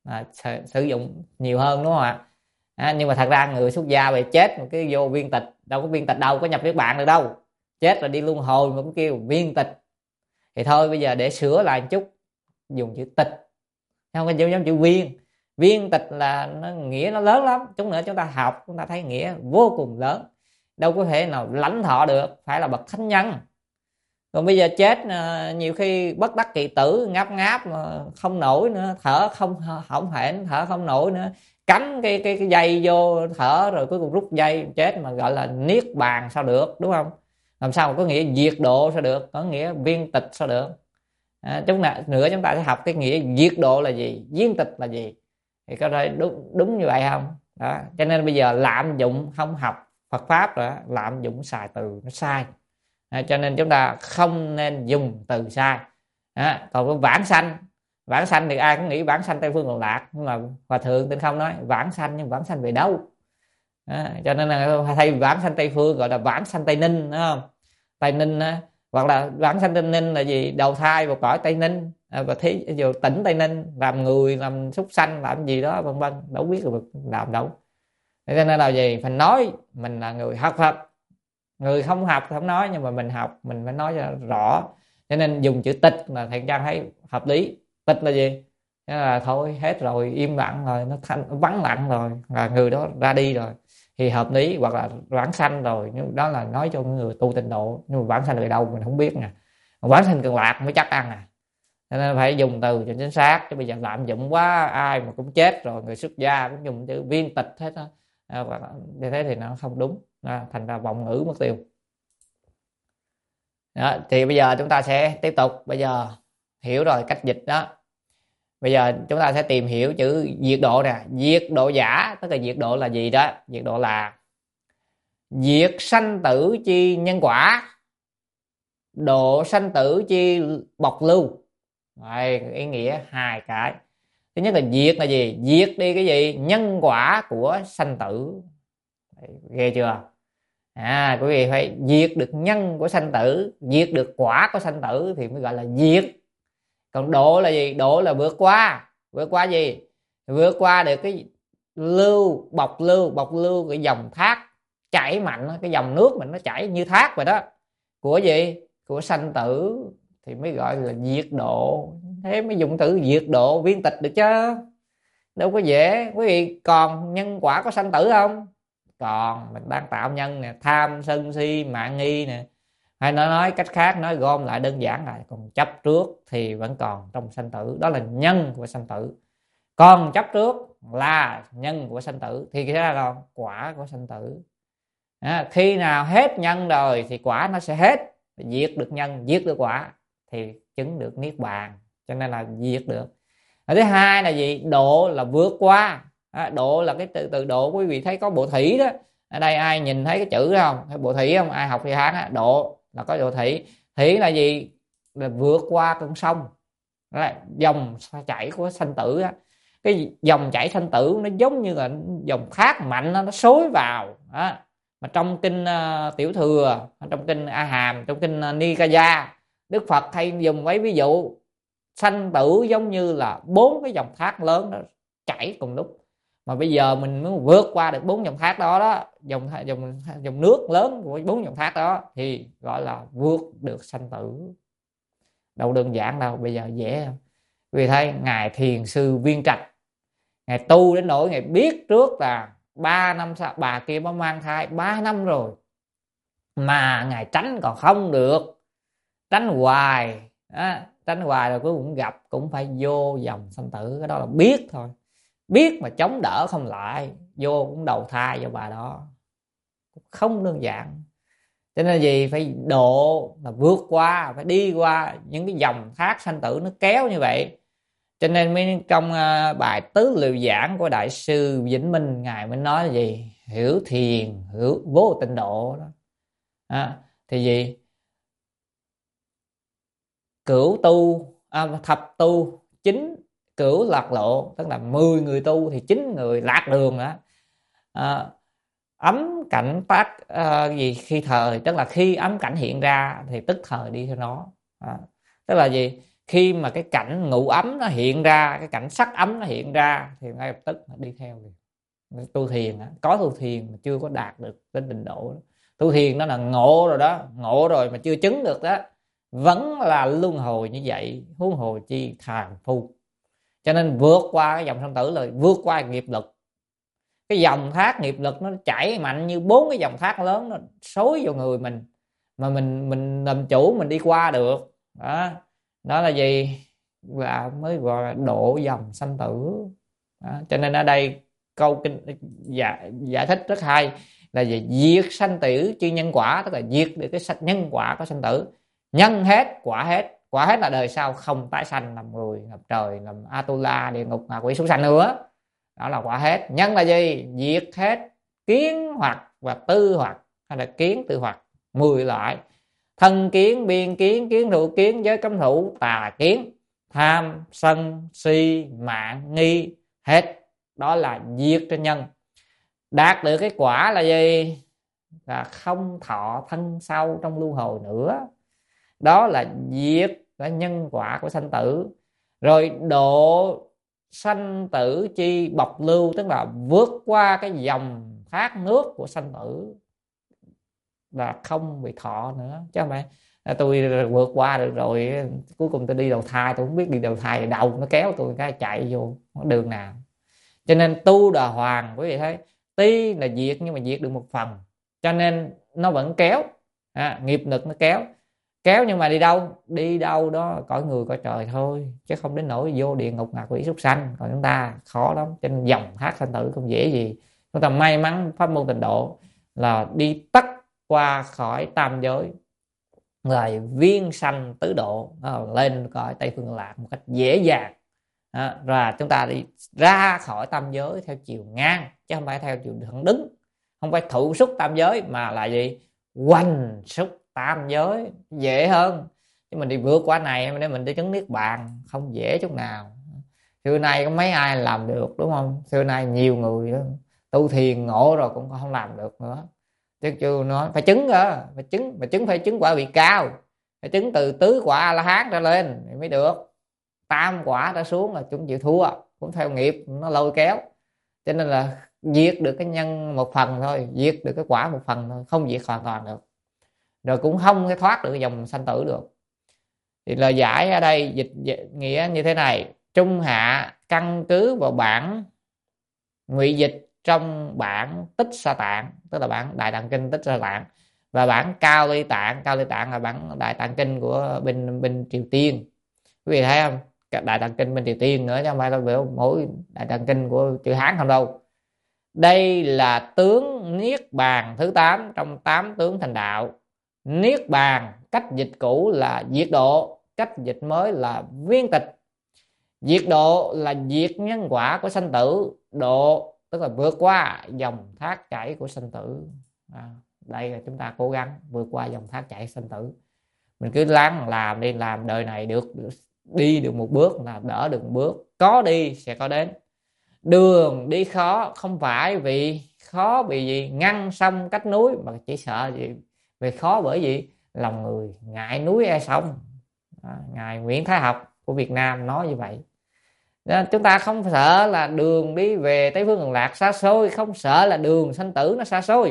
sử dụng nhiều hơn, đúng không ạ? Nhưng mà thật ra người xuất gia về chết một cái vô viên tịch, đâu có viên tịch đâu, có nhập niết bàn được đâu, chết rồi đi luân hồi mà cũng kêu viên tịch. Thì thôi bây giờ để sửa lại một chút, dùng chữ tịch, không có giống chữ viên. Viên tịch là nó nghĩa nó lớn lắm, chút nữa chúng ta học chúng ta thấy nghĩa vô cùng lớn, đâu có thể nào lãnh thọ được, phải là bậc thánh nhân. Còn bây giờ chết nhiều khi bất đắc kỳ tử, ngáp mà không nổi nữa, thở không hổn hển, thở không nổi nữa, cắm cái dây vô thở rồi cuối cùng rút dây chết, mà gọi là niết bàn sao được, đúng không? Làm sao có nghĩa diệt độ sao được, có nghĩa viên tịch sao được? Chút nữa chúng ta sẽ học cái nghĩa diệt độ là gì, viên tịch là gì, thì có thể đúng như vậy không? Đó, cho nên bây giờ lạm dụng không học Phật pháp rồi, lạm dụng xài từ nó sai. Cho nên chúng ta không nên dùng từ sai. Còn cái vãng sanh thì ai cũng nghĩ vãng sanh Tây Phương Cực Lạc, nhưng mà Hòa Thượng Tinh Không nói vãng sanh, nhưng vãng sanh về đâu? Cho nên là thay vãng sanh Tây Phương gọi là vãng sanh Tây Ninh, đúng không? Tây Ninh hoặc là vãng sanh Tây Ninh là gì? Đầu thai vào cõi Tây Ninh, và thí dụ tỉnh Tây Ninh, làm người, làm súc sanh, làm gì đó vân vân, đâu biết được làm đâu. Cho nên là gì? Phải nói mình là người học Phật. Người không học không nói, nhưng mà mình học mình phải nói cho rõ. Cho nên dùng chữ tịch là thầy Trang thấy hợp lý. Tịch là gì? Thế là thôi hết rồi, im lặng rồi, nó vắng lặng rồi, là người đó ra đi rồi thì hợp lý. Hoặc là vãng sanh rồi, nhưng đó là nói cho người tu tịnh độ, nhưng mà vãng sanh ở đâu mình không biết nè, vãng sanh Cực Lạc mới chắc ăn nè. Cho nên phải dùng từ cho chính xác, chứ bây giờ lạm dụng quá, ai mà cũng chết rồi, người xuất gia cũng dùng chữ viên tịch hết á, như thế thì nó không đúng, thành ra vọng ngữ mất tiêu. Đó, thì bây giờ chúng ta sẽ tiếp tục. Bây giờ hiểu rồi cách dịch đó, bây giờ chúng ta sẽ tìm hiểu chữ diệt độ nè. Diệt độ giả tức là diệt độ là gì đó? Diệt độ là diệt sanh tử chi nhân quả, độ sanh tử chi bộc lưu. Đây, ý nghĩa hai cái. Thứ nhất là diệt là gì? Diệt đi cái gì? Nhân quả của sanh tử. Ghê chưa? Quý vị phải diệt được nhân của sanh tử, diệt được quả của sanh tử thì mới gọi là diệt. Còn độ là gì? Độ là vượt qua gì? Vượt qua được cái bộc lưu cái dòng thác chảy mạnh, cái dòng nước mình nó chảy như thác vậy đó, của gì? Của sanh tử, thì mới gọi là diệt độ. Thế mới dùng từ diệt độ viên tịch được chứ, đâu có dễ. Quý vị còn nhân quả có sanh tử không? Còn mình đang tạo nhân nè, tham sân si mạng nghi nè, hay nó nói cách khác, nói gom lại đơn giản là còn chấp trước thì vẫn còn trong sanh tử, đó là nhân của sanh tử. Còn chấp trước là nhân của sanh tử thì cái là quả của sanh tử. Khi nào hết nhân rồi thì quả nó sẽ hết, diệt được nhân, diệt được quả thì chứng được niết bàn, cho nên là diệt được. Thứ hai là gì? Độ là vượt qua. Độ là cái từ độ, quý vị thấy có bộ thủy đó, ở đây ai nhìn thấy cái chữ không, hay bộ thủy không, ai học thì Hán á, độ là có độ thủy. Thủy là gì? Là vượt qua con sông, đó là dòng chảy của sanh tử á. Cái dòng chảy sanh tử nó giống như là dòng thác mạnh, nó xối vào đó. Mà trong kinh Tiểu Thừa, trong kinh A Hàm, trong kinh Nikaya, Đức Phật hay dùng mấy ví dụ sanh tử giống như là 4 cái dòng thác lớn đó chảy cùng lúc. Mà bây giờ mình muốn vượt qua được 4 dòng thác đó, dòng nước lớn của 4 dòng thác đó thì gọi là vượt được sanh tử. Đâu đơn giản đâu, bây giờ dễ không? Vì thấy ngài thiền sư Viên Trạch, ngài tu đến nỗi ngài biết trước là 3 năm sau bà kia mới mang thai 3 năm rồi mà ngài tránh còn không được, tránh hoài tránh hoài rồi cuối cùng gặp cũng phải vô dòng sanh tử. Cái đó là biết thôi, biết mà chống đỡ không lại, vô cũng đầu thai cho bà đó, không đơn giản. Cho nên gì? Phải độ là vượt qua, phải đi qua những cái dòng thác sanh tử nó kéo như vậy. Cho nên mới trong bài tứ liệu giảng của đại sư Vĩnh Minh, ngài mới nói là gì? Hiểu thiền, hiểu vô tịnh độ đó. Thì gì? Cửu tu thập tu chín cửu lạc lộ, tức là 10 người tu thì 9 người lạc đường đó. Ấm cảnh tác gì khi thời, tức là khi ấm cảnh hiện ra thì tức thời đi theo nó. Tức là gì? Khi mà cái cảnh ngũ ấm nó hiện ra, cái cảnh sắc ấm nó hiện ra thì ngay lập tức đi theo. Tu thiền có tu thiền mà chưa có đạt được đến trình độ đó. Tu thiền nó là ngộ rồi đó, ngộ rồi mà chưa chứng được đó, vẫn là luân hồi như vậy, huống hồ chi phàm phu. Cho nên vượt qua cái dòng sanh tử là vượt qua nghiệp lực. Cái dòng thác nghiệp lực nó chảy mạnh như 4 cái dòng thác lớn, nó xối vào người mình mà mình làm chủ, mình đi qua được đó. Đó là gì? Là mới gọi là độ dòng sanh tử đó. Cho nên ở đây câu kinh giải thích rất hay là về diệt sanh tử chư nhân quả, tức là diệt được cái nhân quả của sanh tử. Nhân hết, quả hết. Quả hết là đời sau không tái sanh làm người, làm trời, làm Atula, địa ngục, ngạ quỷ, súc sanh nữa. Đó là quả hết. Nhân là gì? Diệt hết kiến hoặc và tư hoặc, hay là kiến tư hoặc 10 loại: thân kiến, biên kiến, kiến thủ kiến, giới cấm thủ, tà kiến, tham, sân, si, mạng, nghi, hết. Đó là diệt trên nhân. Đạt được cái quả là gì? Là không thọ thân sau trong luân hồi nữa. Đó là diệt cái nhân quả của sanh tử. Rồi độ sanh tử chi bọc lưu, tức là vượt qua cái dòng thác nước của sanh tử, là không bị thọ nữa. Chứ không phải tôi vượt qua được rồi cuối cùng tôi đi đầu thai, tôi không biết đi đầu thai đầu nó kéo tôi cái chạy vô đường nào. Cho nên tu đà hoàng, quý vị thấy tuy là diệt nhưng mà diệt được một phần, cho nên nó vẫn kéo. Nghiệp lực nó kéo nhưng mà đi đâu? Đi đâu đó cõi người cõi trời thôi, chứ không đến nỗi vô địa ngục, ngạ quỷ, súc sanh. Còn chúng ta khó lắm. Cho nên dòng thác sanh tử không dễ gì. Chúng ta may mắn pháp môn tịnh độ là đi tắt qua khỏi tam giới, rồi viên sanh tứ độ, lên cõi Tây Phương Lạc một cách dễ dàng. Rồi chúng ta đi ra khỏi tam giới theo chiều ngang, chứ không phải theo chiều thẳng đứng. Không phải thụ xúc tam giới mà là gì? Hoành xúc tam giới, dễ hơn. Chứ mình đi vượt qua này để mình đi chứng niết bàn không dễ chút nào. Xưa nay có mấy ai làm được, đúng không? Xưa nay nhiều người đó, tu thiền ngộ rồi cũng không làm được nữa. Chứ chưa nói phải chứng đó, phải chứng quả vị cao, phải chứng từ tứ quả A La Hán trở lên mới được. Tam quả đã xuống là chúng chịu thua, cũng theo nghiệp nó lôi kéo. Cho nên là diệt được cái nhân một phần thôi, diệt được cái quả một phần thôi, không diệt hoàn toàn được, rồi cũng không cái thoát được dòng sanh tử được. Thì lời giải ở đây dịch nghĩa như thế này: trung hạ căn cứ vào bản ngụy dịch trong bản Tích Sa Tạng, tức là bản Đại Tạng Kinh Tích Sa Tạng, và bản Cao Ly Tạng. Cao Ly Tạng là bản Đại Tạng Kinh của bên Triều Tiên, quý vị thấy không? Các Đại Tạng Kinh bên Triều Tiên nữa chứ không phải là mỗi Đại Tạng Kinh của chữ Hán không đâu. Đây là tướng Niết Bàn thứ 8 trong 8 tướng thành đạo. Niết Bàn cách dịch cũ là diệt độ, cách dịch mới là viên tịch. Diệt độ là diệt nhân quả của sanh tử, độ tức là vượt qua dòng thác chảy của sanh tử. Đây là chúng ta cố gắng vượt qua dòng thác chảy sanh tử. Mình cứ lắng làm đi, làm đời này được đi được một bước là đỡ được một bước. Có đi sẽ có đến. Đường đi khó không phải vì khó vì gì ngăn sông cách núi, mà chỉ sợ gì vì khó bởi vì lòng người ngại núi e sông. Ngài Nguyễn Thái Học của Việt Nam nói như vậy. Chúng ta không sợ là đường đi về Tây Phương Cực Lạc xa xôi, không sợ là đường sanh tử nó xa xôi,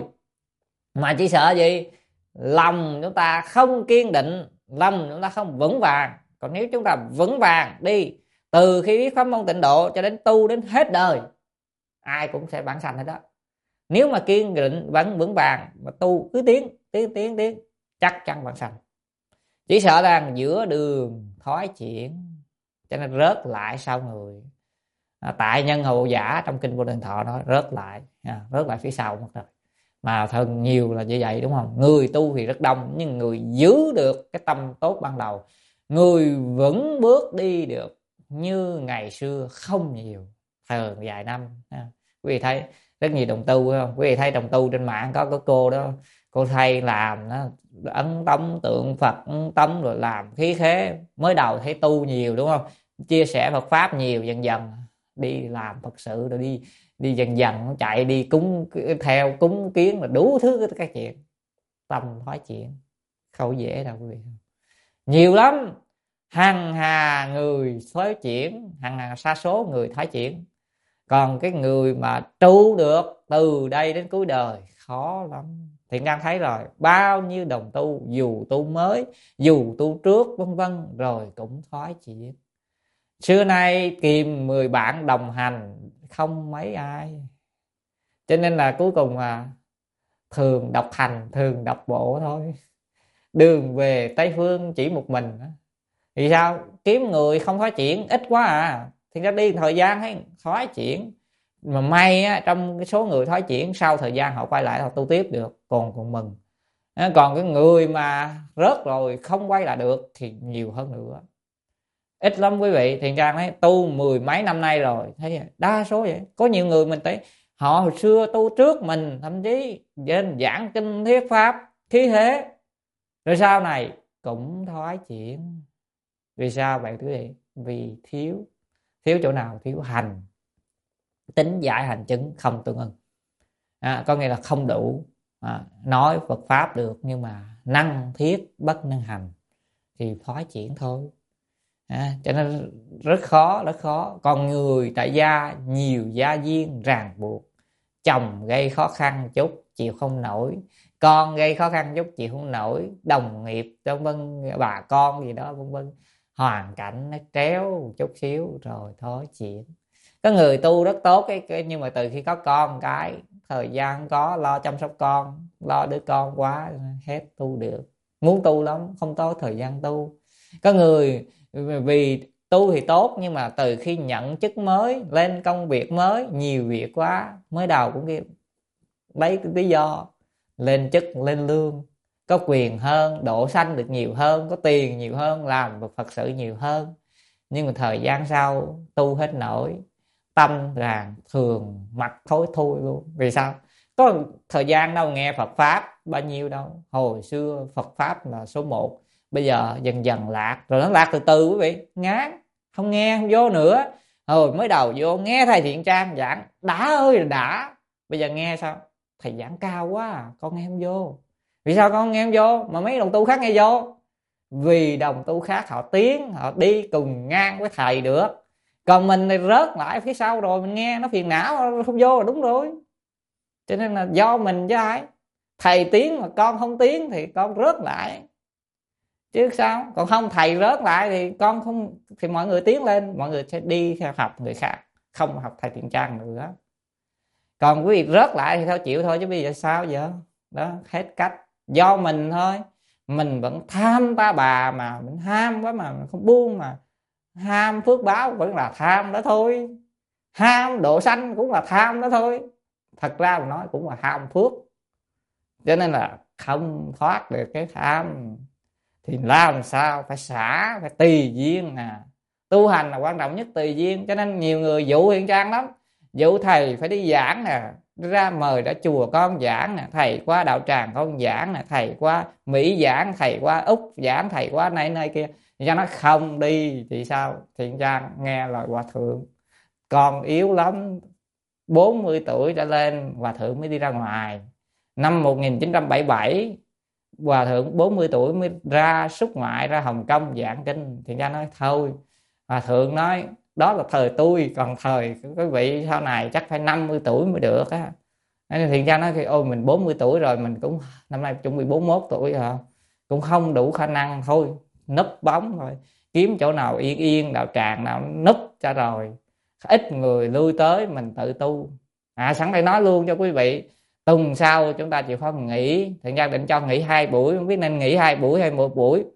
mà chỉ sợ gì lòng chúng ta không kiên định, lòng chúng ta không vững vàng. Còn nếu chúng ta vững vàng đi, từ khi biết pháp môn tịnh độ cho đến tu đến hết đời, ai cũng sẽ vãng sanh hết đó. Nếu mà kiên định vẫn vững vàng mà tu cứ tiến chắc chắn vãng sanh. Chỉ sợ rằng giữa đường thoái chuyển cho nên rớt lại sau người. Tại nhân hậu giả trong kinh Vô Lượng Thọ nói rớt lại phía sau một đời. Mà thân nhiều là như vậy, đúng không? Người tu thì rất đông, nhưng người giữ được cái tâm tốt ban đầu, người vững bước đi được như ngày xưa không nhiều, thời dài năm. Quý vị thấy rất nhiều đồng tu không? Quý vị thấy đồng tu trên mạng có cô đó, cô thầy làm đó, ấn tống tượng Phật, ấn tống rồi làm khí khế. Mới đầu thấy tu nhiều, đúng không? Chia sẻ Phật pháp nhiều, dần dần đi làm Phật sự rồi đi dần dần chạy đi cúng theo cúng kiến là đủ thứ các chuyện. Tâm thoái chuyển không dễ đâu quý vị, nhiều lắm. Hằng hà người thoái chuyển, hằng hà sa số người thoái chuyển. Còn cái người mà tu được từ đây đến cuối đời khó lắm. Thiện Căn thấy rồi, bao nhiêu đồng tu dù tu mới, dù tu trước vân vân rồi cũng thoái chuyển. Xưa nay kìm 10 bạn đồng hành không mấy ai, cho nên là cuối cùng là thường độc hành, thường độc bộ thôi. Đường về Tây Phương chỉ một mình. Thì sao? Kiếm người không thoái chuyển ít quá à. Thì ra đi thời gian thấy thoái chuyển. Mà may á, trong cái số người thoái chuyển sau thời gian họ quay lại họ tu tiếp được, còn mừng. Còn cái người mà rớt rồi không quay lại được thì nhiều hơn nữa. Ít lắm quý vị. Thiện Trang thấy tu 10 mấy năm nay rồi, thấy đa số vậy. Có nhiều người mình thấy họ hồi xưa tu trước mình, thậm chí trên giảng kinh thuyết pháp khí thế, rồi sau này cũng thoái chuyển. Vì sao vậy quý vị? Vì thiếu chỗ nào? Thiếu hành, tính giải hành chứng không tương ưng. Có nghĩa là không đủ. Nói Phật pháp được nhưng mà năng thiết bất năng hành thì thoái chuyển thôi. Cho nên rất khó. Còn người tại gia nhiều gia duyên ràng buộc, chồng gây khó khăn chút chịu không nổi, con gây khó khăn chút chịu không nổi, đồng nghiệp vân vân, bà con gì đó vân vân, hoàn cảnh nó tréo chút xíu rồi thoái chuyển. Có người tu rất tốt nhưng mà từ khi có con cái thời gian không có, lo chăm sóc con, lo đứa con quá hết tu được. Muốn tu lắm không có thời gian tu. Có người vì tu thì tốt nhưng mà từ khi nhận chức mới, lên công việc mới, nhiều việc quá, mới đầu cũng kêu lấy cái lý do lên chức lên lương, có quyền hơn, độ sanh được nhiều hơn, có tiền nhiều hơn, làm việc Phật sự nhiều hơn. Nhưng mà thời gian sau tu hết nổi, tâm ràng thường mặt thối thui luôn. Vì sao? Có thời gian đâu nghe Phật pháp bao nhiêu đâu. Hồi xưa Phật pháp là số 1, bây giờ dần dần lạc. Rồi nó lạc từ từ quý vị, ngán, không nghe không vô nữa. Hồi mới đầu vô nghe thầy Thiện Trang giảng đã ơi là đã. Bây giờ nghe sao? Thầy giảng cao quá à, con nghe không vô. Vì sao con nghe không vô mà mấy đồng tu khác nghe vô? Vì đồng tu khác họ tiến, họ đi cùng ngang với thầy được. Còn mình thì rớt lại phía sau rồi, mình nghe nó phiền não không vô là đúng rồi. Cho nên là do mình chứ ai. Thầy tiến mà con không tiến thì con rớt lại chứ sao. Còn không thầy rớt lại thì con không, thì mọi người tiến lên, mọi người sẽ đi theo học người khác, không học thầy Thiện Trang nữa. Còn quý vị rớt lại thì thôi chịu thôi chứ bây giờ sao giờ đó, hết cách. do mình thôi. Mình vẫn tham ta bà, mà mình ham quá mà mình không buông, mà ham phước báo vẫn là tham đó thôi, ham độ sanh cũng là tham đó thôi. Thật ra mà nói cũng là ham phước. Cho nên là không thoát được cái tham thì làm sao phải xả, phải tùy duyên. Tu hành là quan trọng nhất, tùy duyên. Cho nên nhiều người dụ Hiền Trang lắm, dụ thầy phải đi giảng nè, ra mời ra chùa con giảng nè, thầy qua đạo tràng con giảng nè, thầy qua Mỹ giảng, thầy qua Úc giảng, thầy qua này này kia. Cho nó không đi thì sao? Hiền Trang nghe lời hòa thượng, con yếu lắm, 40 tuổi trở lên hòa thượng mới đi ra ngoài. Năm 1977 hòa thượng 40 tuổi mới ra xuất ngoại, ra Hồng Kông giảng kinh. Thì ra nói thôi, hòa thượng nói đó là thời tôi, còn thời quý vị sau này chắc phải 50 tuổi mới được á. Thì ra nói thì ôi mình 40 tuổi rồi, mình cũng năm nay chuẩn bị 41 tuổi rồi, cũng không đủ khả năng, thôi núp bóng rồi, kiếm chỗ nào yên yên, đạo tràng nào núp cho rồi, ít người lui tới, mình tự tu. Sẵn đây nói luôn cho quý vị, tuần sau chúng ta chịu khó nghỉ. Thiện Trang định cho nghỉ 2 buổi, không biết nên nghỉ 2 buổi hay 1 buổi.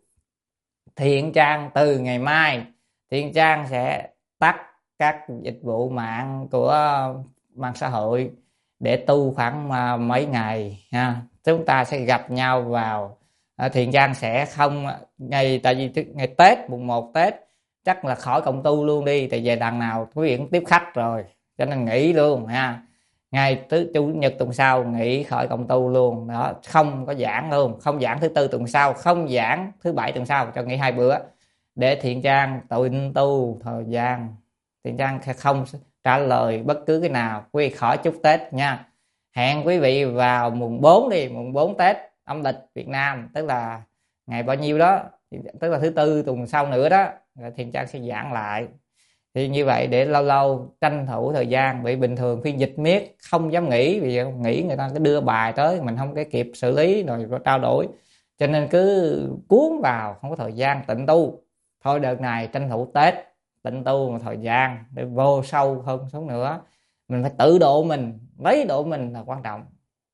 Thiện Trang từ ngày mai Thiện Trang sẽ tắt các dịch vụ mạng của mạng xã hội để tu khoảng mấy ngày ha. Chúng ta sẽ gặp nhau vào Thiện Trang sẽ không ngày, tại vì ngày Tết mùng 1 Tết chắc là khỏi cộng tu luôn đi, tại vì đằng nào quý vị cũng tiếp khách rồi, cho nên nghỉ luôn ha. Ngày Chủ nhật tuần sau nghỉ khỏi cộng tu luôn đó, không có giảng luôn, không giảng thứ Tư tuần sau, không giảng thứ Bảy tuần sau, cho nghỉ 2 bữa để Thiện Trang tịnh tu thời gian. Thiện Trang không trả lời bất cứ cái nào, quý vị khỏi chúc Tết nha. Hẹn quý vị vào mùng 4 đi, mùng 4 Tết âm lịch Việt Nam, tức là ngày bao nhiêu đó, tức là thứ Tư tuần sau nữa đó, Thiện Trang sẽ giảng lại. Thì như vậy để lâu lâu tranh thủ thời gian, vì bình thường phiên dịch miết không dám nghỉ, vì nghĩ người ta cứ đưa bài tới mình không cái kịp xử lý rồi trao đổi, cho nên cứ cuốn vào, không có thời gian tịnh tu. Thôi đợt này tranh thủ Tết tịnh tu một thời gian để vô sâu hơn xuống nữa. Mình phải tự độ mình, lấy độ mình là quan trọng,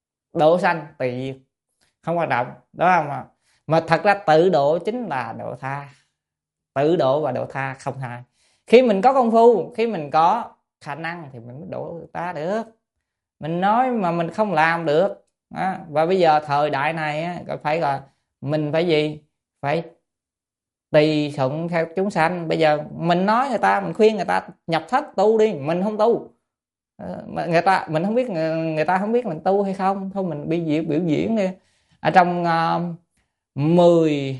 độ sanh tùy không quan trọng đó không. Mà thật ra tự độ chính là độ tha, tự độ và độ tha không hai. Khi mình có công phu, khi mình có khả năng thì mình mới độ ta được. Mình nói mà mình không làm được đó. Và bây giờ thời đại này phải là mình phải gì, phải tùy thuận theo chúng sanh. Bây giờ mình nói người ta, mình khuyên người ta nhập thất tu đi, mình không tu. Người ta mình không biết, người ta không biết mình tu hay không, thôi mình biểu diễn đi. Ở trong 10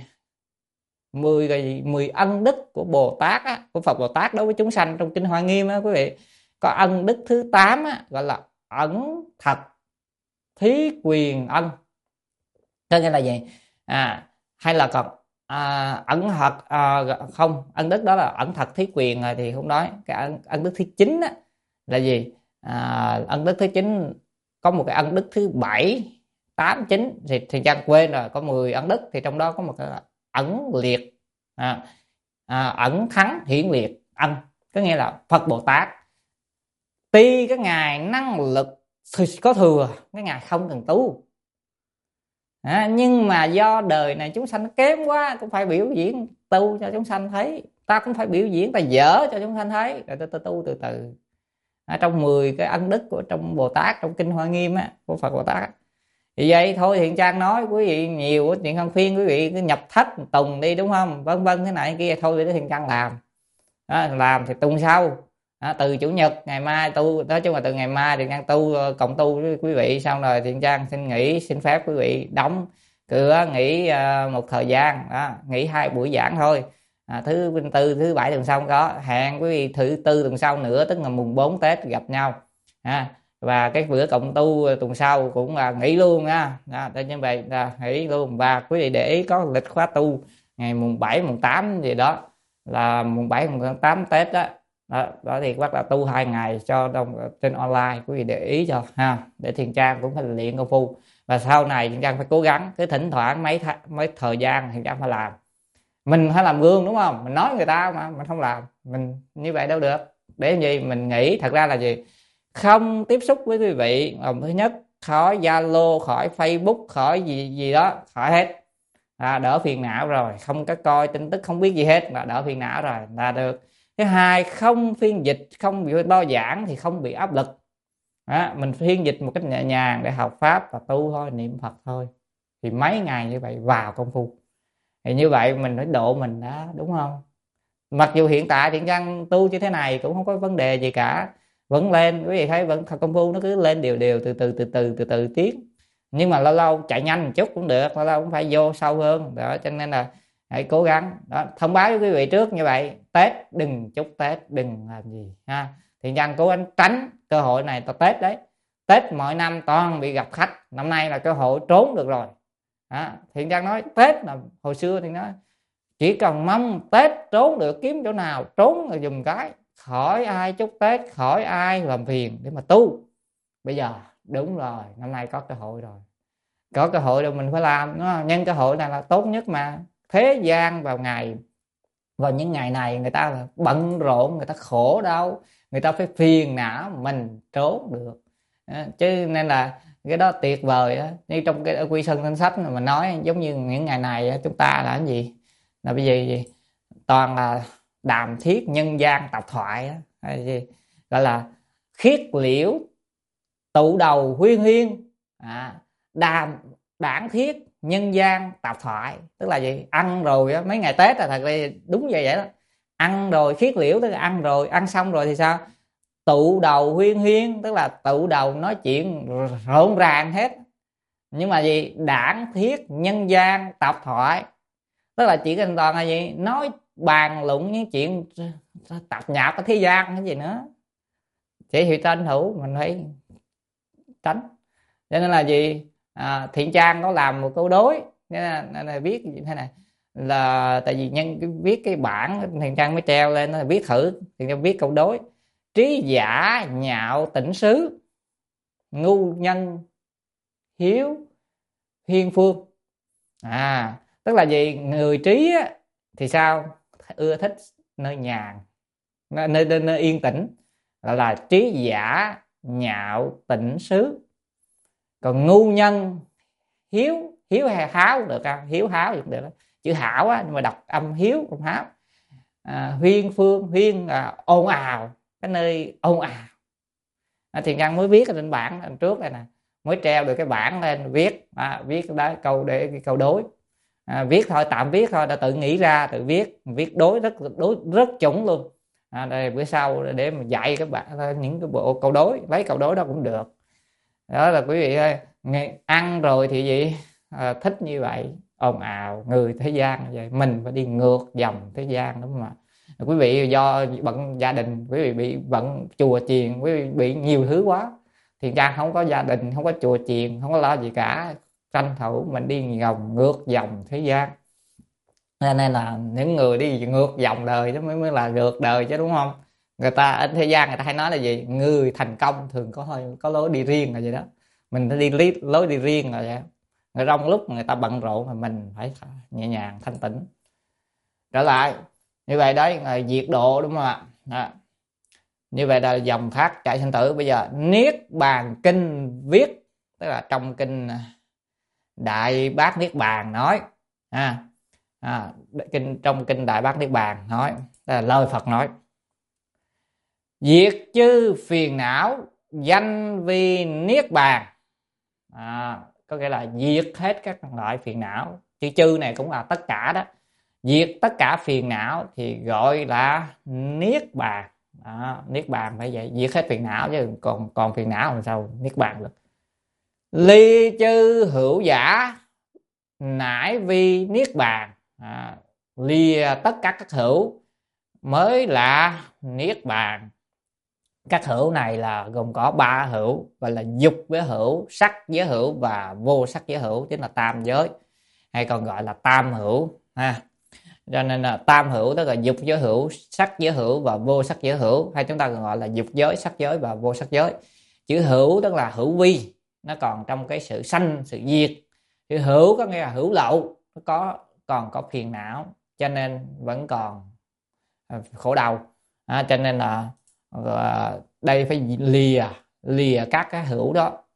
ân đức của Bồ Tát á, của Phật Bồ Tát đối với chúng sanh trong kinh Hoa Nghiêm á quý vị, có ân đức thứ 8 á, gọi là ẩn thật thí quyền ân. Cho nên là gì? Hay là còn ẩn thật không, ân đức đó là ẩn thật thí quyền rồi thì không nói. Cái ân đức thứ 9 á là gì? Ân đức thứ 9 có một cái ân đức thứ 7, 8, 9 thì Trang quên rồi, có 10 ân đức thì trong đó có một cái ẩn liệt, ẩn thắng hiển liệt ân. Có nghĩa là Phật Bồ Tát tuy cái ngài năng lực có thừa, cái ngài không cần tu, nhưng mà do đời này chúng sanh kém quá, cũng phải biểu diễn tu cho chúng sanh thấy. Ta cũng phải biểu diễn, ta dở cho chúng sanh thấy, rồi ta tu từ từ. Trong 10 cái ân đức của trong Bồ Tát, trong kinh Hoa Nghiêm á, của Phật Bồ Tát. Thì vậy thôi, Thiện Trang nói quý vị nhiều chuyện, không khuyên quý vị cứ nhập thất tùng đi, đúng không, vân vân thế này kia. Thôi để Thiện Trang làm làm thì tuần sau từ Chủ nhật ngày mai tu, nói chung là từ ngày mai Thiện Trang tu cộng tu với quý vị. Xong rồi Thiện Trang xin nghỉ, xin phép quý vị đóng cửa nghỉ một thời gian đó, nghỉ 2 buổi giảng thôi. Thứ Tư, thứ Bảy tuần sau không có. Hẹn quý vị thứ Tư tuần sau nữa, tức là mùng 4 Tết gặp nhau. Và cái bữa cộng tu tuần sau cũng là nghỉ luôn nha. Như vậy là nghỉ luôn. Và quý vị để ý có lịch khóa tu ngày mùng 7, mùng 8 gì đó, là mùng 7, mùng 8 Tết đó. Đó thì bắt đầu tu 2 ngày cho trên online, quý vị để ý cho ha, để Thiện Trang cũng phải luyện công phu. Và sau này Thiện Trang phải cố gắng, cứ thỉnh thoảng mấy thời gian Thiện Trang phải làm. Mình phải làm gương, đúng không? Mình nói người ta mà mình không làm, mình như vậy đâu được. Để gì mình nghĩ, thật ra là gì, không tiếp xúc với quý vị thứ nhất, khỏi Zalo, khỏi Facebook, khỏi gì gì đó, khỏi hết. Đỡ phiền não rồi, không có coi tin tức không biết gì hết là đỡ phiền não rồi là được. Thứ hai, không phiên dịch, không bị đo giảng thì không bị áp lực. Mình phiên dịch một cách nhẹ nhàng để học pháp và tu thôi, niệm Phật thôi, thì mấy ngày như vậy vào công phu, thì như vậy mình phải độ mình đó, đúng không? Mặc dù hiện tại Thiện Nhân tu như thế này cũng không có vấn đề gì cả, vẫn lên, quý vị thấy vẫn công phu nó cứ lên đều đều, từ từ tiến, nhưng mà lâu lâu chạy nhanh một chút cũng được, lâu lâu cũng phải vô sâu hơn đó. Cho nên là hãy cố gắng đó. Thông báo với quý vị trước như vậy, Tết đừng chúc Tết, đừng làm gì ha. Thiện Nhân cố gắng tránh cơ hội này. Tết đấy, Tết mọi năm toàn bị gặp khách, năm nay là cơ hội trốn được rồi. Thiện Nhân nói Tết là hồi xưa thì nói chỉ cần mong Tết trốn được, kiếm chỗ nào trốn là dùm cái, khỏi ai chúc Tết, khỏi ai làm phiền để mà tu. Bây giờ đúng rồi, năm nay có cơ hội rồi, có cơ hội rồi mình phải làm nó. Nhân cơ hội này là tốt nhất mà. Thế gian vào những ngày này người ta là bận rộn, người ta khổ đau, người ta phải phiền não, mình trốn được. Chứ nên là cái đó tuyệt vời đó. Như trong cái Quy Sơn Thanh Sách mà nói, giống như những ngày này chúng ta là cái gì, là bây giờ gì? Toàn là đàm thiết nhân gian tạp thoại đó. Hay gì gọi là khiết liễu tụ đầu huyên huyên, đàm đảng thiết nhân gian tạp thoại. Tức là gì? Ăn rồi á, mấy ngày Tết là thật ra đúng vậy đó. Ăn rồi khiết liễu, tức là ăn rồi, ăn xong rồi thì sao? Tụ đầu huyên huyên, tức là tụ đầu nói chuyện rộn ràng hết. Nhưng mà gì? Đảng thiết nhân gian tạp thoại, tức là chỉ cần toàn là gì? Nói bàn luận những chuyện tạp nhạp ở thế gian cái gì nữa. Chỉ thì tranh thủ mình phải tránh. Cho nên là gì? Thiện Trang có làm một câu đối, nên là viết như thế này, là tại vì nhân viết cái bản Thiện Trang mới treo lên, nó viết thử. Thiện Trang viết câu đối: trí giả nhạo tỉnh xứ, ngu nhân hiếu hiên phương. Tức là gì? Người trí á, thì sao? Ưa thích nơi nhàn, nơi yên tĩnh, là trí giả nhạo tịnh xứ. Còn ngu nhân hiếu hay háo được không? Hiếu háo cũng được đó. Chữ hảo á, nhưng mà đọc âm hiếu không háo. Huyên phương, huyên là ồn ào, cái nơi ồn ào. Thiện Nhân mới viết ở trên bảng trước đây nè, mới treo được cái bảng lên, viết đó câu để cái câu đối. Viết thôi, tạm viết thôi, đã tự nghĩ ra, tự viết đối rất chuẩn luôn. Đây bữa sau để mà dạy các bạn những cái bộ câu đối, lấy câu đối đó cũng được. Đó là quý vị ơi, ăn rồi thì gì? Thích như vậy, ồn ào, người thế gian vậy, mình phải đi ngược dòng thế gian, đúng không ạ? Quý vị do bận gia đình, quý vị bị bận chùa chiền, quý vị bị nhiều thứ quá. Thiện Trang không có gia đình, không có chùa chiền, không có lo gì cả, tranh thủ mình đi ngược dòng thế gian. Nên là những người đi ngược dòng đời đó mới là ngược đời chứ, đúng không? Người ta ở thế gian người ta hay nói là gì? Người thành công thường có lối đi riêng là vậy đó. Mình phải đi lối đi riêng là vậy. Người trong lúc người ta bận rộn mà mình phải nhẹ nhàng thanh tĩnh. Trở lại như vậy đấy là diệt độ, đúng không ạ? Như vậy là dòng thác chạy sinh tử. Bây giờ Niết Bàn Kinh viết, tức là trong kinh Đại Bát Niết Bàn nói, trong kinh Đại Bát Niết Bàn nói, đó là lời Phật nói: diệt chư phiền não danh vi niết bàn. Có nghĩa là diệt hết các loại phiền não. Chữ chư này cũng là tất cả đó. Diệt tất cả phiền não thì gọi là niết bàn. Niết bàn phải vậy, diệt hết phiền não, chứ còn phiền não làm sao niết bàn được. Ly chư hữu giả nải vi niết bàn. Lìa tất cả các hữu mới là niết bàn. Các hữu này là gồm có 3 hữu, gọi là dục với hữu, sắc với hữu và vô sắc với hữu, chính là tam giới, hay còn gọi là tam hữu ha. Cho nên là tam hữu tức là dục với hữu, sắc với hữu và vô sắc với hữu, hay chúng ta còn gọi là dục giới, sắc giới và vô sắc giới. Chữ hữu tức là hữu vi, nó còn trong cái sự sanh sự diệt. Chữ hữu có nghĩa là hữu lậu, nó còn có phiền não, cho nên vẫn còn khổ đau. Cho nên là đây phải lìa các cái hữu đó,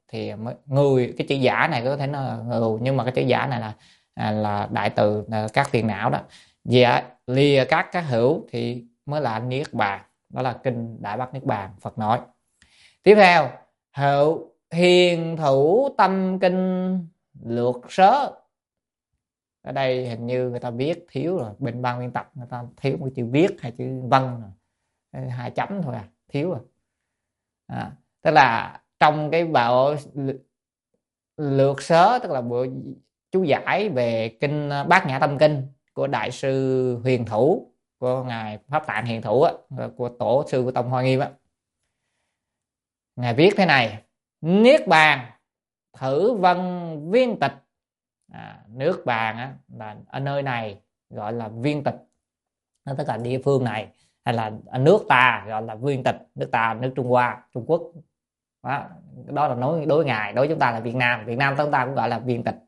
thì người, cái chữ giả này có thể nó là người, nhưng mà cái chữ giả này là đại từ là các phiền não đó. Dạ, lìa các hữu thì mới là niết bàn. Đó là kinh Đại Bát Niết Bàn Phật nói. Tiếp theo, hữu hiền thủ tâm kinh lược sớ. Ở đây hình như người ta viết thiếu rồi, bên ban biên tập người ta thiếu một chữ viết hay chữ văn rồi, 2 chấm thôi thiếu rồi. Tức là trong cái bộ lược sớ, tức là bộ chú giải về kinh Bát Nhã Tâm Kinh của đại sư Huyền Thủ, của ngài Pháp Tạng Hiền Thủ á, của tổ sư của Tông Hoa Nghiêm á. Ngài viết thế này: niết bàn thử vân viên tịch. Nước bàn á, là ở nơi này gọi là viên tịch, nó tức là địa phương này, hay là ở nước ta gọi là viên tịch. Nước ta, nước Trung Hoa, Trung Quốc đó là nói đối ngài, đối chúng ta là Việt Nam. Việt Nam chúng ta cũng gọi là viên tịch.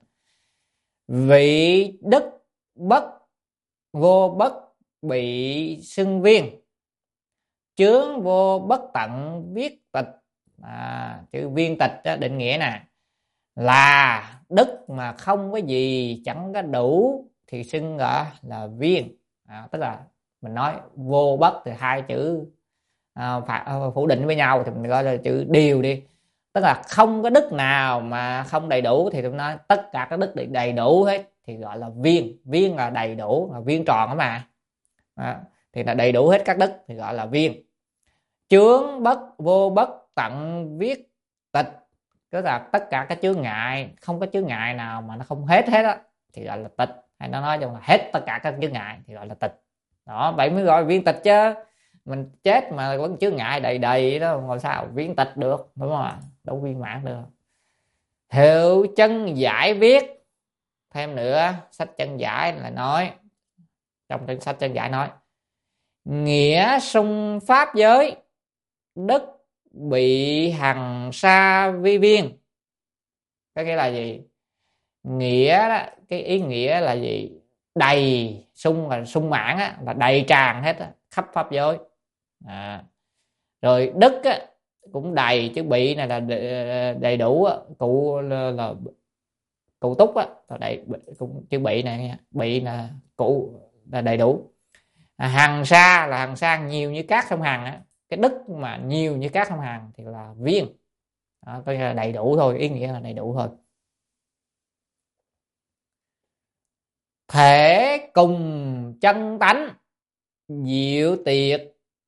Vị đức bất vô bất bị xưng viên, chướng vô bất tận viết tịch. Chữ viên tịch đó, định nghĩa nè, là đức mà không có gì, chẳng có đủ thì xưng gọi là viên. Tức là mình nói vô bất thì 2 chữ phủ định với nhau thì mình gọi là chữ điều đi. Tức là không có đức nào mà không đầy đủ, thì tôi nói tất cả các đức đầy đủ hết thì gọi là viên. Viên là đầy đủ, là viên tròn đó mà. Thì là đầy đủ hết các đức thì gọi là viên. Chướng bất vô bất tận viết tịch, tức là tất cả các chướng ngại, không có chướng ngại nào mà nó không hết á thì gọi là tịch. Hay nó nói chung là hết tất cả các chướng ngại thì gọi là tịch. Đó, vậy mới gọi viên tịch chứ. Mình chết mà vẫn chướng ngại đầy đầy đó, làm sao viên tịch được, đúng không ạ? Đâu viên mãn được. Hiệu chân giải viết thêm nữa, sách chân giải là nói, trong cái sách chân giải nói nghĩa sung pháp giới, đức bị hằng sa vi viên. Cái nghĩa là gì? Nghĩa đó, cái ý nghĩa là gì? Đầy, sung là sung mãn á, là đầy tràn hết á, khắp pháp giới. Rồi đức á, cũng đầy, chữ bị này là đầy đủ á, cụ là cụ túc á, đầy cũng chữ bị này, bị là cụ là đầy đủ. Hằng sa là hằng sa nhiều như cát sông Hằng á, cái đức mà nhiều như cát sông Hằng thì là viên. Đó, coi như là đầy đủ thôi, ý nghĩa là đầy đủ thôi. Thể cùng chân tánh, diệu tiệt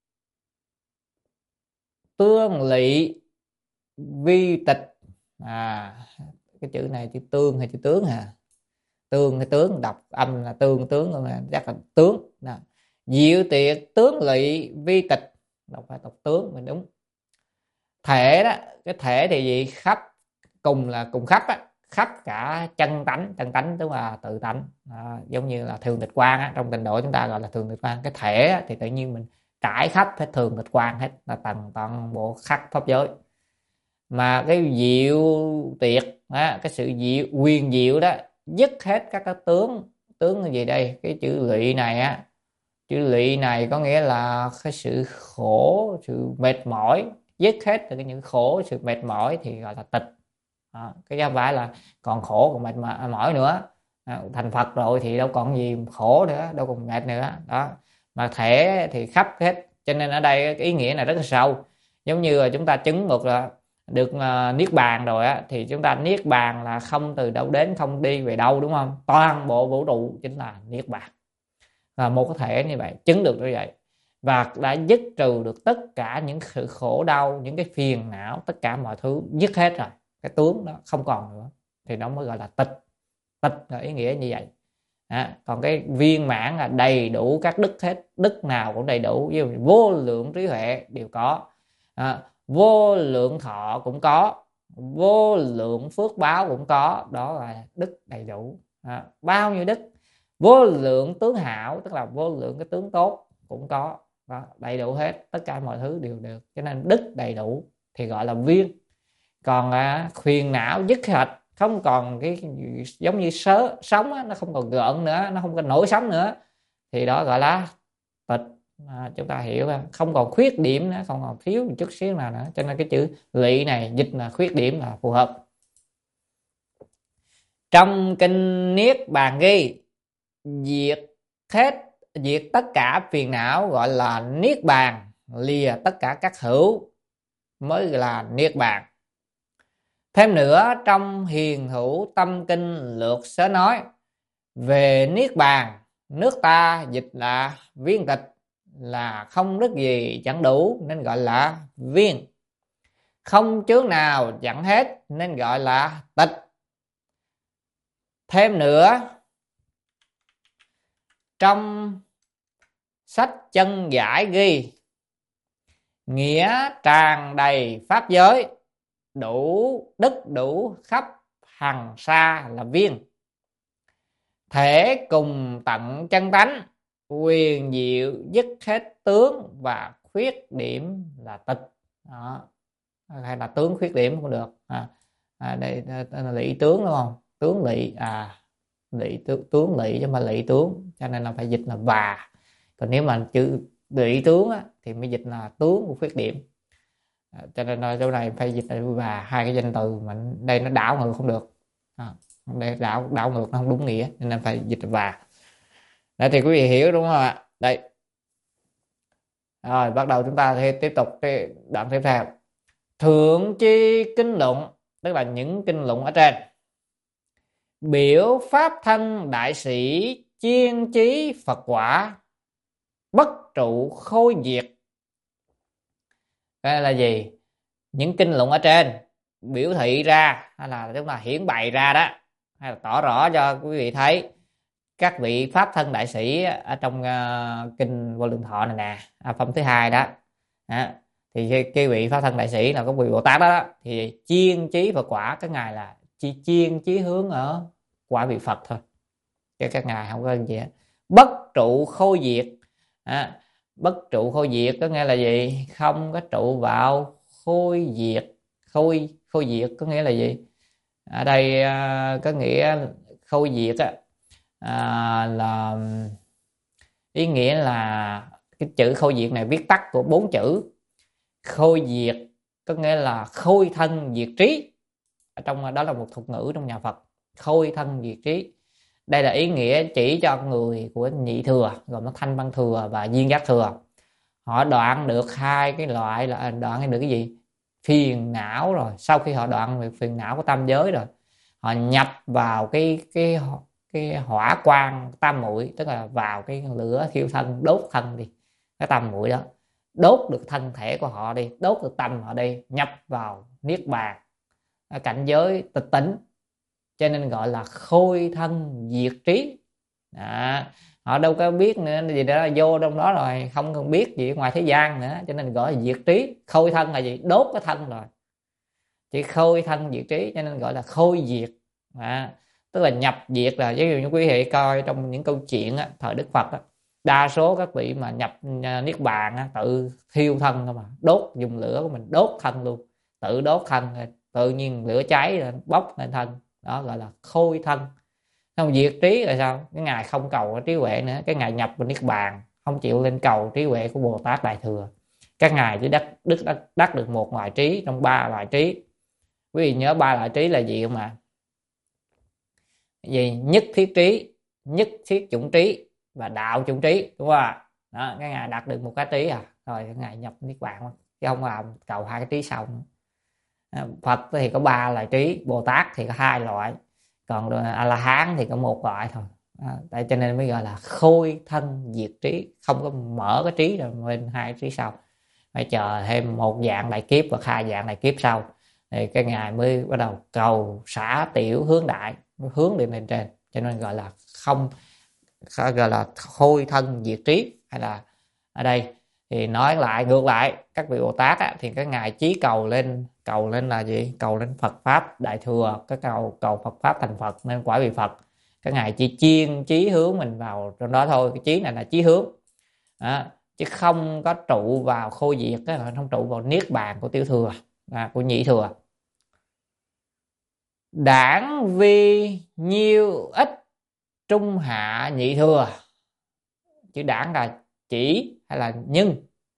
tương lị vi tịch. Cái chữ này chữ tương hay chữ tướng hả? Tương hay tướng, đọc âm là tương, tướng mà chắc là tướng. Diệu tiệt tướng lị vi tịch, đọc phải đọc tướng mình đúng. Thể đó, cái thể thì gì? Khắp, cùng là cùng khắp á, khắp cả chân tánh. Chân tánh tức là tự tánh. Giống như là thường tịch quan á, trong Tịnh độ chúng ta gọi là thường tịch quan. Cái thể á, thì tự nhiên mình trải khắp hết thường tịch quan hết, là toàn bộ khắp pháp giới. Mà cái diệu tiệt á, cái sự diệu, quyền diệu đó, dứt hết các cái tướng. Tướng là gì đây? Cái chữ lụy này á, chữ lụy này có nghĩa là cái sự khổ, sự mệt mỏi, dứt hết từ những khổ, sự mệt mỏi thì gọi là tịch. Cái không phải là còn khổ còn mệt mỏi nữa. Thành Phật rồi thì đâu còn gì khổ nữa, đâu còn mệt nữa đó. Mà thể thì khắp hết, cho nên ở đây cái ý nghĩa này rất là sâu. Giống như là chúng ta chứng được niết bàn rồi á, thì chúng ta niết bàn là không từ đâu đến, không đi về đâu, đúng không? Toàn bộ vũ trụ chính là niết bàn. Và một cái thể như vậy chứng được như vậy, và đã dứt trừ được tất cả những sự khổ đau, những cái phiền não, tất cả mọi thứ dứt hết rồi, cái tướng đó không còn nữa, thì nó mới gọi là tịch. Tịch là ý nghĩa như vậy. Còn cái viên mãn là đầy đủ các đức hết, đức nào cũng đầy đủ, ví dụ vô lượng trí huệ đều có, vô lượng thọ cũng có, vô lượng phước báo cũng có, đó là đức đầy đủ. Bao nhiêu đức, vô lượng tướng hảo, tức là vô lượng cái tướng tốt cũng có. Đó, đầy đủ hết, tất cả mọi thứ đều được, cho nên đức đầy đủ thì gọi là viên. Còn phiền não dứt hết, không còn cái giống như sống á, nó không còn gợn nữa, nó không còn nổi sóng nữa, thì đó gọi là tịch. Chúng ta hiểu không còn khuyết điểm nữa, không còn thiếu một chút xíu nào nữa, cho nên cái chữ lỵ này dịch là khuyết điểm là phù hợp. Trong kinh Niết Bàn ghi diệt tất cả phiền não gọi là niết bàn, lìa tất cả các hữu mới là niết bàn. Thêm nữa, trong Hiền Hữu Tâm Kinh lược sớ nói về niết bàn, nước ta dịch là viên tịch, là không đức gì chẳng đủ nên gọi là viên, không chướng nào chẳng hết nên gọi là tịch. Thêm nữa, trong sách Chân Giải ghi nghĩa tràn đầy pháp giới, đủ đức đủ khắp hằng sa là viên, thể cùng tận chân tánh, quyền diệu dứt hết tướng và khuyết điểm là tịch. Đó, hay là tướng khuyết điểm cũng được. Đây là lỵ tướng đúng không? Tướng lỵ, lỵ tướng lỵ chứ mà lỵ tướng, cho nên là phải dịch là và. Còn nếu mà chữ lỵ tướng á, thì mới dịch là tướng của khuyết điểm. Cho nên là chỗ này phải dịch là và, hai cái danh từ mà đây nó đảo ngược không được. Đây đảo ngược nó không đúng nghĩa nên phải dịch là và. Đấy thì quý vị hiểu đúng không ạ? Đây. Rồi bắt đầu chúng ta thì tiếp tục cái đoạn tiếp theo. Thượng chi kinh luận, tức là những kinh luận ở trên. Biểu pháp thân đại sĩ chiên chí Phật quả, bất trụ khôi diệt. Đây là gì? Những kinh luận ở trên biểu thị ra, hay là chúng ta hiển bày ra đó, hay là tỏ rõ cho quý vị thấy các vị pháp thân đại sĩ ở trong kinh Vô Lượng Thọ này nè, phẩm thứ 2 đó. Thì cái vị pháp thân đại sĩ là có vị Bồ Tát đó, thì chiên chí Phật quả, cái ngài là chỉ chiên chí hướng ở quả vị Phật thôi, chứ các ngài không có gì hết. Bất trụ khôi diệt, bất trụ khôi diệt có nghĩa là gì? Không có trụ vào khôi diệt. Khôi diệt có nghĩa là gì? Ở đây có nghĩa khôi diệt là ý nghĩa là cái chữ khôi diệt này viết tắt của 4 chữ. Khôi diệt có nghĩa là khôi thân diệt trí, ở trong đó là một thuật ngữ trong nhà Phật. Khôi thân diệt trí, đây là ý nghĩa chỉ cho người của nhị thừa, gồm nó thanh văn thừa và duyên giác thừa. Họ đoạn được hai cái loại, là đoạn được cái gì? Phiền não. Rồi sau khi họ đoạn được phiền não của tam giới rồi, họ nhập vào cái hỏa quang tam muội, tức là vào cái lửa thiêu thân, đốt thân đi, cái tam muội đó, đốt được thân thể của họ đi, đốt được tâm họ đi, nhập vào niết bàn, cảnh giới tịch tỉnh, cho nên gọi là khôi thân diệt trí. Họ đâu có biết nữa gì đó, vô trong đó rồi không cần biết gì ngoài thế gian nữa, cho nên gọi là diệt trí. Khôi thân là gì? Đốt cái thân rồi, chỉ khôi thân diệt trí, cho nên gọi là khôi diệt. Tức là nhập diệt, là ví dụ như quý vị coi trong những câu chuyện thời Đức Phật đa số các vị mà nhập niết bàn tự thiêu thân thôi, mà đốt, dùng lửa của mình đốt thân luôn, tự đốt thân, tự nhiên lửa cháy rồi bốc lên thân, đó gọi là khôi thân. Không diệt trí là sao? Cái ngài không cầu trí huệ nữa, cái ngài nhập vào niết bàn, không chịu lên cầu trí huệ của Bồ Tát Đại Thừa. Các ngài chỉ đắc được một loại trí trong 3 loại trí. Quý vị nhớ 3 loại trí là gì không ạ? Gì? Nhất thiết trí, nhất thiết chủng trí và đạo chủng trí, đúng không ạ? Đó, cái ngài đạt được một cái trí rồi cái ngài nhập niết bàn, chứ không làm cầu 2 cái trí sau nữa. Phật thì có 3 loại trí, Bồ Tát thì có 2 loại, còn A La Hán thì có 1 loại thôi. Tại cho nên mới gọi là khôi thân diệt trí, không có mở cái trí rồi lên 2 trí sau, phải chờ thêm 1 dạng đại kiếp và 2 dạng đại kiếp sau thì cái ngài mới bắt đầu cầu xả tiểu hướng đại, hướng lên trên, cho nên gọi là không, gọi là khôi thân diệt trí. Hay là ở đây thì nói lại ngược lại, các vị Bồ Tát thì các ngài chí cầu lên là gì? Cầu lên Phật pháp Đại Thừa, cái cầu Phật pháp thành Phật nên quả vị Phật. Các ngài chỉ chiên chí hướng mình vào trong đó thôi, cái chí này là chí hướng chứ không có trụ vào khôi diệt, không trụ vào niết bàn của tiểu thừa, của nhị thừa. Đảng vi nhiêu ít trung hạ nhị thừa, chữ đảng là chỉ hay là nhưng.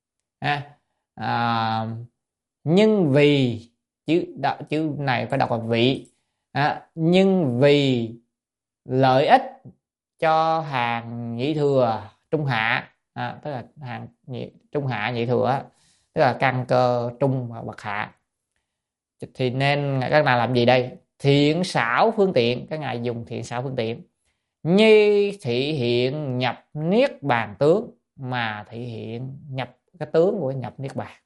Nhưng vì chữ này phải đọc là vị. Nhưng vì lợi ích cho hàng nhị thừa trung hạ, tức là hàng trung hạ nhị thừa, tức là căn cơ trung và bậc hạ, thì nên các ngài làm gì đây? Thiện xảo phương tiện, các ngài dùng thiện xảo phương tiện như thị hiện nhập niết bàn tướng, mà thị hiện nhập cái tướng của nhập niết bàn.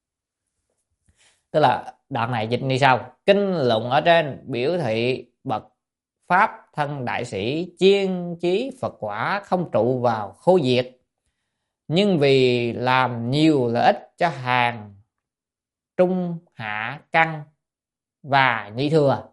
Tức là đoạn này dịch như sau: kinh luận ở trên biểu thị bậc pháp thân đại sĩ chiên chí Phật quả không trụ vào khô diệt, nhưng vì làm nhiều lợi ích cho hàng trung hạ căn và nhị thừa,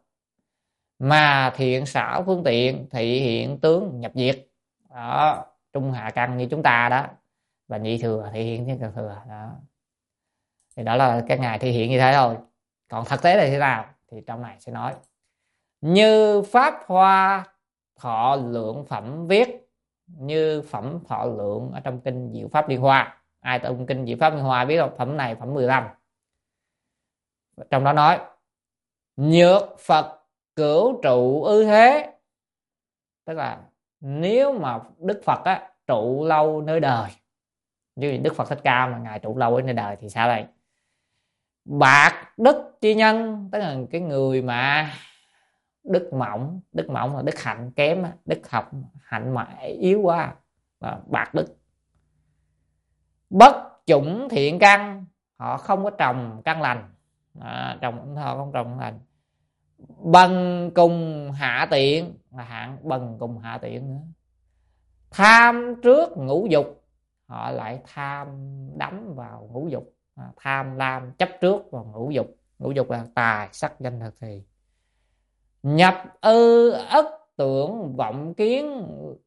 mà thiện xảo phương tiện thị hiện tướng nhập diệt. Đó, trung hạ căn như chúng ta đó, và nhị thừa thị hiện thiên thừa đó. Thì đó là cái ngài thể hiện như thế thôi. Còn thực tế là thế nào thì trong này sẽ nói. Như pháp hoa thọ lượng phẩm viết, như phẩm thọ lượng ở trong kinh Diệu Pháp Liên Hoa. Ai trong kinh Diệu Pháp Liên Hoa biết không? Phẩm này phẩm 15. Trong đó nói nhược Phật cửu trụ ư thế, tức là nếu mà Đức Phật trụ lâu nơi đời, như Đức Phật Thích Ca mà ngài trụ lâu ở nơi đời thì sao đây? Bạc đức chi nhân, tức là cái người mà đức mỏng là đức hạnh kém, đức học hạnh mà yếu quá, bạc đức. Bất chủng thiện căn, họ không có trồng căn lành, họ không trồng lành. Bần cùng hạ tiện, là hạng bần cùng hạ tiện nữa. Tham trước ngũ dục, họ lại tham đắm vào ngũ dục, tham lam chấp trước vào ngũ dục. Ngũ dục là tài sắc danh thực thì. Nhập ư ất tưởng vọng kiến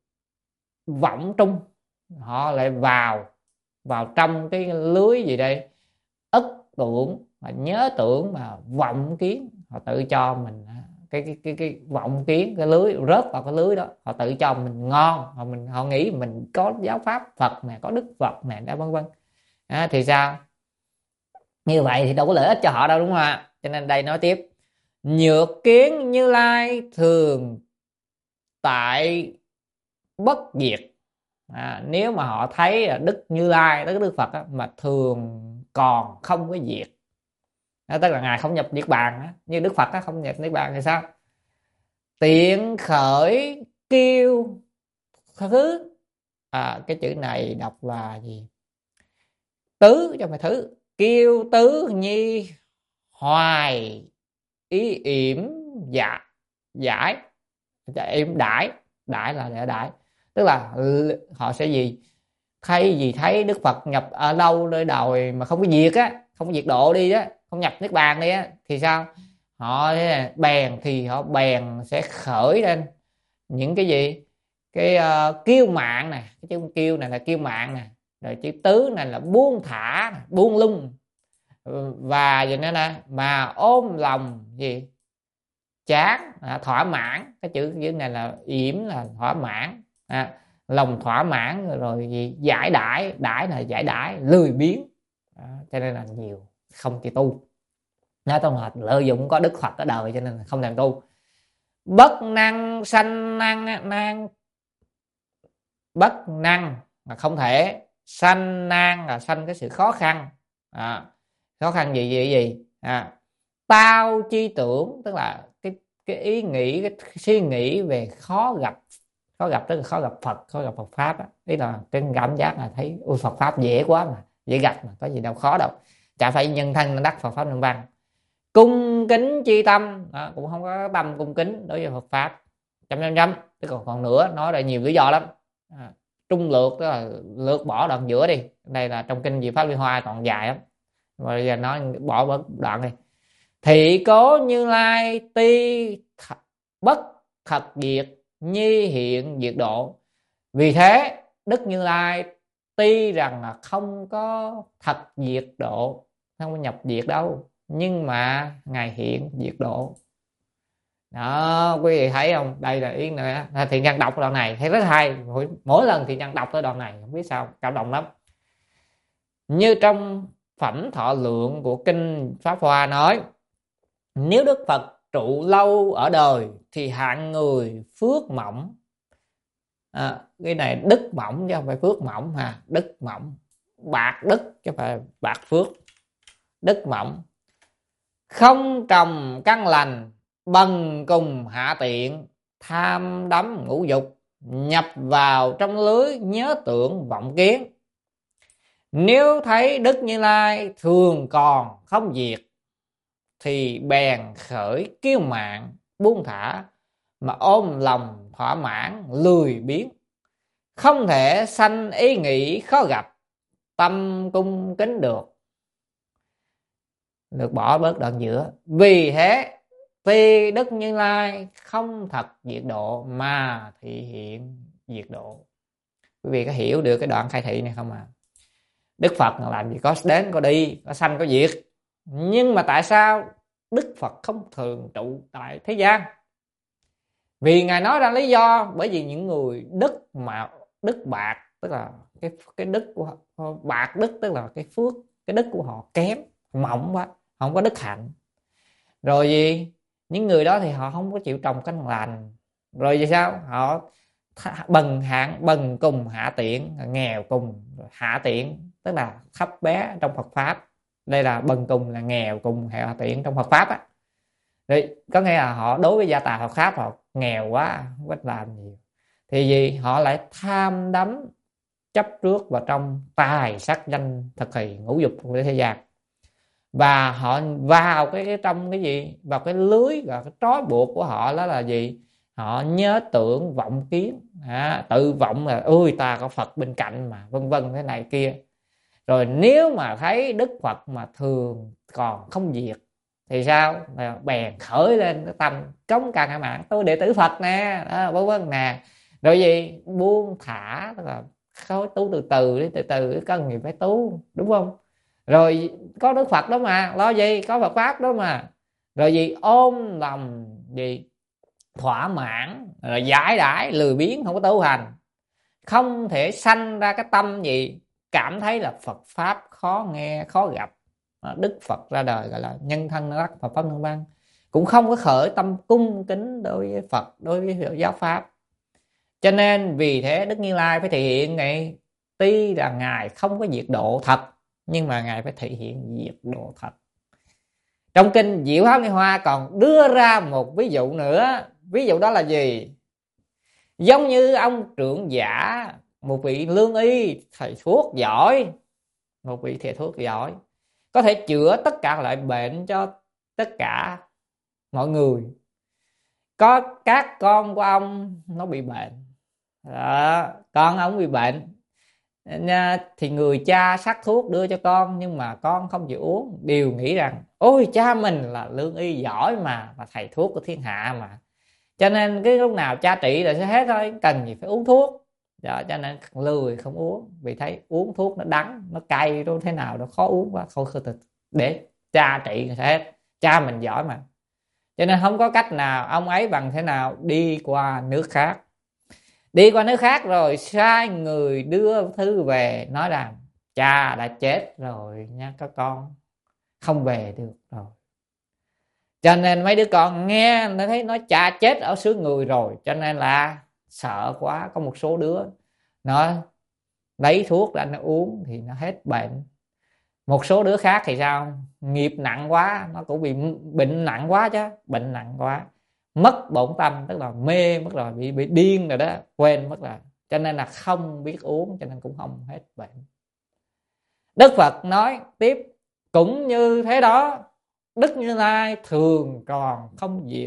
vọng trung, họ lại vào trong cái lưới gì đây? Ất tưởng, mà nhớ tưởng, mà vọng kiến, họ tự cho mình cái vọng kiến, cái lưới rớt vào cái lưới đó, họ tự cho mình ngon, họ nghĩ mình có giáo pháp Phật nè, có Đức Phật nè, vân vân. Thì sao? Như vậy thì đâu có lợi ích cho họ đâu, đúng không ạ? Cho nên đây nói tiếp: nhược kiến Như Lai thường tại bất diệt. Nếu mà họ thấy là Đức Như Lai, Đức Phật mà thường còn không có diệt, tức là ngài không nhập niết bàn, như Đức Phật không nhập niết bàn thì sao? Tiện khởi kiêu thứ, cái chữ này đọc là gì? Tứ cho mày thứ. Kiêu tứ nhi hoài ý yểm giải yểm đãi là để đãi, tức là họ sẽ gì? Thấy Đức Phật nhập ở đâu nơi đời mà không có diệt không có diệt độ đi không nhập niết bàn đi thì sao? Họ bèn sẽ khởi lên những cái gì? Cái kiêu mạn nè, cái chữ kiêu này là kiêu mạn nè, rồi chữ tứ này là buông thả, buông lung, và gì nữa nè, mà ôm lòng gì? Chán, thỏa mãn. Cái chữ này là yểm, là thỏa mãn, lòng thỏa mãn, rồi gì? Giải đãi là giải đãi, lười biếng. Cho nên là nhiều không chịu tu. Nói tóm lại lợi dụng có Đức Phật ở đời cho nên là không thèm tu. Bất năng sanh năng, bất năng là không thể, sanh nan là sanh cái sự khó khăn. Khó khăn gì? Tao chi tưởng, tức là cái ý nghĩ, cái suy nghĩ về khó gặp, tức là khó gặp Phật, khó gặp Phật pháp ý là cái cảm giác là thấy Phật pháp dễ quá, mà dễ gặp, mà có gì đâu khó đâu, chả phải nhân thân đắc Phật pháp nhân văn. Cung kính chi tâm, cũng không có tâm cung kính đối với Phật pháp. Tức còn nữa, nói ra nhiều lý do lắm. Trung lược, tức là lược bỏ đoạn giữa đi. Đây là trong kinh Diệu Pháp Liên Hoa còn dài lắm, bây giờ nói bỏ bớt đoạn đi. Thị cố Như Lai ti bất thật diệt, nhi hiện diệt độ. Vì thế Đức Như Lai tuy rằng là không có thật diệt độ, không có nhập diệt đâu, nhưng mà ngài hiện diệt độ. Đó, quý vị thấy không, đây là ý nữa. Thiện Nhân đọc đoạn này thấy rất hay, mỗi lần Thiện Nhân đọc tới đoạn này không biết sao cảm động lắm. Như trong phẩm Thọ Lượng của kinh Pháp Hoa nói, nếu Đức Phật trụ lâu ở đời thì hạng người phước mỏng. Cái này đức mỏng chứ không phải phước mỏng ha, đức mỏng, bạc đức chứ không phải bạc phước, đức mỏng, không trồng căn lành, bần cùng hạ tiện, tham đắm ngũ dục, nhập vào trong lưới nhớ tưởng vọng kiến. Nếu thấy Đức Như Lai thường còn không diệt thì bèn khởi kiêu mạn buông thả, mà ôm lòng thỏa mãn lười biếng, không thể sanh ý nghĩ khó gặp, tâm cung kính được bỏ bớt đoạn giữa. Vì thế tuy Đức Như Lai không thật diệt độ mà thị hiện diệt độ. Quý vị có hiểu được cái đoạn khai thị này không à? Đức Phật làm gì có đến có đi, có sanh có diệt, nhưng mà tại sao Đức Phật không thường trụ tại thế gian? Vì Ngài nói ra lý do, bởi vì những người đức mà đức bạc, tức là cái đức của họ, bạc đức tức là cái phước, cái đức của họ kém, mỏng quá, không có đức hạnh. Rồi gì, những người đó thì họ không có chịu trồng căn lành. Rồi vì sao? Họ bần cùng hạ tiện, nghèo cùng hạ tiện, tức là thấp bé trong Phật pháp. Đây là bần cùng là nghèo, cùng hạ tiện trong Phật pháp á. Rồi có nghĩa là họ đối với gia tài Phật pháp họ nghèo quá, không biết làm gì. Thì gì, họ lại tham đắm chấp trước vào trong tài sắc danh thực hì ngũ dục của thế gian, và họ vào cái trong cái gì, vào cái lưới và cái trói buộc của họ đó là gì, họ nhớ tưởng vọng kiến, tự vọng là ôi ta có Phật bên cạnh mà, vân vân thế này kia. Rồi nếu mà thấy Đức Phật mà thường còn không diệt thì sao, bèn khởi lên cái tâm cống càng hạ mạng, tôi đệ tử Phật nè, vân vân nè. Rồi gì, buông thả, tức là khối tu từ từ đi, từ từ cần gì phải tu, đúng không? Rồi có Đức Phật đó mà, lo gì, có Phật pháp đó mà. Rồi gì, ôm lòng gì thỏa mãn, rồi giải đãi lười biếng, không có tu hành, không thể sanh ra cái tâm gì cảm thấy là Phật pháp khó nghe khó gặp. Đức Phật ra đời gọi là nhân thân đắc Phật pháp nhân văn, cũng không có khởi tâm cung kính đối với Phật, đối với giáo pháp. Cho nên vì thế Đức Như Lai phải thể hiện này, tuy là Ngài không có diệt độ thật, nhưng mà Ngài phải thể hiện diệt độ thật. Trong kinh Diệu Pháp Liên Hoa còn đưa ra một ví dụ nữa. Ví dụ đó là gì? Giống như ông trưởng giả, một vị lương y thầy thuốc giỏi, một vị thầy thuốc giỏi có thể chữa tất cả loại bệnh cho tất cả mọi người. Có các con của ông nó bị bệnh đó, con ông bị bệnh thì người cha sắc thuốc đưa cho con, nhưng mà con không chịu uống, đều nghĩ rằng ôi cha mình là lương y giỏi mà, là thầy thuốc của thiên hạ mà, cho nên cái lúc nào cha trị là sẽ hết thôi, cần gì phải uống thuốc. Đó, cho nên lười không uống, vì thấy uống thuốc nó đắng, nó cay, nó thế nào nó khó uống quá, không để cha trị là sẽ hết, cha mình giỏi mà. Cho nên không có cách nào, ông ấy bằng thế nào, đi qua nước khác. Đi qua nước khác rồi sai người đưa thư về nói rằng cha đã chết rồi nha các con, không về được rồi. Cho nên mấy đứa con nghe nó thấy nói cha chết ở xứ người rồi, cho nên là sợ quá. Có một số đứa nó lấy thuốc ra nó uống thì nó hết bệnh. Một số đứa khác thì sao, nghiệp nặng quá, nó cũng bị bệnh nặng quá chứ, bệnh nặng quá mất bổn tâm, tức là mê mất rồi, bị điên rồi đó, quên mất rồi, cho nên là không biết uống, cho nên cũng không hết bệnh. Đức Phật nói tiếp cũng như thế đó, Đức Như Lai thường còn không diệt,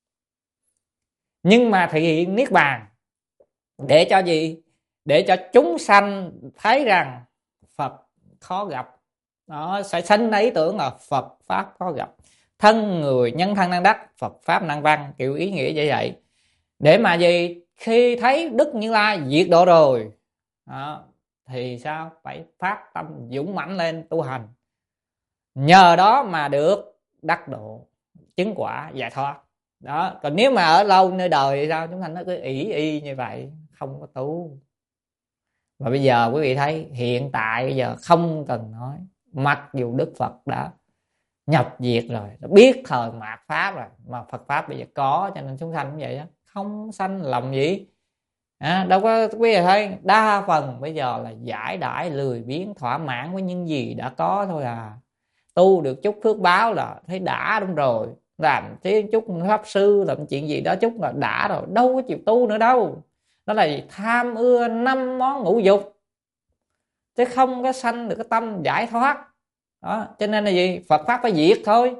nhưng mà thể hiện niết bàn để cho gì, để cho chúng sanh thấy rằng Phật khó gặp. Nó sẽ sanh ý tưởng là Phật pháp khó gặp, thân người nhân thân năng đắc, Phật pháp năng văn, kiểu ý nghĩa như vậy. Để mà gì, khi thấy Đức Như Lai diệt độ rồi đó, thì sao, phải phát tâm dũng mãnh lên tu hành, nhờ đó mà được đắc độ, chứng quả giải thoát. Đó, còn nếu mà ở lâu nơi đời thì sao? Chúng sanh nó cứ ỷ y như vậy, không có tu. Và bây giờ quý vị thấy hiện tại bây giờ không cần nói, mặc dù Đức Phật đã nhập diệt rồi, đã biết thời mạt pháp rồi, mà Phật pháp bây giờ có, cho nên chúng sanh cũng vậy đó, không sanh lòng gì. Đâu có, quý vị thấy đa phần bây giờ là giải đãi lười biếng thỏa mãn với những gì đã có thôi à. Tu được chút phước báo là thấy đã đúng rồi, làm thế chút pháp sư làm chuyện gì đó chút là đã rồi, đâu có chịu tu nữa đâu. Đó là gì? Tham ưa 5 món ngũ dục, chứ không có sanh được cái tâm giải thoát. Đó, cho nên là gì? Phật pháp phải diệt thôi,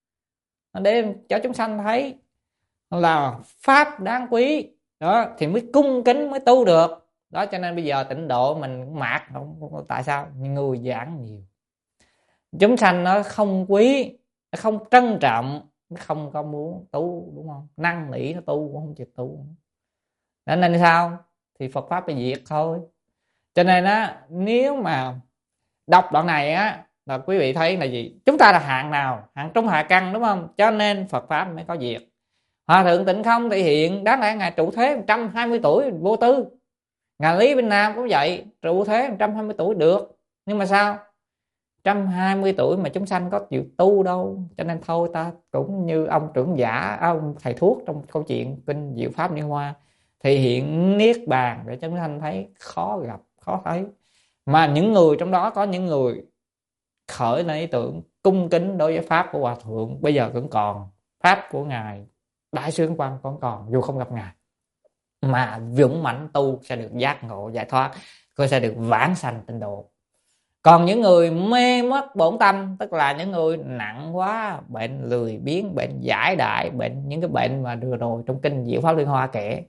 để cho chúng sanh thấy là pháp đáng quý, đó thì mới cung kính, mới tu được. Đó, cho nên bây giờ tịnh độ mình mạt không, tại sao? Người giảng nhiều, chúng sanh nó không quý, nó không trân trọng, nó không có muốn tu, đúng không? Năn nỉ nó tu cũng không chịu tu. Đó nên sao? Thì Phật pháp phải diệt thôi. Cho nên á, nếu mà đọc đoạn này á là quý vị thấy là gì? Chúng ta là hạng nào? Hạng trung hạ căn, đúng không? Cho nên Phật pháp mới có diệt. Hòa thượng Tịnh Không thể hiện đáng lẽ ngài trụ thế 120 tuổi vô tư. Ngài Lý Bên Nam cũng vậy, trụ thế 120 tuổi được. Nhưng mà sao? 120 tuổi mà chúng sanh có chịu tu đâu. Cho nên thôi ta cũng như ông trưởng giả, ông thầy thuốc trong câu chuyện kinh Diệu Pháp Liên Hoa, thể hiện niết bàn để chúng sanh thấy khó gặp, khó thấy. Mà những người trong đó có những người khởi lên ý tưởng cung kính đối với pháp của Hòa thượng, bây giờ vẫn còn. Pháp của ngài Đại sư Ấn Quang vẫn còn, dù không gặp ngài, mà dũng mãnh tu sẽ được giác ngộ giải thoát, cô sẽ được vãng sanh tịnh độ. Còn những người mê mất bổn tâm, tức là những người nặng quá, bệnh lười biếng, bệnh giải đãi, bệnh những cái bệnh mà vừa rồi trong kinh Diệu Pháp Liên Hoa kể,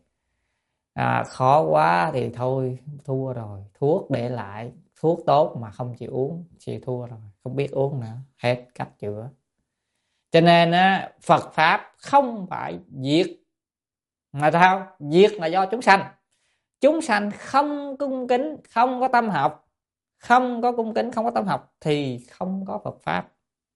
khó quá thì thôi, thua rồi. Thuốc để lại, thuốc tốt mà không chịu uống thì thua rồi, không biết uống nữa, hết cách chữa. Cho nên á, Phật pháp không phải diệt, mà sao? Diệt là do chúng sanh. Chúng sanh không cung kính, không có tâm học, không có cung kính, không có tâm học thì không có Phật pháp.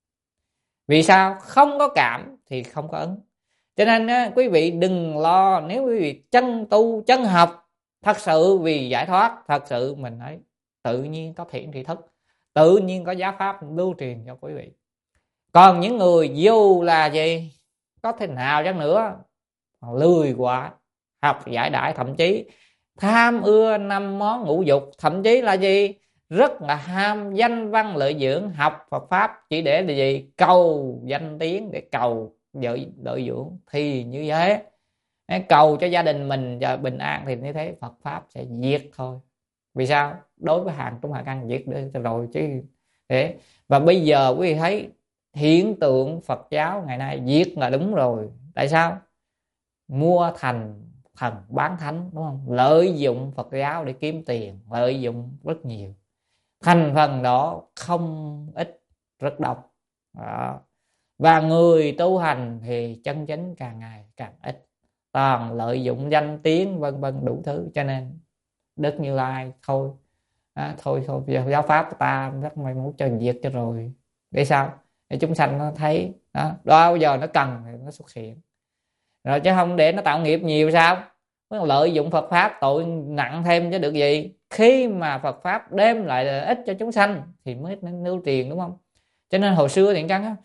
Vì sao? Không có cảm thì không có ấn. Cho nên á, quý vị đừng lo, nếu quý vị chân tu, chân học thật sự vì giải thoát, thật sự mình ấy tự nhiên có thiện tri thức, tự nhiên có giáo pháp lưu truyền cho quý vị. Còn những người dù là gì, có thế nào chăng nữa, lười quá, học giải đãi, thậm chí tham ưa 5 món ngũ dục, thậm chí là gì, rất là ham danh văn lợi dưỡng, học Phật pháp chỉ để là gì, cầu danh tiếng, để cầu lợi dưỡng, thì như thế cầu cho gia đình mình và bình an thì như thế Phật pháp sẽ diệt thôi. Vì sao? Đối với hàng trung hạ căn diệt rồi chứ. Để và bây giờ quý vị thấy hiện tượng Phật giáo ngày nay diệt là đúng rồi. Tại sao? Mua thành thần bán thánh, đúng không? Lợi dụng Phật giáo để kiếm tiền, lợi dụng rất nhiều. Thành phần đó không ít, rất đông. Đó. Và người tu hành thì chân chính càng ngày càng ít, toàn lợi dụng danh tiếng vân vân đủ thứ. Cho nên Đức Như Lai thôi thôi giáo pháp của ta rất may mốt cho diệt cho rồi. Để sao? Để chúng sanh nó thấy đó bao giờ nó cần thì nó xuất hiện rồi, chứ không để nó tạo nghiệp nhiều. Sao? Lợi dụng Phật pháp tội nặng thêm chứ được gì. Khi mà Phật pháp đem lại lợi ích cho chúng sanh thì mới lưu truyền, đúng không? Cho nên hồi xưa Thiện Căn á,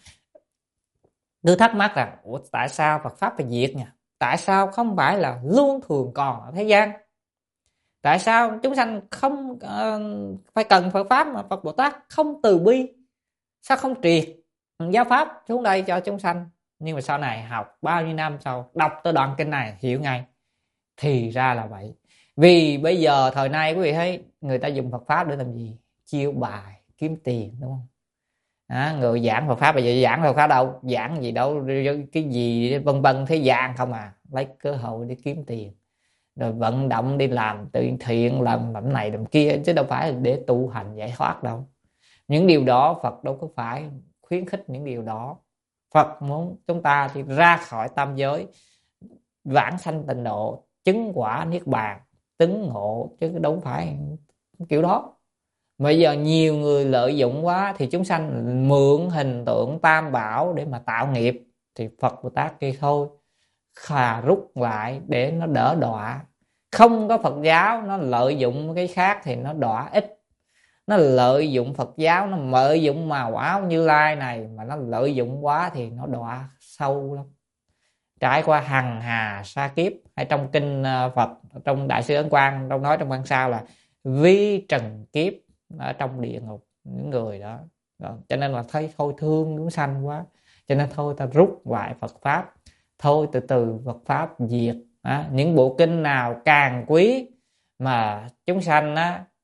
tôi thắc mắc rằng tại sao Phật pháp phải diệt nhỉ? Tại sao không phải là luôn thường còn ở thế gian? Tại sao chúng sanh không phải cần Phật pháp mà Phật Bồ Tát không từ bi? Sao không triệt giáo pháp xuống đây cho chúng sanh? Nhưng mà sau này học bao nhiêu năm sau, đọc tới đoạn kinh này hiểu ngay, thì ra là vậy. Vì bây giờ thời nay quý vị thấy người ta dùng Phật pháp để làm gì? Chiêu bài, kiếm tiền, đúng không? Người giảng Phật pháp bây giờ giảng Phật pháp đâu, giảng gì đâu, cái gì vân vân thế gian không à, lấy cơ hội để kiếm tiền, rồi vận động đi làm từ thiện, làm này làm kia, chứ đâu phải để tu hành giải thoát đâu. Những điều đó Phật đâu có phải khuyến khích những điều đó. Phật muốn chúng ta thì ra khỏi tam giới, vãng sanh tịnh độ, chứng quả niết bàn, chứng ngộ, chứ đâu phải kiểu đó. Bây giờ nhiều người lợi dụng quá thì chúng sanh mượn hình tượng tam bảo để mà tạo nghiệp, thì Phật Bồ Tát kia thôi, rút lại để nó đỡ đọa. Không có Phật giáo nó lợi dụng cái khác thì nó đọa ít. Nó lợi dụng Phật giáo, nó lợi dụng màu áo Như Lai này mà nó lợi dụng quá thì nó đọa sâu lắm. Trải qua hằng hà sa kiếp, hay trong kinh Phật, trong Đại sư Ấn Quang trong nói trong văn sao là vi trần kiếp ở trong địa ngục những người đó. Rồi, cho nên là thấy thôi thương chúng sanh quá, cho nên thôi ta rút lại Phật pháp, thôi từ từ Phật pháp diệt. Những bộ kinh nào càng quý mà chúng sanh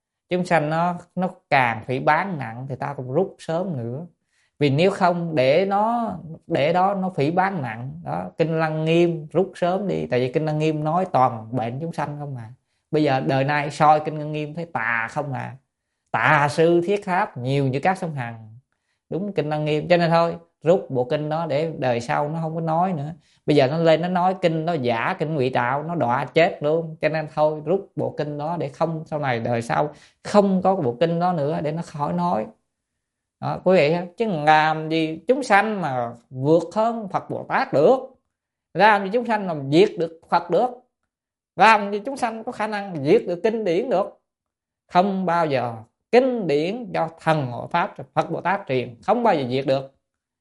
nó càng phỉ báng nặng thì ta cũng rút sớm nữa. Vì nếu không để đó nó phỉ báng nặng đó. Kinh Lăng Nghiêm rút sớm đi, tại vì Kinh Lăng Nghiêm nói toàn bệnh chúng sanh không mà. Bây giờ đời nay soi Kinh Lăng Nghiêm thấy tà không à, tà sư thiết tháp nhiều như các sông Hằng. Đúng Kinh Lăng Nghiêm, cho nên thôi rút bộ kinh đó để đời sau nó không có nói nữa. Bây giờ nó lên nó nói kinh nó giả, kinh ngụy tạo, nó đọa chết luôn. Cho nên thôi rút bộ kinh đó để không sau này đời sau không có bộ kinh đó nữa để nó khỏi nói đó, quý vị. Chứ làm gì chúng sanh mà vượt hơn Phật Bồ Tát được, làm gì chúng sanh làm diệt được Phật được, làm gì chúng sanh có khả năng diệt được kinh điển được. Không bao giờ. Kinh điển do thần hộ pháp Phật Bồ Tát truyền, không bao giờ diệt được.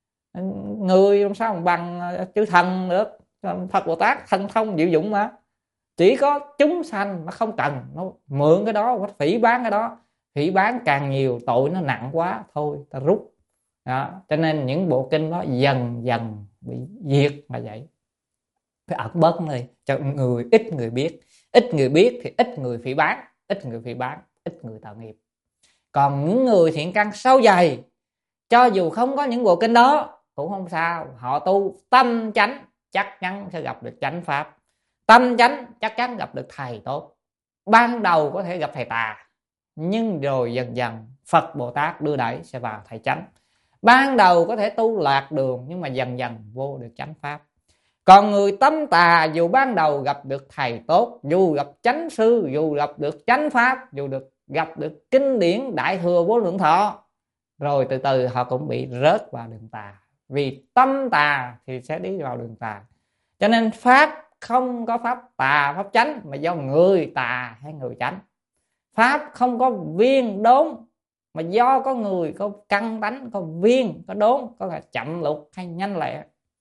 Người làm sao mà bằng chữ thần được. Phật Bồ Tát thần thông diệu dụng mà. Chỉ có chúng sanh nó không cần, nó mượn cái đó, nó phỉ báng cái đó. Phỉ báng càng nhiều tội nó nặng quá, thôi ta rút đó. Cho nên những bộ kinh đó dần dần bị diệt mà vậy. Phải ẩn bớt đi cho người ít người biết. Ít người biết thì ít người phỉ báng, ít người phỉ báng, ít người tạo nghiệp. Còn những người thiện căn sâu dày, cho dù không có những bộ kinh đó cũng không sao, họ tu tâm chánh chắc chắn sẽ gặp được chánh pháp. Tâm chánh chắc chắn gặp được thầy tốt. Ban đầu có thể gặp thầy tà, nhưng rồi dần dần Phật Bồ Tát đưa đẩy sẽ vào thầy chánh. Ban đầu có thể tu lạc đường, nhưng mà dần dần vô được chánh pháp. Còn người tâm tà dù ban đầu gặp được thầy tốt, dù gặp chánh sư, dù gặp được chánh pháp, dù gặp được kinh điển Đại Thừa Vô Lượng Thọ, rồi từ từ họ cũng bị rớt vào đường tà. Vì tâm tà thì sẽ đi vào đường tà. Cho nên pháp không có pháp tà pháp chánh, mà do người tà hay người chánh. Pháp không có viên đốn, mà do có người có căn tánh, có viên, có đốn, có là chậm lục hay nhanh lẹ.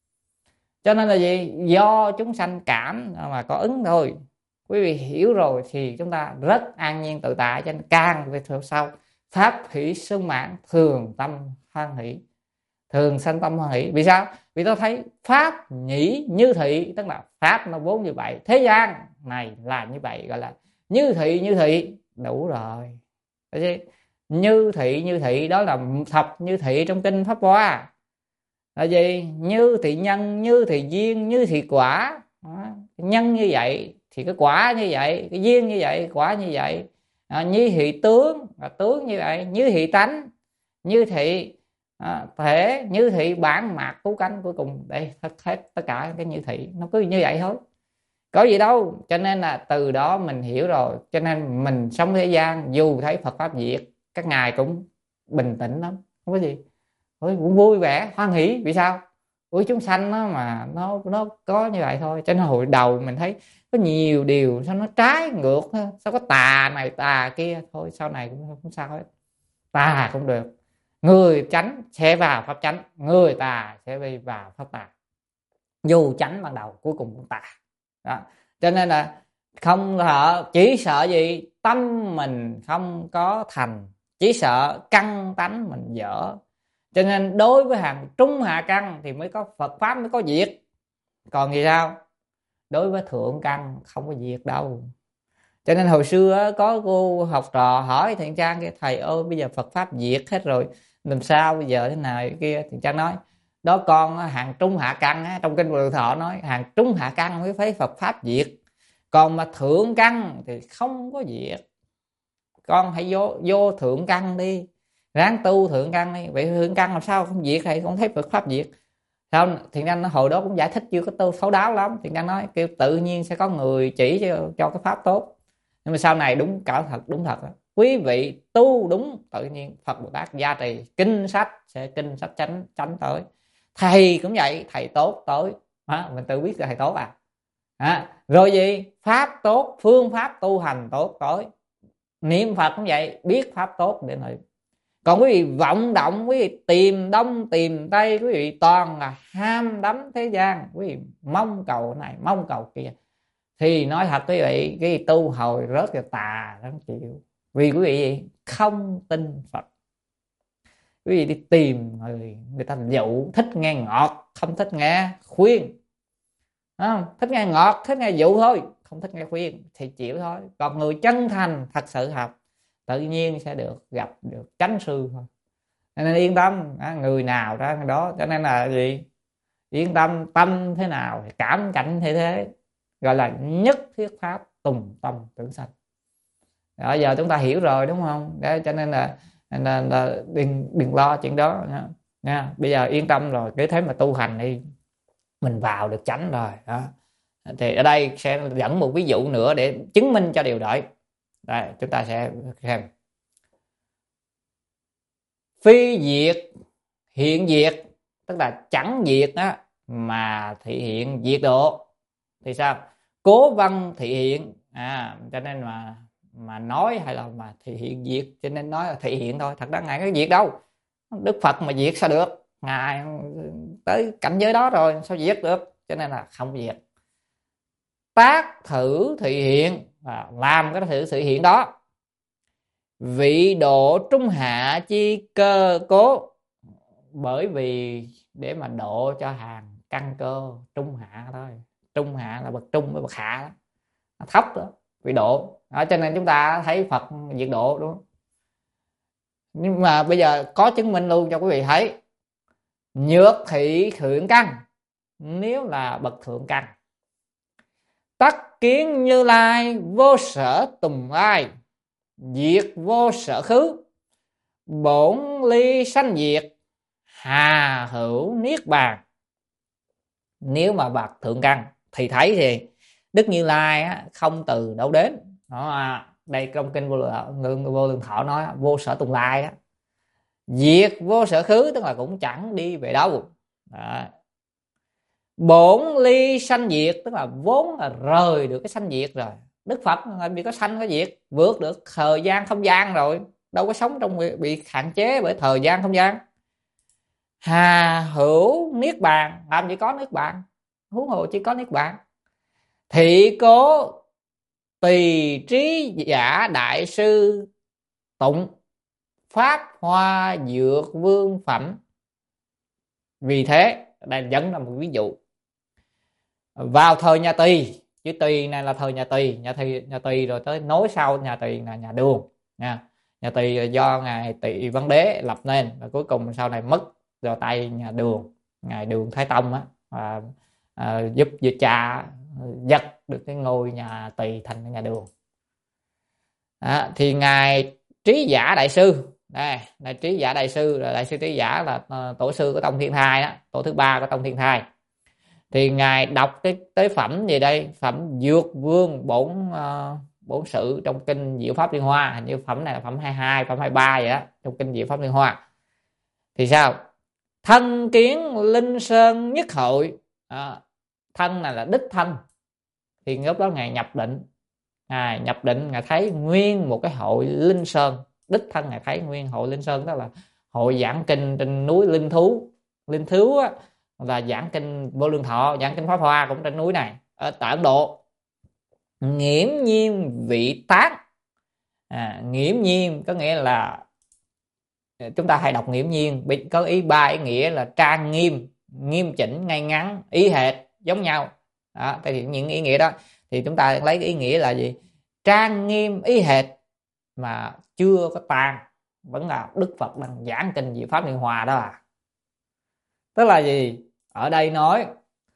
Cho nên là gì? Do chúng sanh cảm mà có ứng thôi. Quý vị hiểu rồi thì chúng ta rất an nhiên tự tại. Cho nên càng về sau pháp hỷ sung mãn, thường tâm hoan hỷ, thường sanh tâm hoan hỷ. Vì sao? Vì tôi thấy pháp nhĩ như thị, tức là pháp nó vốn như vậy, thế gian này là như vậy, gọi là như thị đủ rồi. Như thị đó là thập như thị trong kinh Pháp Hoa. Là gì? Như thị nhân, như thị duyên, như thị quả. Nhân như vậy thì cái quả như vậy, cái duyên như vậy, quả như vậy. Như thị tướng, tướng như vậy. Như thị tánh, như thị thể, như thị bản mạc cứu cánh. Cuối cùng đây hết tất cả cái như thị nó cứ như vậy thôi, có gì đâu. Cho nên là từ đó mình hiểu rồi. Cho nên mình sống thế gian dù thấy Phật pháp diệt, các ngài cũng bình tĩnh lắm, không có gì, cũng vui vẻ hoan hỷ. Vì sao? Chúng sanh nó mà nó có như vậy thôi. Cho nên hồi đầu mình thấy có nhiều điều sao nó trái ngược, sao có tà này tà kia. Thôi sau này cũng không sao hết, tà cũng được. Người chánh sẽ vào pháp chánh, người tà sẽ đi vào pháp tà. Dù chánh ban đầu cuối cùng cũng tà đó. Cho nên là không sợ, chỉ sợ gì? Tâm mình không có thành, chỉ sợ căn tánh mình dở. Cho nên đối với hàng trung hạ căn thì mới có Phật pháp, mới có diệt. Còn gì sao? Đối với thượng căn không có diệt đâu. Cho nên hồi xưa có cô học trò hỏi Thiện Trang kia: thầy ơi bây giờ Phật pháp diệt hết rồi, làm sao bây giờ thế nào kia? Thiện Trang nói: đó con hàng trung hạ căn, trong kinh Vô Lượng Thọ nói hàng trung hạ căn mới thấy Phật pháp diệt, còn mà thượng căn thì không có diệt. Con hãy vô thượng căn đi, ráng tu thượng căn đi. Vậy thượng căn làm sao không diệt thầy? Con thấy Phật pháp diệt sao? Thiện Trang hồi đó cũng giải thích chưa có tu thấu đáo lắm. Thiện Trang nói kêu tự nhiên sẽ có người chỉ cho cái pháp tốt. Nhưng mà sau này đúng thật quý vị tu đúng tự nhiên Phật Bồ Tát gia trì, kinh sách sẽ kinh sách chánh tới. Thầy cũng vậy, thầy tốt tới mình tự biết là thầy tốt à. Rồi gì, pháp tốt, phương pháp tu hành tốt tối, niệm Phật cũng vậy, biết pháp tốt để niệm. Còn quý vị vọng động, quý vị tìm đông tìm tây, quý vị toàn là ham đắm thế gian, quý vị mong cầu này mong cầu kia, thì nói thật quý vị, cái tu hồi rớt vào tà không chịu. Vì quý vị không tin Phật, quý vị đi tìm người ta dụ, thích nghe ngọt không thích nghe khuyên, không thích nghe ngọt thích nghe dụ thôi, không thích nghe khuyên thì chịu thôi. Còn người chân thành thật sự học tự nhiên sẽ gặp được chánh sư thôi. Nên yên tâm, người nào ra đó. Cho nên là gì, yên tâm, tâm thế nào thì cảm cảnh thế, gọi là nhất thiết pháp tùng tâm tưởng sanh. Bây giờ chúng ta hiểu rồi đúng không? Đấy, cho nên là đừng lo chuyện đó nha. Bây giờ yên tâm rồi, cứ thế mà tu hành đi, mình vào được chánh rồi đó. Thì ở đây sẽ dẫn một ví dụ nữa để chứng minh cho điều đó. Đây, chúng ta sẽ xem phi diệt hiện diệt, tức là chẳng diệt đó mà thị hiện diệt độ. Thì sao? Cố văn thị hiện, cho nên mà nói hay là mà thị hiện diệt, cho nên nói là thị hiện thôi, thật ra ngài có diệt đâu. Đức Phật mà diệt sao được, ngài tới cảnh giới đó rồi sao diệt được, cho nên là không diệt. Tác thử thị hiện, làm cái thử thị hiện đó. Vị độ trung hạ chi cơ cố, bởi vì để mà độ cho hàng căn cơ trung hạ thôi. Trung hạ là bậc trung với bậc hạ đó, thấp đó, vị độ đó. Cho nên chúng ta thấy Phật diệt độ đúng không? Nhưng mà bây giờ có chứng minh luôn cho quý vị thấy. Nhược thị thượng căn, nếu là bậc thượng căn. Tắc kiến Như Lai vô sở tùng lai, diệt vô sở khứ, bổn ly sanh diệt, hà hữu niết bàn. Nếu mà bậc thượng căn thì thấy thì Đức Như Lai không từ đâu đến đó. Đây trong kinh vô lượng thọ nói vô sở tùng lai đó. Diệt vô sở khứ, tức là cũng chẳng đi về đâu đó. Bổn ly sanh diệt, tức là vốn là rời được cái sanh diệt rồi. Đức Phật làm gì có sanh có diệt, vượt được thời gian không gian rồi, đâu có sống trong bị hạn chế bởi thời gian không gian. Hà hữu niết bàn, làm gì có niết bàn, huống hồ chỉ có niết bàn. Thị cố tùy trí giả đại sư tụng, pháp hoa dược vương phẩm. Vì thế đây dẫn là một ví dụ. Vào thời nhà Tỳ, chữ Tỳ này là thời nhà Tỳ, nhà Tỳ rồi tới nối sau nhà Tỳ là nhà Đường nha. Nhà Tỳ là do ngài Tỳ Văn Đế lập nên, và cuối cùng sau này mất vào tay nhà Đường, ngài Đường Thái Tông á, giúp cha giật được cái ngôi nhà Tỳ thành nhà Đường. Thì ngài Trí Giả đại sư, đây là Trí Giả đại sư, là đại sư Trí Giả là tổ sư của Tông Thiên Thai đó, tổ thứ ba của Tông Thiên Thai. Thì ngài đọc cái tế phẩm gì đây, phẩm Dược Vương bổn sự trong kinh Diệu Pháp Liên Hoa, hình như phẩm này là phẩm 22, phẩm 23 vậy đó, trong kinh Diệu Pháp Liên Hoa. Thì sao? Thân kiến Linh Sơn nhất hội, thân này là đích thân. Thì lúc đó ngài nhập định, ngài thấy nguyên một cái hội Linh Sơn, đích thân ngài thấy nguyên hội Linh Sơn, đó là hội giảng kinh trên núi Linh Thú á, và giảng kinh Vô Lượng Thọ, giảng kinh Pháp Hoa cũng trên núi này ở tại Ấn Độ. Nghiễm nhiên vị tác, nghiễm nhiên có nghĩa là chúng ta hay đọc nghiễm nhiên, có ba ý nghĩa là trang nghiêm, nghiêm chỉnh, ngay ngắn, ý hệt giống nhau đó. Thì những ý nghĩa đó thì chúng ta lấy cái ý nghĩa là gì? Trang nghiêm ý hệt mà chưa có tan, vẫn là Đức Phật đang giảng kinh Diệu Pháp Liên Hoa đó Tức là gì? Ở đây nói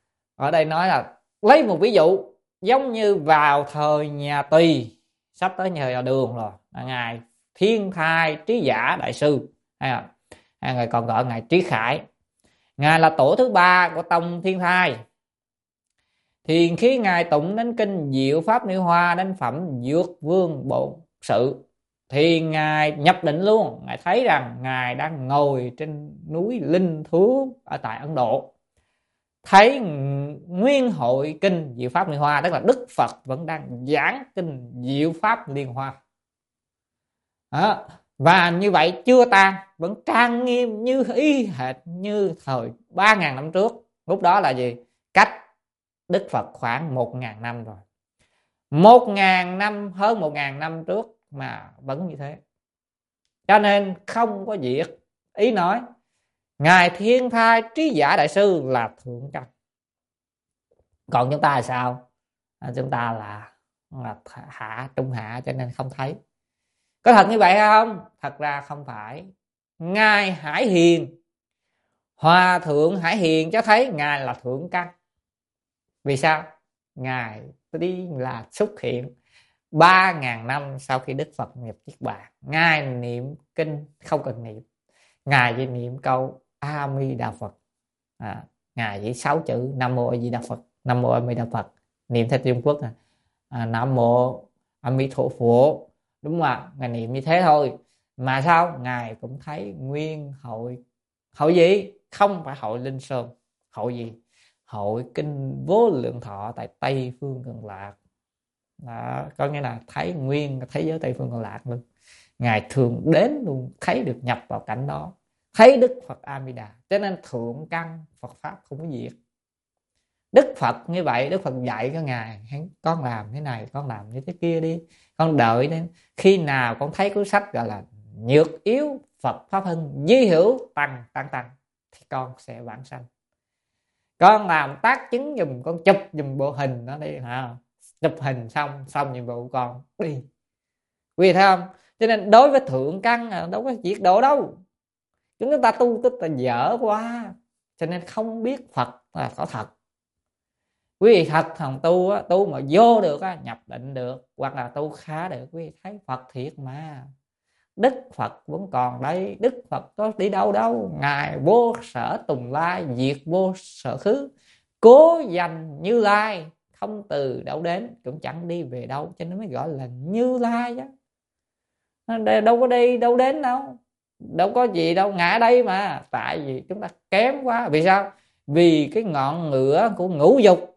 là lấy một ví dụ giống như vào thời nhà Tỳ, sắp tới nhà Đường rồi, ngài Thiên Thai Trí Giả đại sư, hay người còn gọi ngài Trí Khải, ngài là tổ thứ ba của Tông Thiên Thai. Thì khi ngài tụng đến kinh Diệu Pháp Liên Hoa, đến phẩm Dược Vương bổn sự, thì ngài nhập định luôn, ngài thấy rằng ngài đang ngồi trên núi Linh Thú ở tại Ấn Độ. thấy nguyên hội kinh Diệu Pháp Liên Hoa, tức là Đức Phật vẫn đang giảng kinh Diệu Pháp Liên Hoa. Đó. Và như vậy chưa tan, vẫn trang nghiêm như y hệt như thời 3.000 năm trước. Lúc đó là gì? Cách Đức Phật khoảng 1.000 năm rồi. 1.000 năm, hơn 1.000 năm trước mà vẫn như thế. Cho nên không có diệt. Ý nói Ngài Thiên Thai Trí Giả Đại Sư là thượng căn. Còn chúng ta là sao? Chúng ta là hạ, trung hạ, cho nên không thấy. Có thật như vậy không? Thật ra không phải. Ngài Hải Hiền, Hòa Thượng Hải Hiền cho thấy Ngài là thượng căn. Vì sao? Ngài đi là xuất hiện 3.000 năm sau khi Đức Phật nhập Niết Bàn. Ngài niệm kinh không cần niệm, Ngài chỉ niệm câu A Di Đà Phật. Ngài chỉ 6 chữ Nam Mô A Di Đà Phật, Nam Mô A Di Đà Phật, niệm theo Trung Quốc Nam Mô A Di Đà Phật. Đúng không ạ? Ngài niệm như thế thôi. Mà sao? Ngài cũng thấy nguyên hội. Hội gì? Không phải hội Linh Sơn. Hội gì? Hội kinh Vô Lượng Thọ tại Tây Phương Cực Lạc. Đó, có nghĩa là thấy nguyên thế giới Tây Phương Cực Lạc luôn. Ngài thường đến luôn, thấy được nhập vào cảnh đó, thấy Đức Phật A Di Đà. Cho nên thượng căn Phật pháp không có diệt. Đức Phật như vậy, Đức Phật dạy cho Ngài: con làm thế này, con làm như thế kia đi, con đợi đến khi nào con thấy cuốn sách gọi là Nhược Yếu Phật Pháp Hưng, Di Hữu Tăng thì con sẽ vãng sanh. Con làm tác chứng giùm, con chụp giùm bộ hình nó đi chụp hình xong nhiệm vụ con đi. Quý vị thấy không? Cho nên đối với thượng căn đâu có diệt độ đâu. Chúng ta tu tức là dở quá, cho nên không biết Phật là có thật. Quý vị thật thằng tu mà vô được nhập định được, hoặc là tu khá được, quý vị thấy Phật thiệt mà. Đức Phật vẫn còn đây. Đức Phật có đi đâu đâu. Ngài vô sở tùng lai, diệt vô sở khứ, cố dành Như Lai, không từ đâu đến, cũng chẳng đi về đâu, cho nên mới gọi là Như Lai chứ. Đâu có đi đâu đến đâu, đâu có gì đâu, ngã đây mà. Tại vì chúng ta kém quá. Vì sao? Vì cái ngọn ngựa của ngũ dục,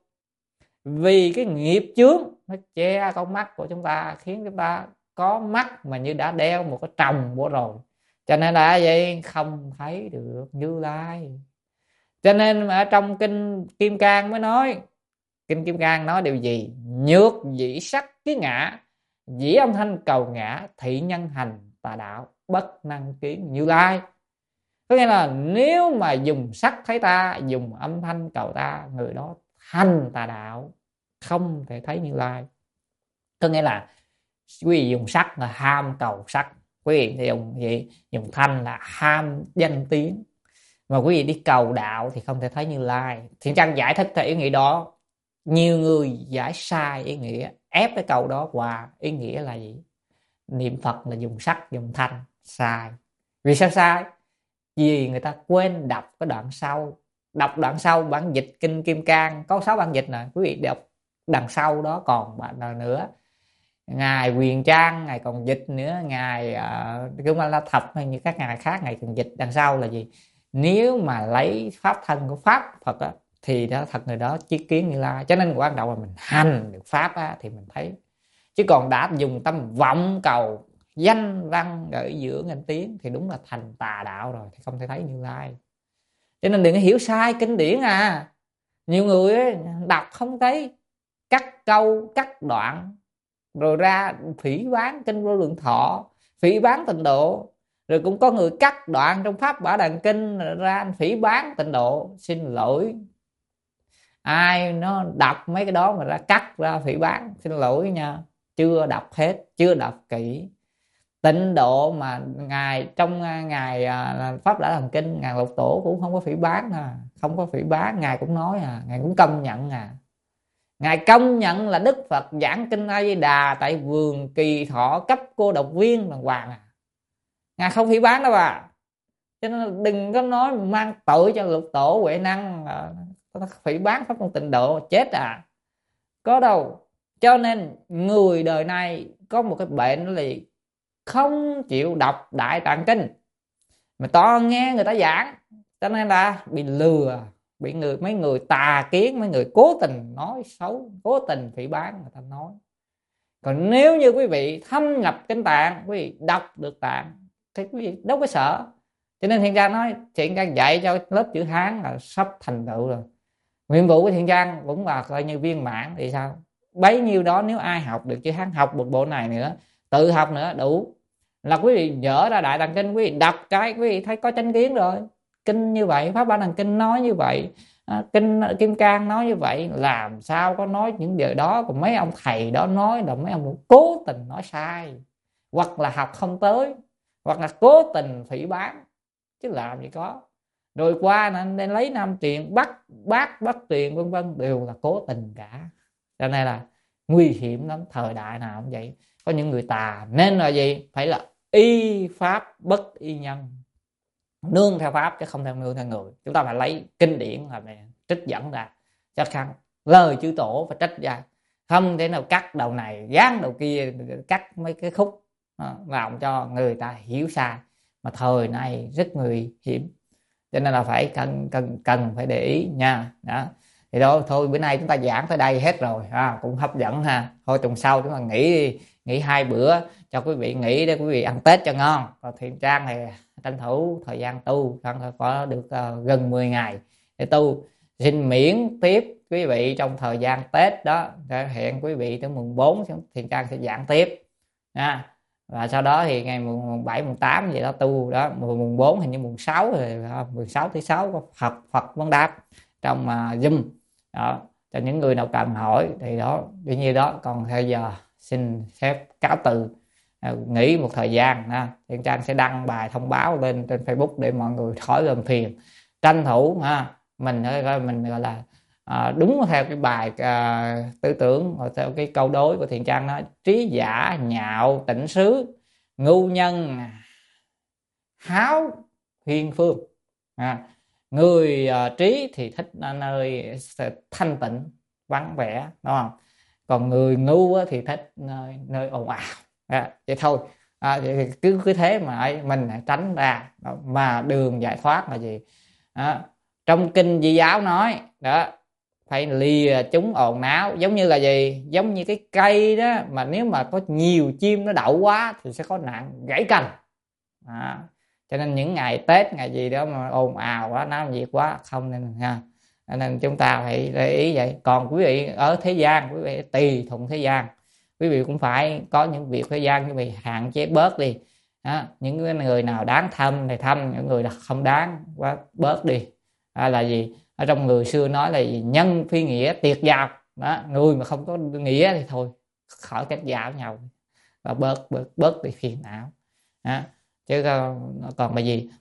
vì cái nghiệp chướng nó che con mắt của chúng ta, khiến chúng ta có mắt mà như đã đeo một cái tròng vô rồi. Cho nên là vậy, không thấy được Như Lai. Cho nên ở trong kinh Kim Cang mới nói, kinh Kim Cang nói điều gì? Nhược dĩ sắc kiến ngã, dĩ âm thanh cầu ngã, thị nhân hành tà đạo, bất năng kiến Như Lai. Có nghĩa là nếu mà dùng sắc thấy ta, dùng âm thanh cầu ta, người đó hành tà đạo, không thể thấy Như Lai. Có nghĩa là quý vị dùng sắc là ham cầu sắc, quý vị thì dùng thanh là ham danh tiếng, mà quý vị đi cầu đạo thì không thể thấy Như Lai. Thiện Trang giải thích theo ý nghĩa đó. Nhiều người giải sai ý nghĩa, ép cái câu đó qua ý nghĩa là gì? Niệm Phật là dùng sắc, dùng thanh. Sai. Vì sao sai? Vì người ta quên đọc cái đoạn sau. Đọc đoạn sau bản dịch kinh Kim Cang có 6 bản dịch nè, quý vị đọc đằng sau đó còn bạn nào nữa. Ngài Huyền Trang ngài còn dịch nữa, ngài Kim La Thập hay như các ngài khác ngài còn dịch đằng sau là gì? Nếu mà lấy pháp thân của pháp Phật á, thì đó thật người đó chiết kiến Như Lai. Cho nên quan trọng là mình hành được pháp á, thì mình thấy. Chứ còn đã dùng tâm vọng cầu danh văn gợi dưỡng danh tiếng thì đúng là thành tà đạo rồi, thì không thể thấy Như Lai. Cho nên đừng có hiểu sai kinh điển nhiều người ấy, đọc không thấy, cắt câu cắt đoạn rồi ra phỉ báng kinh Vô Lượng Thọ, phỉ báng Tịnh Độ. Rồi cũng có người cắt đoạn trong Pháp Bảo Đàn Kinh ra phỉ báng Tịnh Độ. Xin lỗi, ai nó đọc mấy cái đó mà ra cắt ra phỉ báng, xin lỗi nha, chưa đọc hết, chưa đọc kỹ. Tịnh Độ mà ngài trong ngài Pháp Đã Làm Kinh, ngài Lục Tổ cũng không có phỉ báng không có phỉ báng, ngài cũng nói ngài cũng công nhận ngài công nhận là Đức Phật giảng kinh A Di Đà tại vườn Kỳ Thọ cấp cô độc viên đàng hoàng ngài không phỉ báng đâu cho nên đừng có nói mang tội cho Lục Tổ Huệ Năng phỉ báng pháp môn Tịnh Độ, chết có đâu. Cho nên người đời này có một cái bệnh là không chịu đọc Đại Tạng Kinh mà to nghe người ta giảng, cho nên là bị lừa bị mấy người tà kiến, mấy người cố tình nói xấu, cố tình phỉ báng người ta nói. Còn nếu như quý vị thâm nhập kinh Tạng, quý vị đọc được Tạng thì quý vị đâu có sợ. Cho nên Thiện Trang nói, Thiện Trang dạy cho lớp chữ Hán là sắp thành tựu rồi. Nhiệm vụ của Thiện Trang cũng là coi như viên mãn thì sao, bấy nhiêu đó. Nếu ai học được chữ Hán, học một bộ này nữa, tự học nữa đủ, là quý vị dở ra Đại Tạng Kinh, quý vị đọc cái quý vị thấy có chánh kiến rồi. Kinh như vậy, Pháp Bảo Đàn Kinh nói như vậy, Kinh Kim Cang nói như vậy, làm sao có nói những điều đó. Còn mấy ông thầy đó nói là mấy ông cố tình nói sai, hoặc là học không tới, hoặc là cố tình phỉ báng, chứ làm gì có. Rồi qua nên lấy Nam Truyền, bắt Truyền vân vân, đều là cố tình cả. Cho nên là nguy hiểm lắm, thời đại nào cũng vậy, có những người tà. Nên là gì, phải là y pháp bất y nhân, nương theo pháp chứ không theo nương theo người. Chúng ta phải lấy kinh điển là trích dẫn ra, chắc chắn lời chư tổ phải trích ra, không thể nào cắt đầu này gán đầu kia, cắt mấy cái khúc làm cho người ta hiểu sai. Mà thời nay rất nguy hiểm, cho nên là phải cần phải để ý nha. Đó thì đó thôi, bữa nay chúng ta giảng tới đây hết rồi cũng hấp dẫn ha. Thôi tuần sau chúng ta nghỉ 2 bữa cho quý vị nghỉ để quý vị ăn Tết cho ngon. Còn Thiện Trang thì tranh thủ thời gian tu, có được gần 10 ngày để tu. Xin miễn tiếp quý vị trong thời gian Tết đó, hẹn quý vị tới mùng 4 Thiện Trang sẽ giảng tiếp nha. Và sau đó thì ngày mùng 7, mùng 8 vậy đó tu đó. Mùng 4 hình như mùng 6 rồi, 16 thứ 6 có Phật vấn đáp trong Zoom đó, cho những người nào cần hỏi thì đó tuy nhiên đó. Còn bây giờ xin phép cáo từ, nghỉ một thời gian ha. Thiện Trang sẽ đăng bài thông báo lên trên Facebook để mọi người khỏi làm phiền, tranh thủ mình gọi là đúng theo cái bài tư tưởng, theo cái câu đối của Thiện Trang nói: trí giả nhạo tịnh xứ, ngu nhân háo huyền phương. Người trí thì thích nơi thanh tịnh vắng vẻ, đúng không? Còn người ngu thì thích nơi ồn ào. Vậy thôi, cứ thế mà mình tránh ra. Mà đường giải thoát là gì? Trong kinh Di Giáo nói đó, phải lìa chúng ồn náo. Giống như là gì? Giống như cái cây đó, mà nếu mà có nhiều chim nó đậu quá thì sẽ có nạn gãy cành. Cho nên những ngày Tết, ngày gì đó mà ồn ào quá, náo nhiệt quá không nên ha. Nên chúng ta phải để ý vậy. Còn quý vị ở thế gian, quý vị tùy thuận thế gian, quý vị cũng phải có những việc thế gian quý vị hạn chế bớt đi. Những người nào đáng thăm thì thăm, những người không đáng quá bớt đi. Là gì? Ở trong người xưa nói là gì? Nhân phi nghĩa tiệt giao đó. Người mà không có nghĩa thì thôi khỏi kết giao với nhau, và bớt đi phiền não chứ còn bởi vì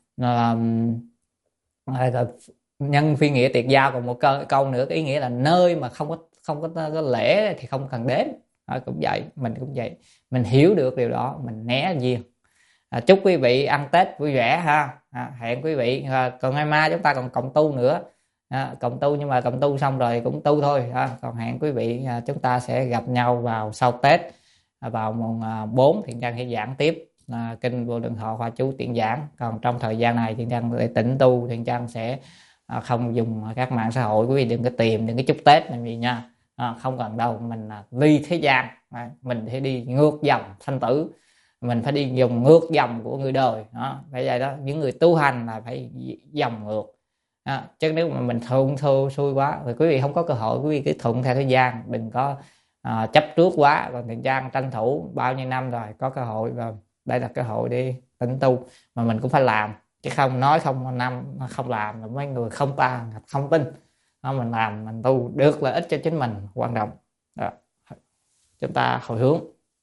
nhân phi nghĩa tiệt giao. Còn một câu nữa, cái ý nghĩa là nơi mà không có lễ thì không cần đến. Cũng vậy, mình cũng vậy, mình hiểu được điều đó mình né duyên. Chúc quý vị ăn Tết vui vẻ ha. Hẹn quý vị còn ngày mai chúng ta còn cộng tu nữa. Cộng tu, nhưng mà cộng tu xong rồi cũng tu thôi. Còn hẹn quý vị chúng ta sẽ gặp nhau vào sau Tết, vào mùng 4 Thiện Trang sẽ giảng tiếp kinh Vô Lượng Thọ Hoa Chú Tiện giảng. Còn trong thời gian này Thiện Trang để tĩnh tu, Thiện Trang sẽ không dùng các mạng xã hội. Quý vị đừng có tìm, đừng có chúc Tết làm gì nha. Không cần đâu. Mình ly thế gian, mình phải đi ngược dòng sanh tử, mình phải đi dùng ngược dòng của người đời đó. Vậy vậy đó, những người tu hành là phải dòng ngược chứ nếu mà mình thuận xuôi quá thì quý vị không có cơ hội. Quý vị cứ thuận theo thế gian, đừng có chấp trước quá. Còn Thiện Trang tranh thủ bao nhiêu năm rồi, có cơ hội rồi, đây là cơ hội đi tĩnh tu. Mà mình cũng phải làm, chứ không nói không làm là mấy người không tin. Mình làm, mình tu được lợi ích cho chính mình quan trọng đó. Chúng ta hồi hướng: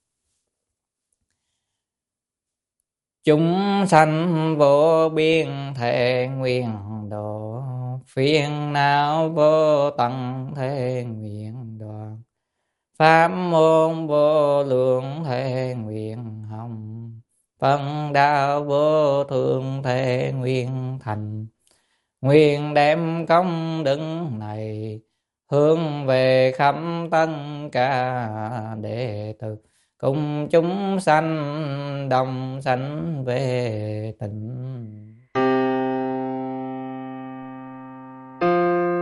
chúng sanh vô biên thể nguyện độ, phiền não vô tận thể nguyện đoạn, pháp môn vô lượng thể nguyện hồng, phân đạo vô thượng thể nguyện thành. Nguyện đem công đức này hướng về khắp tất cả đệ tử, cùng chúng sanh đồng sanh về tịnh.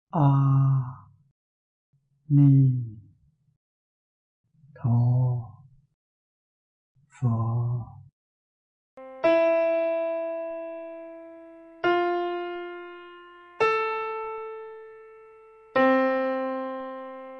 A Ni